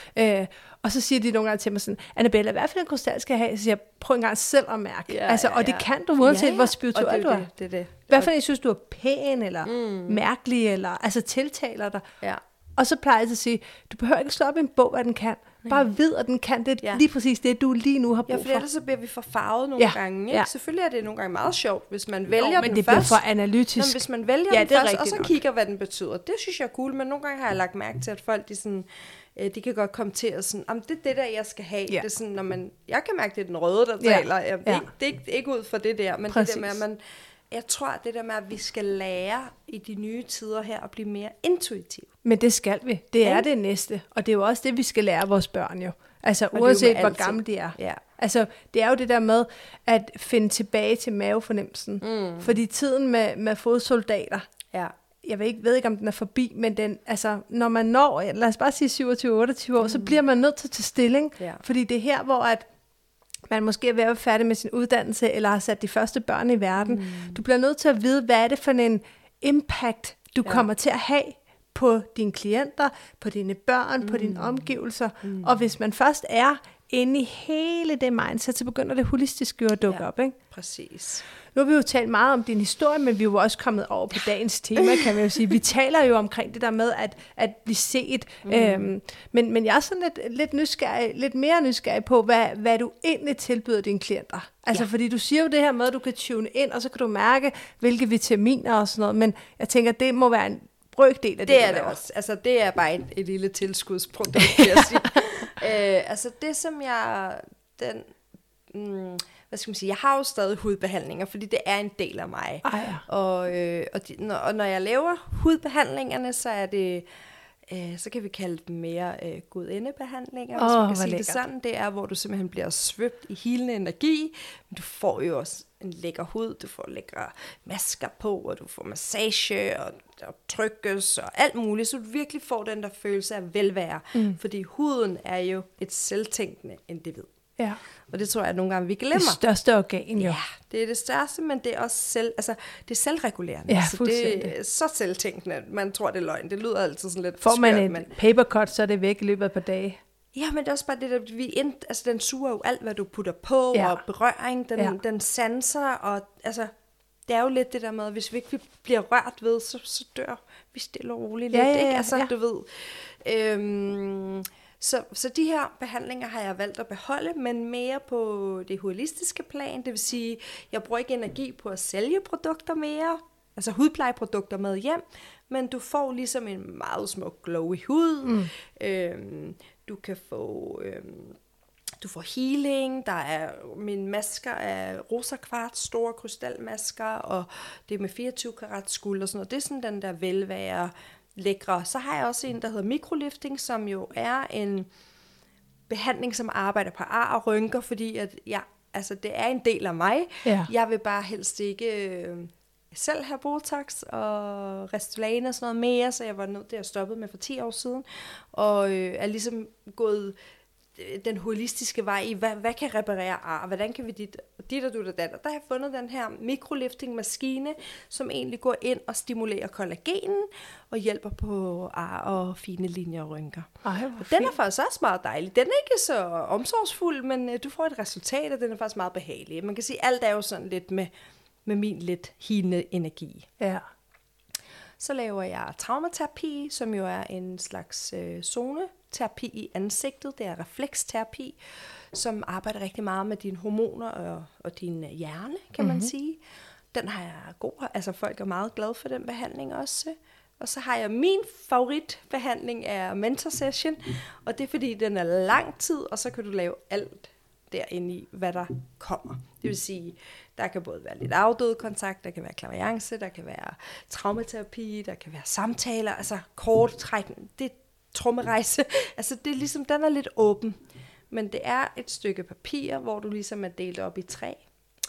Speaker 1: og så siger de nogle gange til mig sådan, Annabella, hvad for en krystal skal jeg have? Så siger jeg, prøv en gang selv at mærke. Og det kan du, uanset hvor spirituel du er.
Speaker 2: Det.
Speaker 1: Hvad for en synes du er pæn, eller mærkelig, eller altså tiltaler dig. Ja. Og så plejer jeg at sige, du behøver ikke slå op i en bog, hvad den kan. Bare vid, at den kan det lige præcis det, du lige nu har brug for.
Speaker 2: Ja, for ellers så bliver vi forfarvet nogle gange. Ikke? Ja. Selvfølgelig er det nogle gange meget sjovt, hvis man vælger den først.
Speaker 1: Men det bliver for analytisk.
Speaker 2: Men hvis man vælger den først, og så kigger, hvad den betyder. Det synes jeg er cool, men nogle gange har jeg lagt mærke til, at folk de kan godt komme til at sådan, det er det der, jeg skal have. Det er sådan, når jeg kan mærke, det er den røde, der taler. Det er ikke ud for det der, men præcis. Det der med, at jeg tror, at det der med, at vi skal lære i de nye tider her at blive mere intuitive.
Speaker 1: Men det skal vi. Det er det næste. Og det er jo også det, vi skal lære vores børn jo. Altså uanset hvor gamle de er. Ja. Altså det er jo det der med at finde tilbage til mavefornemmelsen. Fordi tiden med fodsoldater, jeg ved ikke, om den er forbi, men den, altså, når man når, lad os bare sige 27-28 år, så bliver man nødt til at tage stilling. Ja. Fordi det er her, hvor at man måske er ved at være færdig med sin uddannelse, eller har sat de første børn i verden. Du bliver nødt til at vide, hvad er det for en impact, du kommer til at have på dine klienter, på dine børn, på dine omgivelser. Og hvis man først er inde i hele det mindset, så begynder det holistiske at dukke op. Ikke?
Speaker 2: Præcis.
Speaker 1: Nu har vi jo talt meget om din historie, men vi er jo også kommet over på dagens tema, kan man jo sige. Vi taler jo omkring det der med at blive set. Men jeg er sådan lidt mere nysgerrig på, hvad du egentlig tilbyder dine klienter. Altså fordi du siger jo det her med, at du kan tune ind, og så kan du mærke, hvilke vitaminer og sådan noget. Men jeg tænker, det må være en brøkdel af det.
Speaker 2: Det er det også. Altså det er bare et lille tilskudsprodukt, vil jeg sige. Altså det som hvad skal man sige, jeg har jo stadig hudbehandlinger, fordi det er en del af mig. Og når jeg laver hudbehandlingerne, så er det Så kan vi kalde dem mere gudindebehandlinger, hvis man kan sige det sådan. Det er, hvor du simpelthen bliver svøbt i healende energi, men du får jo også en lækker hud, du får lækre masker på, og du får massage, og trykkes, og alt muligt, så du virkelig får den der følelse af velvære, fordi huden er jo et selvtænkende individ.
Speaker 1: Ja.
Speaker 2: Og det tror jeg, at nogle gange vi glemmer.
Speaker 1: Det største organ, jo.
Speaker 2: Ja, det er det største, men det er også det er selvregulerende.
Speaker 1: Ja,
Speaker 2: så det er så selvtænkende, man tror, det er løgn. Det lyder altid sådan lidt
Speaker 1: får man
Speaker 2: skørt,
Speaker 1: et papercut, så er det væk i løbet af et par dage.
Speaker 2: Ja, men det er også bare det, der den suger jo alt, hvad du putter på, og berøring, den sanser, og altså, det er jo lidt det der med, at hvis vi ikke bliver rørt ved, så dør vi stille og roligt lidt, ikke? Altså, du ved. Så de her behandlinger har jeg valgt at beholde, men mere på det holistiske plan. Det vil sige, jeg bruger ikke energi på at sælge produkter mere, altså hudplejeprodukter med hjem, men du får ligesom en meget smuk glowy hud. Du kan få... Du får healing, der er mine masker af rosa kvarts, store krystalmasker, og det er med 24 karat guld og sådan noget. Det er sådan den der velvære, lækre. Så har jeg også en, der hedder mikrolifting, som jo er en behandling, som arbejder på ar og rynker, fordi at det er en del af mig. Ja. Jeg vil bare helst ikke selv have Botox og Restylane og sådan noget mere, så jeg var nødt til at stoppe med for 10 år siden, og er ligesom gået den holistiske vej i, hvad kan reparere ar, hvordan kan vi dit og du og dat. Der har jeg fundet den her mikrolifting-maskine, som egentlig går ind og stimulerer kollagenen, og hjælper på ar og fine linjer og rynker. Og den er faktisk også meget dejlig. Den er ikke så omsorgsfuld, men du får et resultat, og den er faktisk meget behagelig. Man kan sige, alt er jo sådan lidt med min lidt healende energi.
Speaker 1: Ja.
Speaker 2: Så laver jeg traumaterapi, som jo er en slags zoneterapi i ansigtet. Det er refleksterapi, som arbejder rigtig meget med dine hormoner og din hjerne, kan man sige. Den har jeg god, altså folk er meget glade for den behandling også. Og så har jeg min favoritbehandling er mentor session, og det er fordi den er lang tid, og så kan du lave alt derinde i, hvad der kommer. Det vil sige, der kan både være lidt afdøde kontakt, der kan være klaviance, der kan være traumaterapi, der kan være samtaler, altså kort træk, det er trommerejse. Altså det er ligesom, den er lidt åben, men det er et stykke papir, hvor du ligesom er delt op i 3.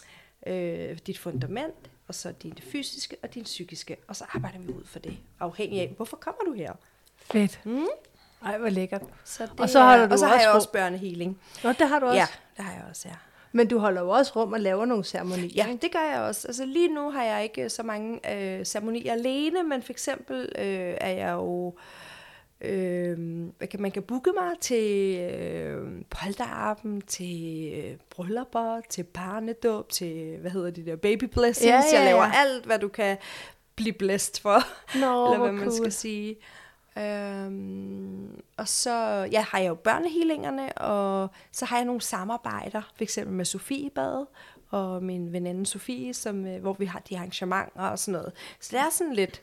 Speaker 2: Dit fundament, og så din fysiske og din psykiske, og så arbejder vi ud for det, afhængig af, hvorfor kommer du her?
Speaker 1: Fedt. Ej, hvor lækkert.
Speaker 2: Og så har jeg også børnehealing.
Speaker 1: Nå, det har du også?
Speaker 2: Ja, det har jeg også, ja.
Speaker 1: Men du holder jo også rum og laver nogle ceremonier.
Speaker 2: Ja, det gør jeg også. Altså lige nu har jeg ikke så mange ceremonier alene, men for eksempel er jeg jo... man kan booke mig til polterappen, til bryllupper, til barnedåb, til, hvad hedder de der, baby blessings. Jeg laver alt, hvad du kan blive blæst for, eller hvad man skal sige. Og så har jeg jo børnehealingerne, og så har jeg nogle samarbejder, for eksempel med Sofie-badet, og min veninde Sofie, hvor vi har de arrangementer og sådan noget. Så det er sådan lidt,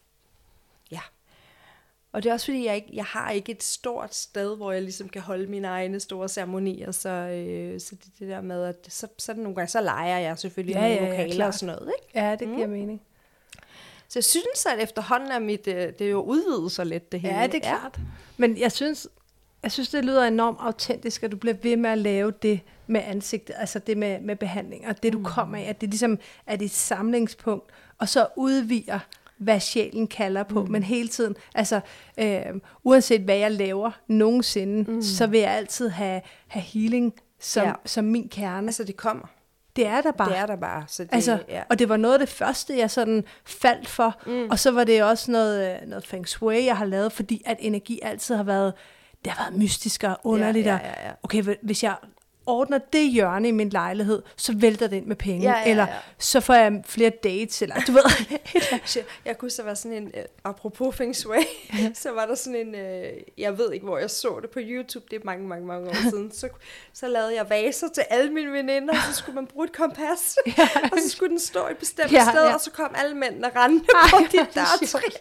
Speaker 2: og det er også fordi, jeg har ikke et stort sted, hvor jeg ligesom kan holde mine egne store ceremonier, så det der med, at så nogle gange, så leger jeg selvfølgelig nogle lokaler og sådan noget, ikke?
Speaker 1: Ja, det giver mening.
Speaker 2: Så jeg synes, at efterhånden er det er jo udvidet så lidt, det hele.
Speaker 1: Ja, det er klart. Men jeg synes, det lyder enormt autentisk, at du bliver ved med at lave det med ansigtet, altså det med behandling, og det du kommer af, at det ligesom er dit samlingspunkt, og så udviger, hvad sjælen kalder på, men hele tiden, altså uanset hvad jeg laver nogensinde, så vil jeg altid have healing som min kerne.
Speaker 2: Altså det kommer.
Speaker 1: Det er der bare.
Speaker 2: Det er der bare. Så det,
Speaker 1: altså, og det var noget af det første, jeg sådan faldt for, og så var det også noget feng shui, jeg har lavet, fordi at energi altid har været, det har været mystisk og underligt. Ja. Okay, hvis jeg ordner det hjørne i min lejlighed, så vælter det ind med penge, eller så får jeg flere dates, eller du ved.
Speaker 2: Jeg kunne så være sådan en, apropos feng shui, så var der sådan en, jeg ved ikke, hvor jeg så det på YouTube, det er mange, mange, mange år siden, så lavede jeg vaser til alle mine veninder, og så skulle man bruge et kompas, og så skulle den stå et bestemt sted, og så kom alle mændene rendende på dit dørtrin.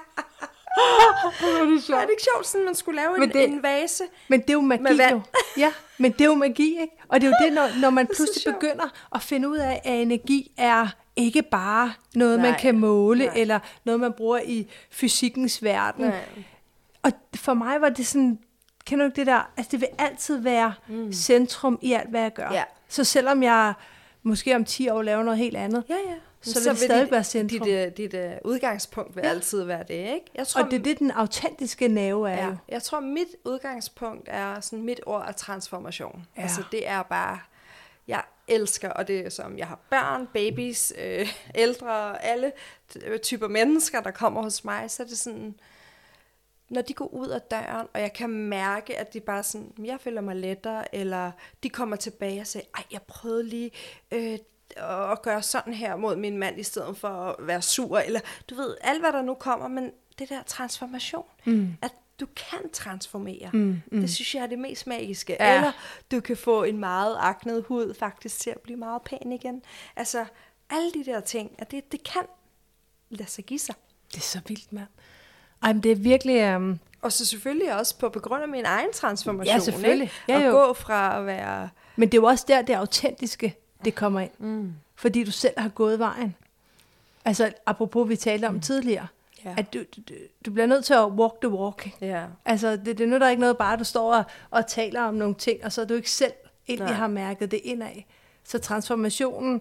Speaker 2: Er det ikke sjovt, sådan man skulle lave en vase?
Speaker 1: Men det er jo magi jo. Ja, men det er jo magi, ikke? Og det er jo det, når man pludselig begynder at finde ud af, at energi er ikke bare noget, man kan måle, eller noget, man bruger i fysikkens verden. Og for mig var det sådan, kender du ikke det der, altså det vil altid være centrum i alt, hvad jeg gør.
Speaker 2: Ja.
Speaker 1: Så selvom jeg måske om 10 år laver noget helt andet, så vil det stadig være centrum.
Speaker 2: Dit udgangspunkt vil altid være det, ikke? Jeg tror,
Speaker 1: og det er det, den autentiske nerve er jo.
Speaker 2: Jeg tror, mit udgangspunkt er sådan, mit ord er transformation.
Speaker 1: Ja.
Speaker 2: Altså det er bare, jeg elsker, og det er som, jeg har børn, babies, ældre, alle typer mennesker, der kommer hos mig, så er det sådan, når de går ud af døren, og jeg kan mærke, at de bare sådan, jeg føler mig lettere, eller de kommer tilbage og siger, ej, jeg prøvede lige at gøre sådan her mod min mand, i stedet for at være sur, eller du ved, alt hvad der nu kommer, men det der transformation, at du kan transformere, det synes jeg er det mest magiske, eller du kan få en meget aknet hud faktisk til at blive meget pæn igen. Altså, alle de der ting, at det kan lade sig give sig.
Speaker 1: Det er så vildt, mand. Ej, men det er virkelig...
Speaker 2: Og så selvfølgelig også på grund af min egen transformation.
Speaker 1: Ja, selvfølgelig.
Speaker 2: Ikke? At gå fra at være...
Speaker 1: Men det er jo også der, det autentiske, det kommer ind. Fordi du selv har gået vejen. Altså, apropos vi talte om tidligere, at du bliver nødt til at walk the walk.
Speaker 2: Ja.
Speaker 1: Altså, det nytter ikke noget bare, at du står og taler om nogle ting, og så er du ikke selv egentlig har mærket det indad. Så transformationen,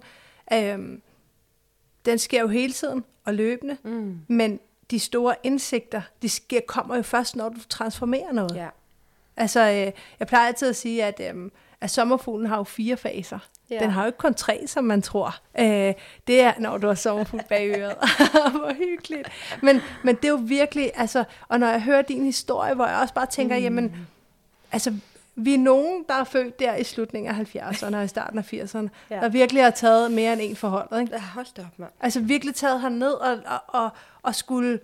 Speaker 1: den sker jo hele tiden og løbende, men de store indsigter, kommer jo først, når du transformerer noget.
Speaker 2: Ja.
Speaker 1: Altså, jeg plejer altid at sige, at sommerfuglen har jo 4 faser. Ja. Den har jo ikke kun 3, som man tror. Det er, når du har sommerfugl bag øret. Hvor hyggeligt. Men det er jo virkelig, altså, og når jeg hører din historie, hvor jeg også bare tænker, jamen, altså, vi er nogen, der er født der i slutningen af 70'erne og i starten af 80'erne, der virkelig har taget mere end en forholdet, ikke?
Speaker 2: Ja, hold da op, mand.
Speaker 1: Altså virkelig taget herned og skulle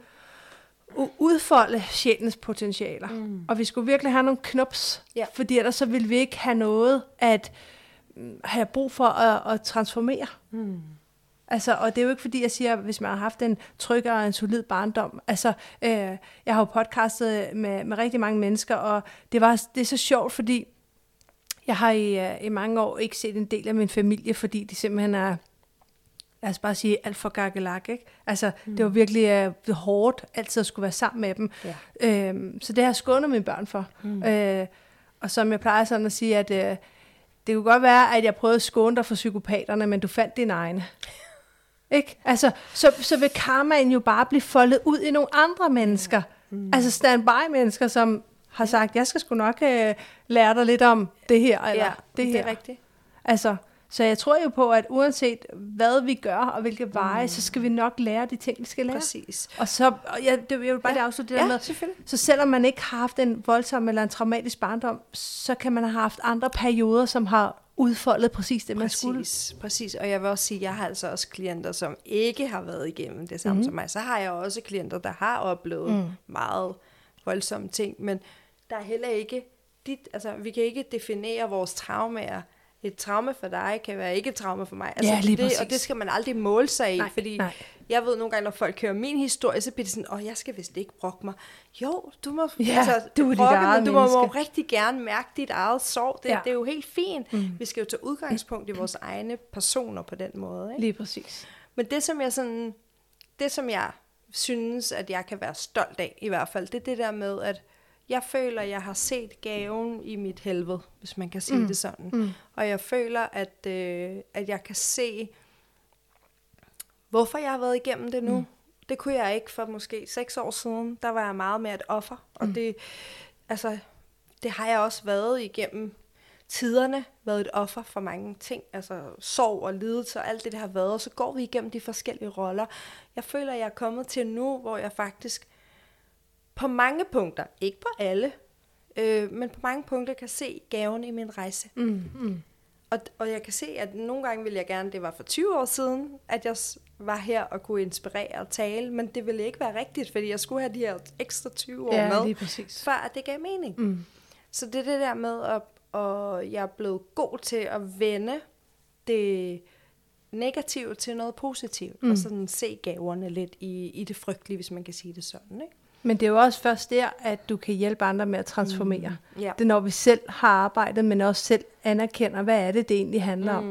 Speaker 1: udfolde sjælens potentialer. Og vi skulle virkelig have nogle knups, fordi ellers så ville vi ikke have noget at have brug for at transformere. Altså, og det er jo ikke fordi, jeg siger, hvis man har haft en tryg og en solid barndom. Altså, jeg har jo podcastet med rigtig mange mennesker, og det er så sjovt, fordi jeg har i mange år ikke set en del af min familie, fordi de simpelthen er, lad os bare sige, alt for gakkelak, ikke? Altså, det var virkelig hårdt altid at skulle være sammen med dem. Ja. Så det har jeg skånet mine børn for. Og som jeg plejer sådan at sige, at det kunne godt være, at jeg prøvede at skåne dig for psykopaterne, men du fandt dine egne. Ikke? Altså, så vil karmaen jo bare blive foldet ud i nogle andre mennesker. Altså standby-mennesker, som har sagt, jeg skal sgu nok lære dig lidt om det her, eller det her.
Speaker 2: Det er rigtigt.
Speaker 1: Altså, så jeg tror jo på, at uanset hvad vi gør, og hvilke veje, så skal vi nok lære de ting, vi skal lære.
Speaker 2: Præcis.
Speaker 1: Og så, jeg vil bare afslutte det der med, så selvom man ikke har haft en voldsom eller en traumatisk barndom, så kan man have haft andre perioder, som har udfoldet præcis det, man skulle.
Speaker 2: Præcis, og jeg vil også sige, at jeg har altså også klienter, som ikke har været igennem det samme som mig. Så har jeg også klienter, der har oplevet meget voldsomme ting, men der er heller ikke vi kan ikke definere vores traumer. Et traume for dig kan være ikke et traume for mig. Altså, og det skal man aldrig måle sig i, fordi jeg ved nogle gange, når folk hører min historie, så bliver det sådan, jeg skal vist ikke brokke mig. Jo, du må du må rigtig gerne mærke dit eget sorg. Det er jo helt fint. Vi skal jo tage udgangspunkt i vores egne personer på den måde. Ikke?
Speaker 1: Lige præcis.
Speaker 2: Men det som jeg synes, at jeg kan være stolt af, i hvert fald, det er det der med, at jeg føler, at jeg har set gaven i mit helvede, hvis man kan sige det sådan. Og jeg føler, at jeg kan se, hvorfor jeg har været igennem det nu. Det kunne jeg ikke for måske 6 år siden. Der var jeg meget mere et offer. Og det har jeg også været igennem tiderne, været et offer for mange ting. Altså sorg og lidelse og alt det, der har været. Og så går vi igennem de forskellige roller. Jeg føler, at jeg er kommet til nu, hvor jeg faktisk på mange punkter, ikke på alle, men på mange punkter kan se gaven i min rejse. Og jeg kan se, at nogle gange ville jeg gerne, det var for 20 år siden, at jeg var her og kunne inspirere og tale, men det ville ikke være rigtigt, fordi jeg skulle have de her ekstra 20 år med, før at det gav mening. Så det er det der med, at jeg er blevet god til at vende det negative til noget positivt, og sådan se gaverne lidt i det frygtelige, hvis man kan sige det sådan, ikke?
Speaker 1: Men det er jo også først der, at du kan hjælpe andre med at transformere. Det er når vi selv har arbejdet, men også selv anerkender, hvad er det egentlig handler om.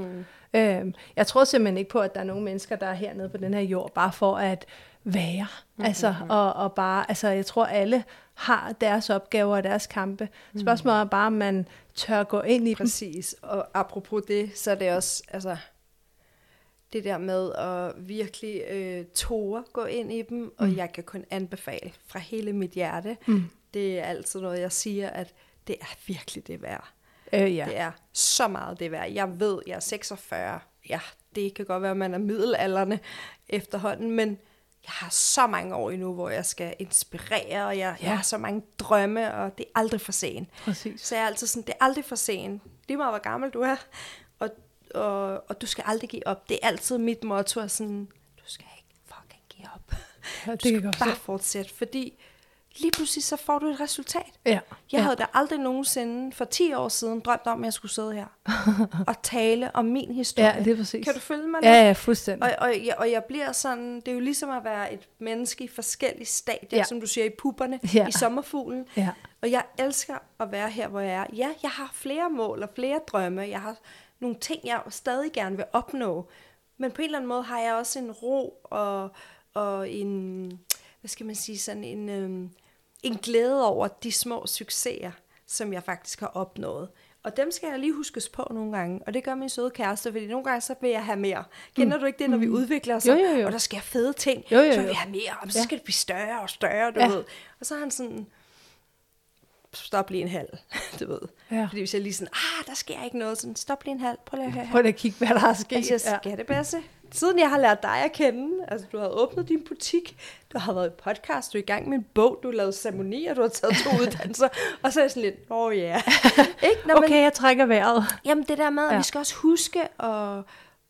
Speaker 1: Jeg tror simpelthen ikke på, at der er nogen mennesker, der er hernede på den her jord, bare for at være. Altså, og bare, altså, jeg tror, alle har deres opgaver og deres kampe. Spørgsmålet er bare, om man tør gå ind i dem.
Speaker 2: Præcis. Og apropos det, så er det også, altså, det der med at virkelig tåre gå ind i dem, og jeg kan kun anbefale fra hele mit hjerte. Det er altid noget, jeg siger, at det er virkelig det værd.
Speaker 1: Ja.
Speaker 2: Det er så meget det værd. Jeg ved, jeg er 46. Ja, det kan godt være, at man er middelaldrende efterhånden, men jeg har så mange år endnu, hvor jeg skal inspirere, og jeg har så mange drømme, og det er aldrig for sent.
Speaker 1: Præcis.
Speaker 2: Så jeg er altid sådan, det er aldrig for sent. Lige meget, hvor gammel du er, og du skal aldrig give op. Det er altid mit motto, sådan, du skal ikke fucking give op.
Speaker 1: Ja, det
Speaker 2: du skal
Speaker 1: kan
Speaker 2: bare fortsætte, fordi lige pludselig så får du et resultat.
Speaker 1: Ja.
Speaker 2: Jeg havde da aldrig nogensinde for 10 år siden drømt om, at jeg skulle sidde her og tale om min historie.
Speaker 1: Ja, det er præcis.
Speaker 2: Kan du følge mig?
Speaker 1: Ja, fuldstændig.
Speaker 2: Og jeg bliver sådan, det er jo ligesom at være et menneske i forskellige stadier, som du siger, i pupperne, i sommerfuglen.
Speaker 1: Ja.
Speaker 2: Og jeg elsker at være her, hvor jeg er. Ja, jeg har flere mål og flere drømme. Jeg har nogle ting, jeg stadig gerne vil opnå. Men på en eller anden måde har jeg også en ro og en, hvad skal man sige, sådan en glæde over de små succeser, som jeg faktisk har opnået. Og dem skal jeg lige huskes på nogle gange, og det gør min søde kæreste, fordi nogle gange så vil jeg have mere. Kender du ikke det, når vi udvikler os,
Speaker 1: Jo.
Speaker 2: og der sker fede ting,
Speaker 1: Jo.
Speaker 2: så vil jeg have mere, og så skal det blive større og større, du ved. Og så er han sådan, stop lige en halv, du ved. Ja. Fordi hvis jeg lige sådan, der sker ikke noget, sådan, stop lige en halv, prøv lige at høre her.
Speaker 1: Prøv lige at kigge, hvad der er sket.
Speaker 2: Altså, skal det passe? Siden jeg har lært dig at kende, altså du har åbnet din butik, du har været i podcast, du er i gang med en bog, du har lavet ceremonier, du har taget 2 uddannelser, og så er jeg sådan lidt, ikke? Nå,
Speaker 1: okay, jeg trækker vejret.
Speaker 2: Jamen det der med, at vi skal også huske at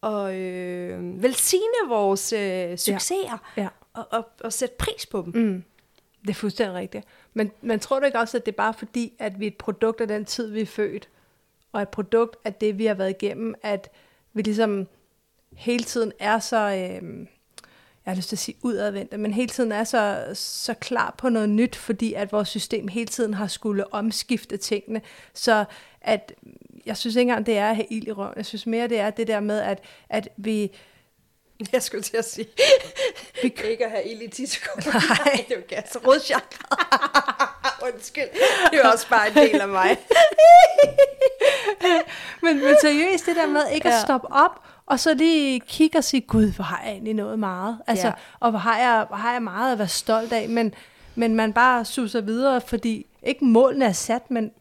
Speaker 2: velsigne vores succeser, og sætte pris på dem.
Speaker 1: Det er fuldstændig rigtigt. Men tror du ikke også, at det er bare fordi, at vi er et produkt af den tid, vi er født, og et produkt af det, vi har været igennem, at vi ligesom hele tiden er så, jeg har lyst til at sige udadvendte, men hele tiden er så klar på noget nyt, fordi at vores system hele tiden har skulle omskifte tingene. Så at, jeg synes ikke engang, det er at have ild i røven. Jeg synes mere, det er det der med, at vi...
Speaker 2: Jeg skulle til at sige, vi kan ikke have ild i 10 sekunder. Nej, det er jo gas. Rodchakra. Undskyld, det er også bare en del af mig.
Speaker 1: men seriøst, det der med ikke at stoppe op, og så lige kigge og sige, gud, hvor har jeg egentlig nået meget. Altså, og hvor har jeg meget at være stolt af, men man bare suser videre, fordi ikke målene er sat, men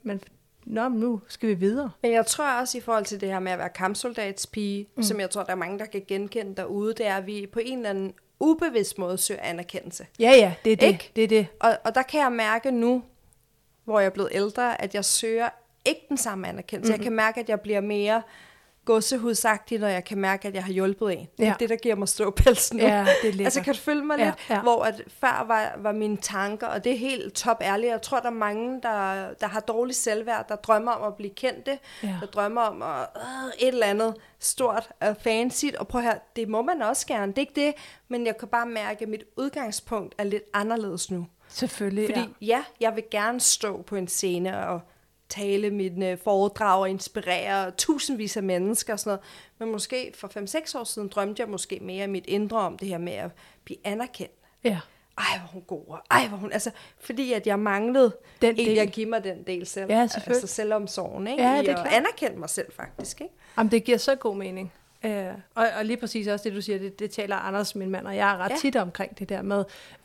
Speaker 1: nu skal vi videre.
Speaker 2: Men jeg tror også i forhold til det her med at være kampsoldatspige, som jeg tror, der er mange, der kan genkende derude, det er, at vi på en eller anden ubevidst måde søger anerkendelse.
Speaker 1: Ja, det er det.
Speaker 2: Ikke?
Speaker 1: Det er det.
Speaker 2: Og der kan jeg mærke nu, hvor jeg er blevet ældre, at jeg søger ikke den samme anerkendelse. Jeg kan mærke, at jeg bliver mere gåsehudsagtig, når jeg kan mærke, at jeg har hjulpet en. Det er det, der giver mig ståpelsen nu.
Speaker 1: Ja, det er lækkert.
Speaker 2: Altså, kan du følge mig lidt? Ja. Hvor at før var mine tanker, og det er helt top ærligt, jeg tror, der er mange, der har dårligt selvværd, der drømmer om at blive kendte, der drømmer om at et eller andet stort og fancy, og prøv her, det må man også gerne, det er ikke det, men jeg kan bare mærke, at mit udgangspunkt er lidt anderledes nu.
Speaker 1: Selvfølgelig,
Speaker 2: Fordi jeg vil gerne stå på en scene og tale mine foredrag og inspirere tusindvis af mennesker og sådan noget. Men måske for 5-6 år siden drømte jeg måske mere af mit indre om det her med at blive anerkendt.
Speaker 1: Ja.
Speaker 2: Ej, hvor hun god, og ej, hvor hun... Altså, fordi at jeg manglede
Speaker 1: den del.
Speaker 2: At give mig den del selv.
Speaker 1: Ja, selvfølgelig.
Speaker 2: Altså selvomsorgen, ikke?
Speaker 1: Ja, det er
Speaker 2: klart. Og anerkende mig selv, faktisk, ikke?
Speaker 1: Jamen, det giver så god mening. Og lige præcis også det, du siger, det taler Anders, min mand, og jeg er ret tit omkring det der med,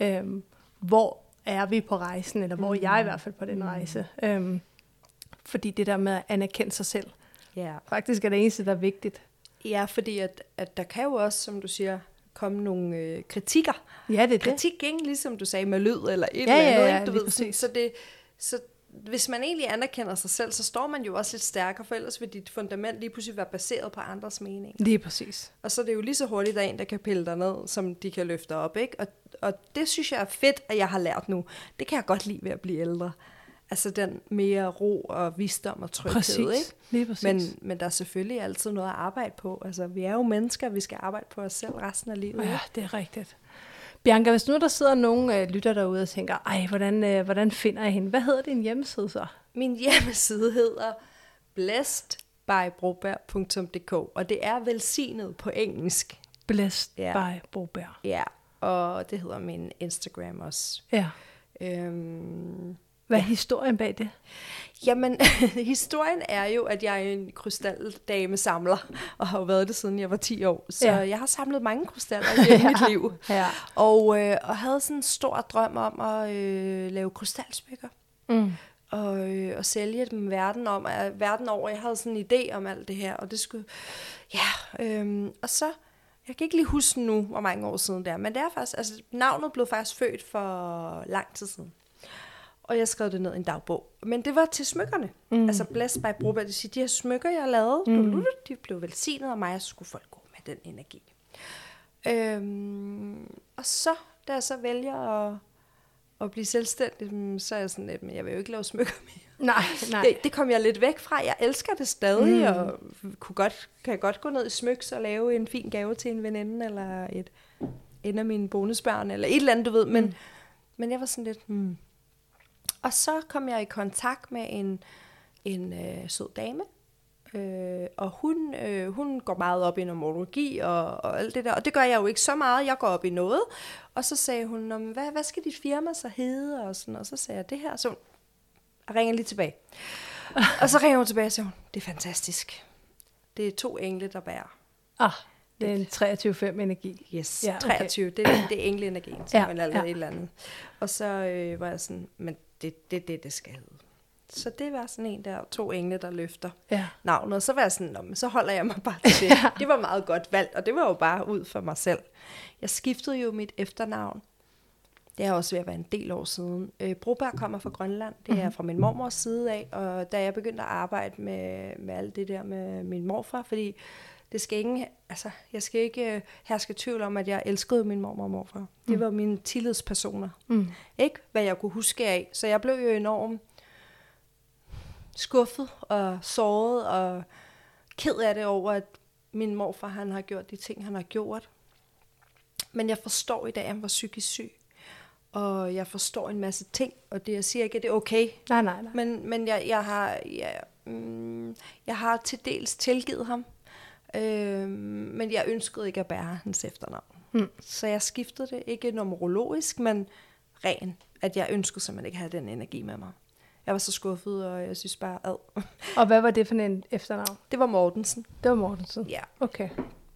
Speaker 1: hvor er vi på rejsen, eller hvor er jeg i hvert fald på den rejse. Fordi det der med at anerkende sig selv, faktisk er det eneste, der er vigtigt.
Speaker 2: Ja, fordi at der kan jo også, som du siger, komme nogle kritikker.
Speaker 1: Ja, det er
Speaker 2: kritik, ikke? Ligesom du sagde, med lyd eller et eller andet.
Speaker 1: Ja,
Speaker 2: ikke? Du ved, så hvis man egentlig anerkender sig selv, så står man jo også lidt stærkere, for ellers vil dit fundament lige pludselig være baseret på andres mening.
Speaker 1: Lige præcis.
Speaker 2: Og så er det jo lige så hurtigt, der er en, der kan pille dig ned, som de kan løfte op, ikke? Og det synes jeg er fedt, at jeg har lært nu. Det kan jeg godt lide ved at blive ældre. Altså den mere ro og visdom og tryghed,
Speaker 1: præcis.
Speaker 2: Ikke?
Speaker 1: Lige præcis.
Speaker 2: Men der er selvfølgelig altid noget at arbejde på. Altså vi er jo mennesker, vi skal arbejde på os selv resten af livet.
Speaker 1: Ja, det er rigtigt. Bianca, hvis nu der sidder nogen lytter derude og tænker, ej, hvordan finder jeg hende? Hvad hedder din hjemmeside så?
Speaker 2: Min hjemmeside hedder Blessed blessedbybroberg.dk, og det er velsignet på engelsk.
Speaker 1: Blessed by Broberg.
Speaker 2: Ja, og det hedder min Instagram også.
Speaker 1: Ja. Hvad er historien bag det?
Speaker 2: Jamen, historien er jo, at jeg er en krystaldamesamler, og har jo været det, siden jeg var 10 år. Så jeg har samlet mange krystaller i mit liv.
Speaker 1: Ja.
Speaker 2: Og havde sådan en stor drøm om at lave krystalsmykker. Og sælge dem verden over. Jeg havde sådan en idé om alt det her, og det skulle... og så... Jeg kan ikke lige huske nu, hvor mange år siden det er, men det er faktisk... Altså, navnet blev faktisk født for lang tid siden. Og jeg skrev det ned i en dagbog. Men det var til smykkerne. Altså Blessed by Broberg, det siger, de her smykker, jeg lavede, de blev velsignet af mig, og så skulle folk gå med den energi. Og så, da jeg så vælger at blive selvstændig, så er jeg sådan lidt, men jeg vil jo ikke lave smykker mere. Nej. Det kom jeg lidt væk fra. Jeg elsker det stadig, og kan godt gå ned i smyks og lave en fin gave til en veninde, eller en af mine bonusbørn, eller et eller andet, du ved. Men jeg var sådan lidt... Og så kom jeg i kontakt med en sød dame, og hun går meget op i numerologi og alt det der. Og det gør jeg jo ikke så meget, jeg går op i noget. Og så sagde hun, hvad skal dit firma så hedde? Og så sagde jeg det her, så jeg ringer lige tilbage. Og så ringer hun tilbage og siger, det er fantastisk. Det er 2 engle, der bærer.
Speaker 1: Det er en 23-5 energi.
Speaker 2: Yes, ja, okay. 23, det er engleenergien, eller et eller andet. Og så var jeg sådan, men det skal hedde. Så det var sådan en der, 2 engle, der løfter navnet. Og så var jeg sådan, så holder jeg mig bare til det. Det var meget godt valgt, og det var jo bare ud for mig selv. Jeg skiftede jo mit efternavn. Det er også ved at være en del år siden. Broberg kommer fra Grønland. Det er fra min mormors side af. Og da jeg begyndte at arbejde med alt det der med min morfar, fordi det skal ingen, altså, jeg skal ikke herske tvivl om, at jeg elskede min mormor og morfar. Det var mine tillidspersoner. Ikke hvad jeg kunne huske af. Så jeg blev jo enormt skuffet og såret og ked af det over, at min morfar han har gjort de ting, han har gjort. Men jeg forstår i dag, at han var psykisk syg. Og jeg forstår en masse ting, og det jeg siger ikke, at det er okay.
Speaker 1: Nej.
Speaker 2: Men jeg har til dels tilgivet ham. Men jeg ønskede ikke at bære hans efternavn. Så jeg skiftede det, ikke numerologisk, men ren, at jeg ønskede simpelthen ikke at have den energi med mig. Jeg var så skuffet, og jeg synes bare,
Speaker 1: Og hvad var det for en efternavn?
Speaker 2: Det var Mortensen.
Speaker 1: Det var Mortensen?
Speaker 2: Ja.
Speaker 1: Okay.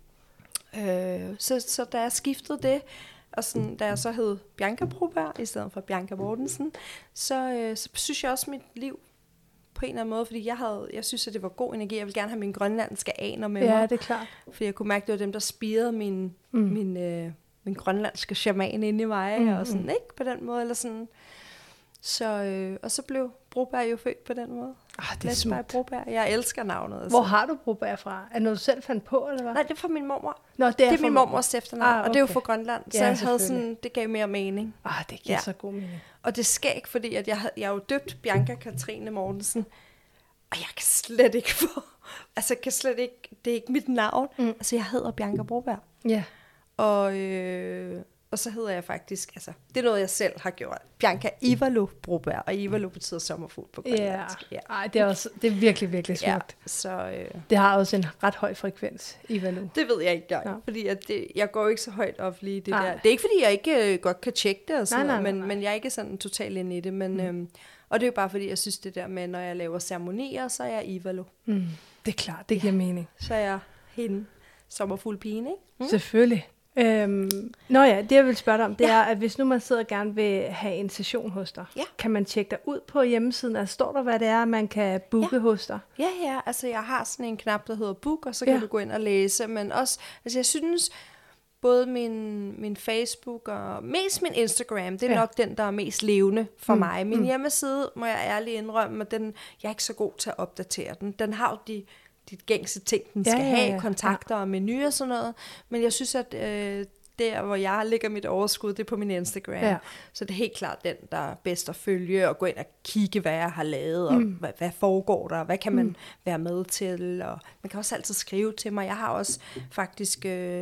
Speaker 2: Så da jeg skiftede det, og sådan, da jeg så hed Bianca Broberg, i stedet for Bianca Mortensen, så synes jeg også, at mit liv på en eller anden måde, fordi jeg synes, at det var god energi. Jeg ville gerne have mine grønlandske aner med mig.
Speaker 1: Ja, det er klart.
Speaker 2: Fordi jeg kunne mærke, at det var dem, der spirede min grønlandske shaman inde i mig, og sådan, ikke på den måde, eller sådan. Og så blev Broberg jo født på den måde.
Speaker 1: Det er smukt.
Speaker 2: Broberg. Jeg elsker navnet. Altså.
Speaker 1: Hvor har du Broberg fra? Er det noget, du selv fandt på, eller hvad?
Speaker 2: Nej, det er fra min mormor.
Speaker 1: Nå, det er
Speaker 2: min mormors efternavn,
Speaker 1: okay.
Speaker 2: og det er jo fra Grønland. Så
Speaker 1: ja,
Speaker 2: jeg havde sådan, det gav mere mening.
Speaker 1: Det giver så god mening.
Speaker 2: Og det skal ikke, fordi at jeg er jo døbt Bianca Katrine Mortensen, og jeg kan slet ikke det er ikke mit navn. Altså, jeg hedder Bianca Broberg.
Speaker 1: Ja.
Speaker 2: Og så hedder jeg faktisk, altså, det er noget, jeg selv har gjort. Bianca Ivalo Broberg, og Ivalo betyder sommerfugl på grønlandsk.
Speaker 1: Ja. Det er virkelig, virkelig smukt.
Speaker 2: Ja, så,
Speaker 1: det har også en ret høj frekvens, Ivalo.
Speaker 2: Det ved jeg ikke engang, fordi jeg går ikke så højt op lige det der. Det er ikke, fordi jeg ikke godt kan tjekke det og sådan noget, men jeg er ikke sådan totalt inde i det. Men, og det er jo bare, fordi jeg synes det der med, når jeg laver ceremonier, så er jeg Ivalo.
Speaker 1: Det er klart, det giver mening.
Speaker 2: Så er jeg hende, sommerfuglpigen, ikke?
Speaker 1: Selvfølgelig. Det jeg vil spørge dig om, det er, at hvis nu man sidder og gerne vil have en session hos dig, kan man tjekke dig ud på hjemmesiden? Altså, står der, hvad det er, man kan booke hos dig?
Speaker 2: Ja, altså jeg har sådan en knap, der hedder book, og så kan du gå ind og læse, men også, altså jeg synes, både min Facebook og mest min Instagram, det er nok den, der er mest levende for mig. Min hjemmeside, må jeg ærligt indrømme, at jeg er ikke så god til at opdatere den. Den har jo de gængse ting, den skal have, kontakter og menuer og sådan noget. Men jeg synes, at der, hvor jeg lægger mit overskud, det er på min Instagram. Ja. Så det er helt klart den, der er bedst at følge og gå ind og kigge, hvad jeg har lavet, og hvad foregår der, hvad kan man være med til. Og man kan også altid skrive til mig. Jeg har også faktisk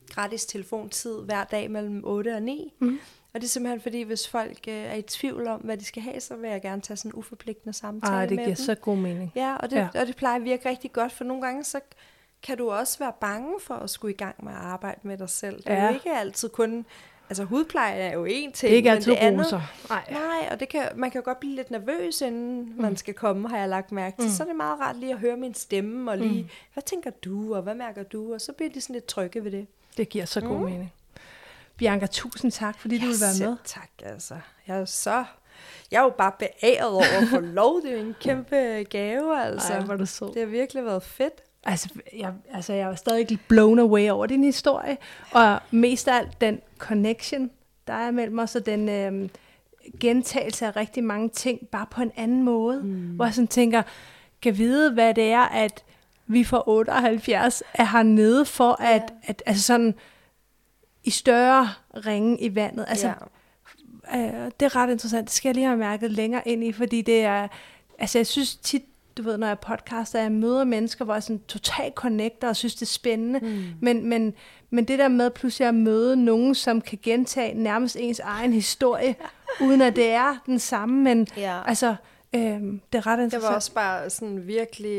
Speaker 2: gratis telefontid hver dag mellem 8 og 9. Og det er simpelthen fordi, hvis folk er i tvivl om, hvad de skal have, så vil jeg gerne tage sådan en uforpligtende samtale med dem.
Speaker 1: Det giver så god mening.
Speaker 2: Ja, og det plejer at virke rigtig godt, for nogle gange så kan du også være bange for at skulle i gang med at arbejde med dig selv. Det er jo ikke altid kun... Altså hudpleje er jo en ting,
Speaker 1: det er ikke altid
Speaker 2: men det andet...
Speaker 1: Nej,
Speaker 2: og man kan jo godt blive lidt nervøs, inden man skal komme, har jeg lagt mærke til. Så er det meget rart lige at høre min stemme, og lige, hvad tænker du, og hvad mærker du? Og så bliver de sådan lidt trygge ved det.
Speaker 1: Det giver så god mening. Bianca, tusind tak, fordi du vil være med.
Speaker 2: Tak, altså. Jeg er jo bare beæret over at få lov. Det er en kæmpe gave, altså.
Speaker 1: Ej, hvor er du sød.
Speaker 2: Det har virkelig været fedt.
Speaker 1: Jeg er stadig blown away over din historie, og mest af alt den connection, der er mellem os, og den gentagelse af rigtig mange ting, bare på en anden måde, hvor jeg sådan tænker, kan vide, hvad det er, at vi for 78 er hernede for, at altså sådan, i større ringe i vandet, altså, det er ret interessant, det skal jeg lige have mærket længere ind i, fordi det er, altså jeg synes tit, du ved, når jeg podcaster, jeg møder mennesker, hvor jeg sådan totalt connecter og synes, det er spændende. Men det der med pludselig at møde nogen, som kan gentage nærmest ens egen historie, uden at det er den samme, men altså, det er ret interessant.
Speaker 2: Det var også bare sådan virkelig,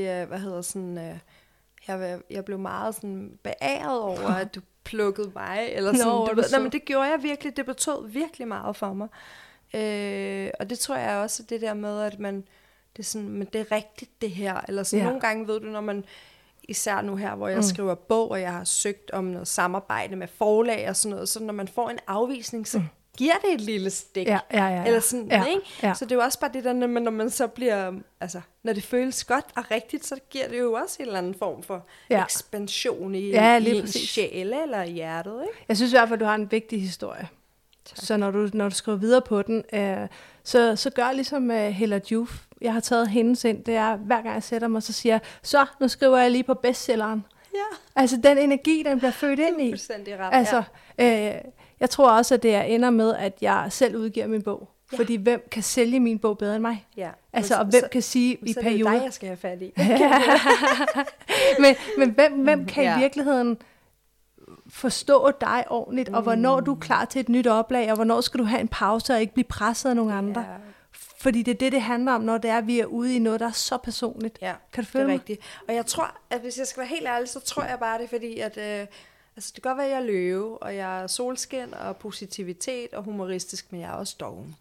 Speaker 2: jeg blev meget sådan beæret over, at du plukkede mig, eller sådan. Men det gjorde jeg virkelig, det betød virkelig meget for mig. Og det tror jeg også, det der med, at man, det er sådan, men det er rigtigt det her, eller sådan nogle gange ved du, når man, især nu her, hvor jeg skriver bog, og jeg har søgt om noget samarbejde med forlag og sådan noget, så når man får en afvisning, så giver det et lille stik, eller sådan, ikke? Ja. Så det er jo også bare det der, når man så bliver, altså, når det føles godt og rigtigt, så giver det jo også en eller anden form for ekspansion i ens sjæl eller i hjertet, ikke? Jeg
Speaker 1: synes i hvert fald, du har en vigtig historie. Tak. Så når du skriver videre på den, så gør ligesom Hella Joof. Jeg har taget hendes ind. Det er, hver gang jeg sætter mig, så siger jeg, så nu skriver jeg lige på bestselleren. Ja. Altså den energi, den bliver født ind i.
Speaker 2: Ret,
Speaker 1: altså, jeg tror også, at det ender med, at jeg selv udgiver min bog. Ja. Fordi hvem kan sælge min bog bedre end mig? Ja. Altså, og hvem kan sige i perioder...
Speaker 2: Så er det dig, jeg skal have fat i.
Speaker 1: men hvem kan i virkeligheden forstå dig ordentligt, og hvornår du er klar til et nyt oplag, og hvornår skal du have en pause og ikke blive presset af nogle andre. Fordi det er det handler om, når det er, at vi er ude i noget, der er så personligt.
Speaker 2: Ja,
Speaker 1: kan du følge
Speaker 2: det er
Speaker 1: mig?
Speaker 2: Rigtigt. Og jeg tror, at hvis jeg skal være helt ærlig, så tror jeg bare det, fordi at, altså det kan godt være, at jeg er løve, og jeg er solskin og positivitet og humoristisk, men jeg er også doven.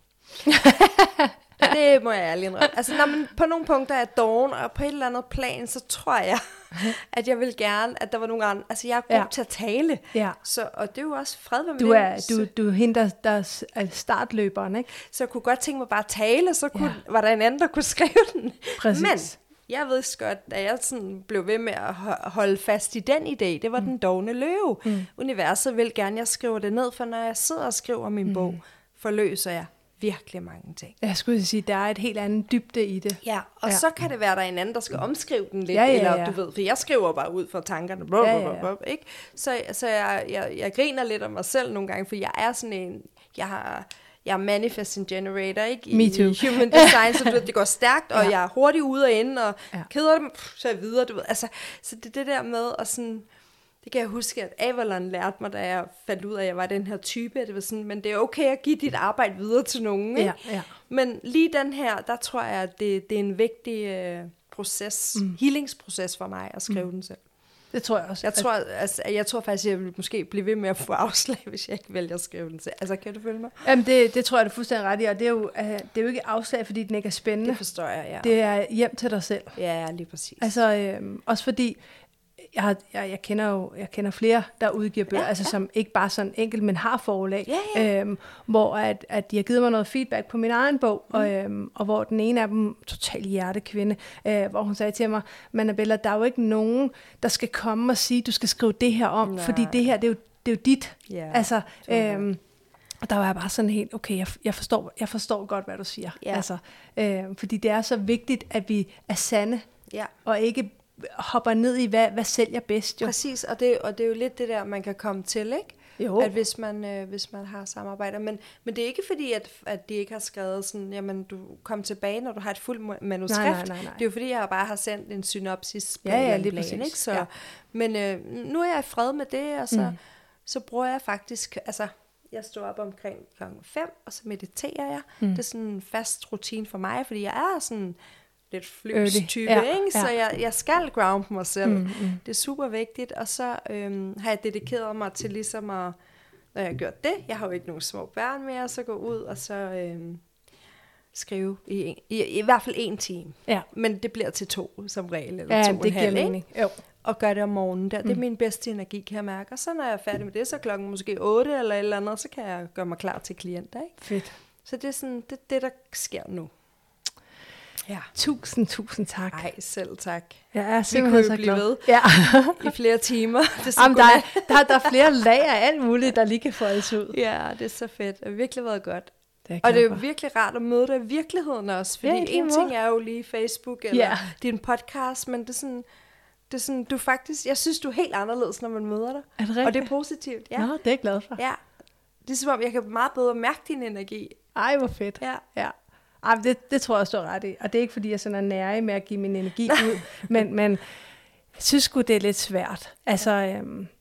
Speaker 2: Det må jeg ærlig indrømme. Altså, men på nogle punkter er jeg doven, og på et eller andet plan, så tror jeg, at jeg vil gerne, at der var nogle andre. Altså, jeg er god til at tale. Ja. Så, og det er jo også fred ved mig.
Speaker 1: Du er hende, der er startløberen, ikke?
Speaker 2: Så jeg kunne godt tænke mig bare at tale, så var der en anden, der kunne skrive den.
Speaker 1: Præcis.
Speaker 2: Men jeg ved godt, at jeg sådan blev ved med at holde fast i den idé. Det var den dovne løve. Universet vil gerne, at jeg skriver det ned, for når jeg sidder og skriver min bog, forløser jeg virkelig mange ting.
Speaker 1: Jeg skulle sige, der er et helt andet dybde i det.
Speaker 2: Ja, og så kan det være, der er en anden, der skal omskrive den lidt, eller du ved, for jeg skriver bare ud fra tankerne, ikke? Så jeg griner lidt af mig selv nogle gange, for jeg er sådan en, jeg er manifesting generator, ikke? I human design, så du ved, det går stærkt, og jeg er hurtigt ude og inde, og keder dem, så er jeg videre, du ved. Altså, så det er det der med, og sådan... Det kan jeg huske, at Avalon lærte mig, da jeg fandt ud af, at jeg var den her type. Det var sådan, men det er okay at give dit arbejde videre til nogen. Ikke? Ja. Men lige den her, der tror jeg, at det er en vigtig proces, healingsproces for mig at skrive den selv.
Speaker 1: Det tror jeg også.
Speaker 2: Jeg tror faktisk, at jeg vil måske blive ved med at få afslag, hvis jeg ikke vælger at skrive den selv. Altså, kan du følge mig?
Speaker 1: Jamen, det tror jeg, du er fuldstændig ret i, og det er jo ikke afslag, fordi den ikke er spændende.
Speaker 2: Det forstår jeg, ja.
Speaker 1: Det er hjem til dig selv.
Speaker 2: Ja, lige præcis.
Speaker 1: Altså, også fordi... Jeg kender flere, der udgiver bøger, altså som ikke bare sådan enkelt, men har forlag, hvor at de har givet mig noget feedback på min egen bog, og hvor den ene af dem, totalt hjertekvinde, hvor hun sagde til mig, Annabella, der er jo ikke nogen, der skal komme og sige, du skal skrive det her om, fordi det her, det er jo dit. Altså, og der var jeg bare sådan helt, okay, jeg forstår godt, hvad du siger. Altså, fordi det er så vigtigt, at vi er sande, og ikke hopper ned i, hvad sælger bedst. Jo.
Speaker 2: Præcis, og det er jo lidt det der, man kan komme til, ikke? Jo. At hvis man har samarbejder. Men det er ikke fordi, at de ikke har skrevet sådan, jamen du kom tilbage, når du har et fuldt manuskript. Nej. Det er jo fordi, jeg bare har sendt en synopsis på
Speaker 1: lige
Speaker 2: plan, ikke? Så, men nu er jeg i fred med det, og så så bruger jeg faktisk, altså jeg står op omkring 5, og så mediterer jeg. Det er sådan en fast rutine for mig, fordi jeg er sådan lidt flyvstype, ikke? Så jeg skal ground mig selv. Det er super vigtigt, og så har jeg dedikeret mig til ligesom når jeg har gjort det, jeg har jo ikke nogen små børn mere, så gå ud og så skrive i hvert fald 1 time. Ja. Men det bliver til 2 som regel, eller 2,5, det giver mening. Jo. Og gør det om morgenen der. Det er min bedste energi, kan jeg mærke. Og så når jeg er færdig med det, så klokken måske 8 eller et eller andet, så kan jeg gøre mig klar til klienter, ikke?
Speaker 1: Fedt.
Speaker 2: Så det er sådan, det der sker nu.
Speaker 1: Ja. Tusind tak.
Speaker 2: Nej, selv tak.
Speaker 1: Jeg er simpelthen så glad. Ved
Speaker 2: i flere timer. Det
Speaker 1: jamen, der er flere lag af alt muligt, der lige kan foldes ud.
Speaker 2: Ja, det er så fedt. Det har virkelig været godt. Og det er jo virkelig rart at møde dig i virkeligheden også. Fordi en ting er jo lige Facebook eller din podcast, men det er sådan, du faktisk, jeg synes, du er helt anderledes, når man møder dig.
Speaker 1: Er det rigtigt?
Speaker 2: Og det er positivt. Ja.
Speaker 1: Nå, det er jeg glad for.
Speaker 2: Ja. Det er som om, jeg kan meget bedre mærke din energi.
Speaker 1: Ej, hvor fedt. Ja. Ej, det tror jeg står ret i. Og det er ikke, fordi jeg sådan er nærig med at give min energi ud. men jeg synes sgu, det er lidt svært. Altså,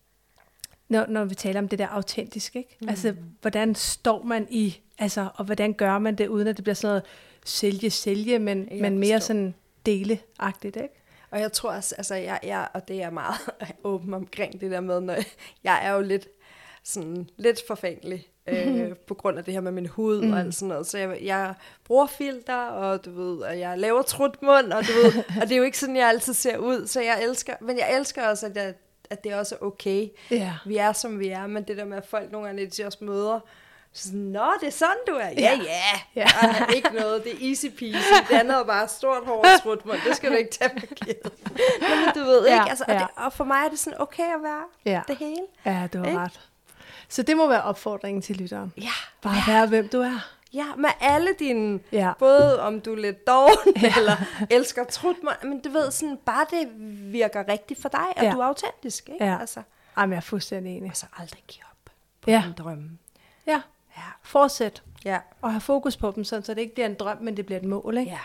Speaker 1: når vi taler om det der autentisk, ikke? Altså, hvordan står man i, altså, og hvordan gør man det, uden at det bliver sådan noget sælge, men mere sådan deleagtigt, ikke?
Speaker 2: Og jeg tror også, altså, jeg og det er meget åben omkring det der med, når jeg er jo lidt forfængelig. På grund af det her med min hud og alt sådan noget. Så jeg bruger filter, og du ved, og jeg laver trutmund, og du ved, og det er jo ikke sådan, jeg altid ser ud. Så jeg elsker også, at det også er okay. Yeah. Vi er, som vi er, men det der med, at folk nogle gange til os møder, så sådan, nå, det er sådan, du er. Ja. Der er ikke noget, det er easy peasy. Det andet er bare stort hår og trutmund. Det skal du ikke tage på givet. Men du ved ikke, altså, og for mig er det sådan okay at være det hele.
Speaker 1: Ja, du har ret. Så det må være opfordringen til lytteren. Ja. Bare være, hvem du er.
Speaker 2: Ja, med alle dine, både om du er lidt doven, eller elsker trutmund, men du ved, sådan, bare det virker rigtigt for dig, og du er autentisk, ikke?
Speaker 1: Ja. Altså. Jamen, jeg er fuldstændig enig.
Speaker 2: Altså, aldrig give op på dine drømme.
Speaker 1: Ja. Fortsæt. Ja. Og have fokus på dem, så det ikke bliver en drøm, men det bliver et mål, ikke? Ja.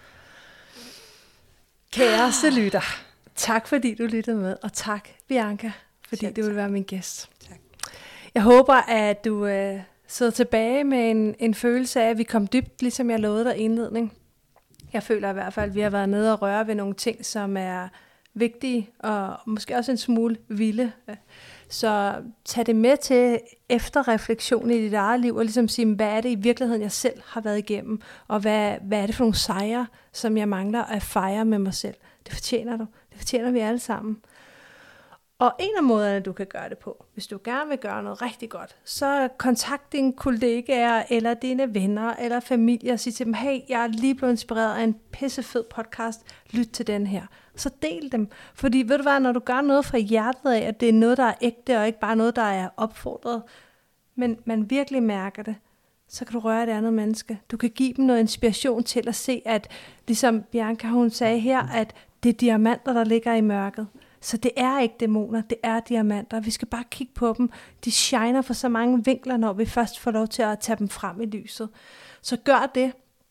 Speaker 1: Kæreste lytter, tak fordi du lyttede med, og tak, Bianca, fordi du vil være min gæst. Tak. Jeg håber, at du sidder tilbage med en følelse af, at vi kom dybt, ligesom jeg lovede dig indledning. Jeg føler i hvert fald, at vi har været nede og røre ved nogle ting, som er vigtige, og måske også en smule vilde. Så tag det med til efterreflektion i dit eget liv, og ligesom sige, hvad er det i virkeligheden, jeg selv har været igennem, og hvad er det for nogle sejre, som jeg mangler at fejre med mig selv. Det fortjener du. Det fortjener vi alle sammen. Og en af måderne, du kan gøre det på, hvis du gerne vil gøre noget rigtig godt, så kontakt dine kollegaer, eller dine venner, eller familie, og sig til dem, hey, jeg er lige blevet inspireret af en pissefed podcast, lyt til den her. Så del dem, fordi ved du hvad, når du gør noget fra hjertet af, at det er noget, der er ægte, og ikke bare noget, der er opfordret, men man virkelig mærker det, så kan du røre et andet menneske. Du kan give dem noget inspiration til at se, at ligesom Bianca, hun sagde her, at det er diamanter, der ligger i mørket. Så det er ikke dæmoner, det er diamanter. Vi skal bare kigge på dem. De shiner fra så mange vinkler, når vi først får lov til at tage dem frem i lyset. Så gør det.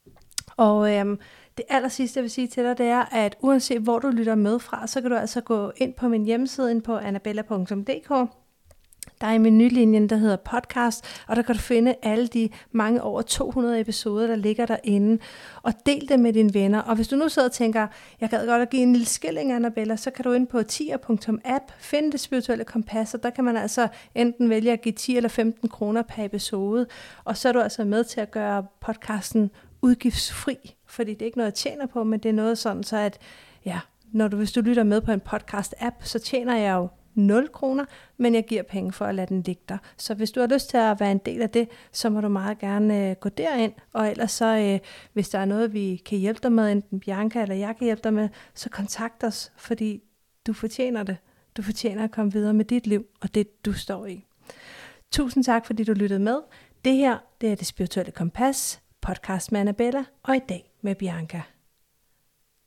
Speaker 1: Og det aller sidste, jeg vil sige til dig, det er, at uanset hvor du lytter med fra, så kan du altså gå ind på min hjemmeside, ind på annabella.dk. Der er en menulinjen, der hedder podcast, og der kan du finde alle de mange over 200 episoder, der ligger derinde, og del det med dine venner. Og hvis du nu sidder og tænker, jeg gad godt at give en lille skilling, Annabella, så kan du ind på tier.app, finde Det Spirituelle Kompas, og der kan man altså enten vælge at give 10 eller 15 kroner per episode, og så er du altså med til at gøre podcasten udgiftsfri, fordi det er ikke noget, jeg tjener på, men det er noget sådan, så at hvis du lytter med på en podcast-app, så tjener jeg jo 0 kroner, men jeg giver penge for at lade den ligge der. Så hvis du har lyst til at være en del af det, så må du meget gerne gå derind, og ellers så, hvis der er noget, vi kan hjælpe dig med, enten Bianca eller jeg kan hjælpe dig med, så kontakt os, fordi du fortjener det. Du fortjener at komme videre med dit liv, og det du står i. Tusind tak, fordi du lyttede med. Det her, det er Det Spirituelle Kompas, podcast med Annabella, og i dag med Bianca.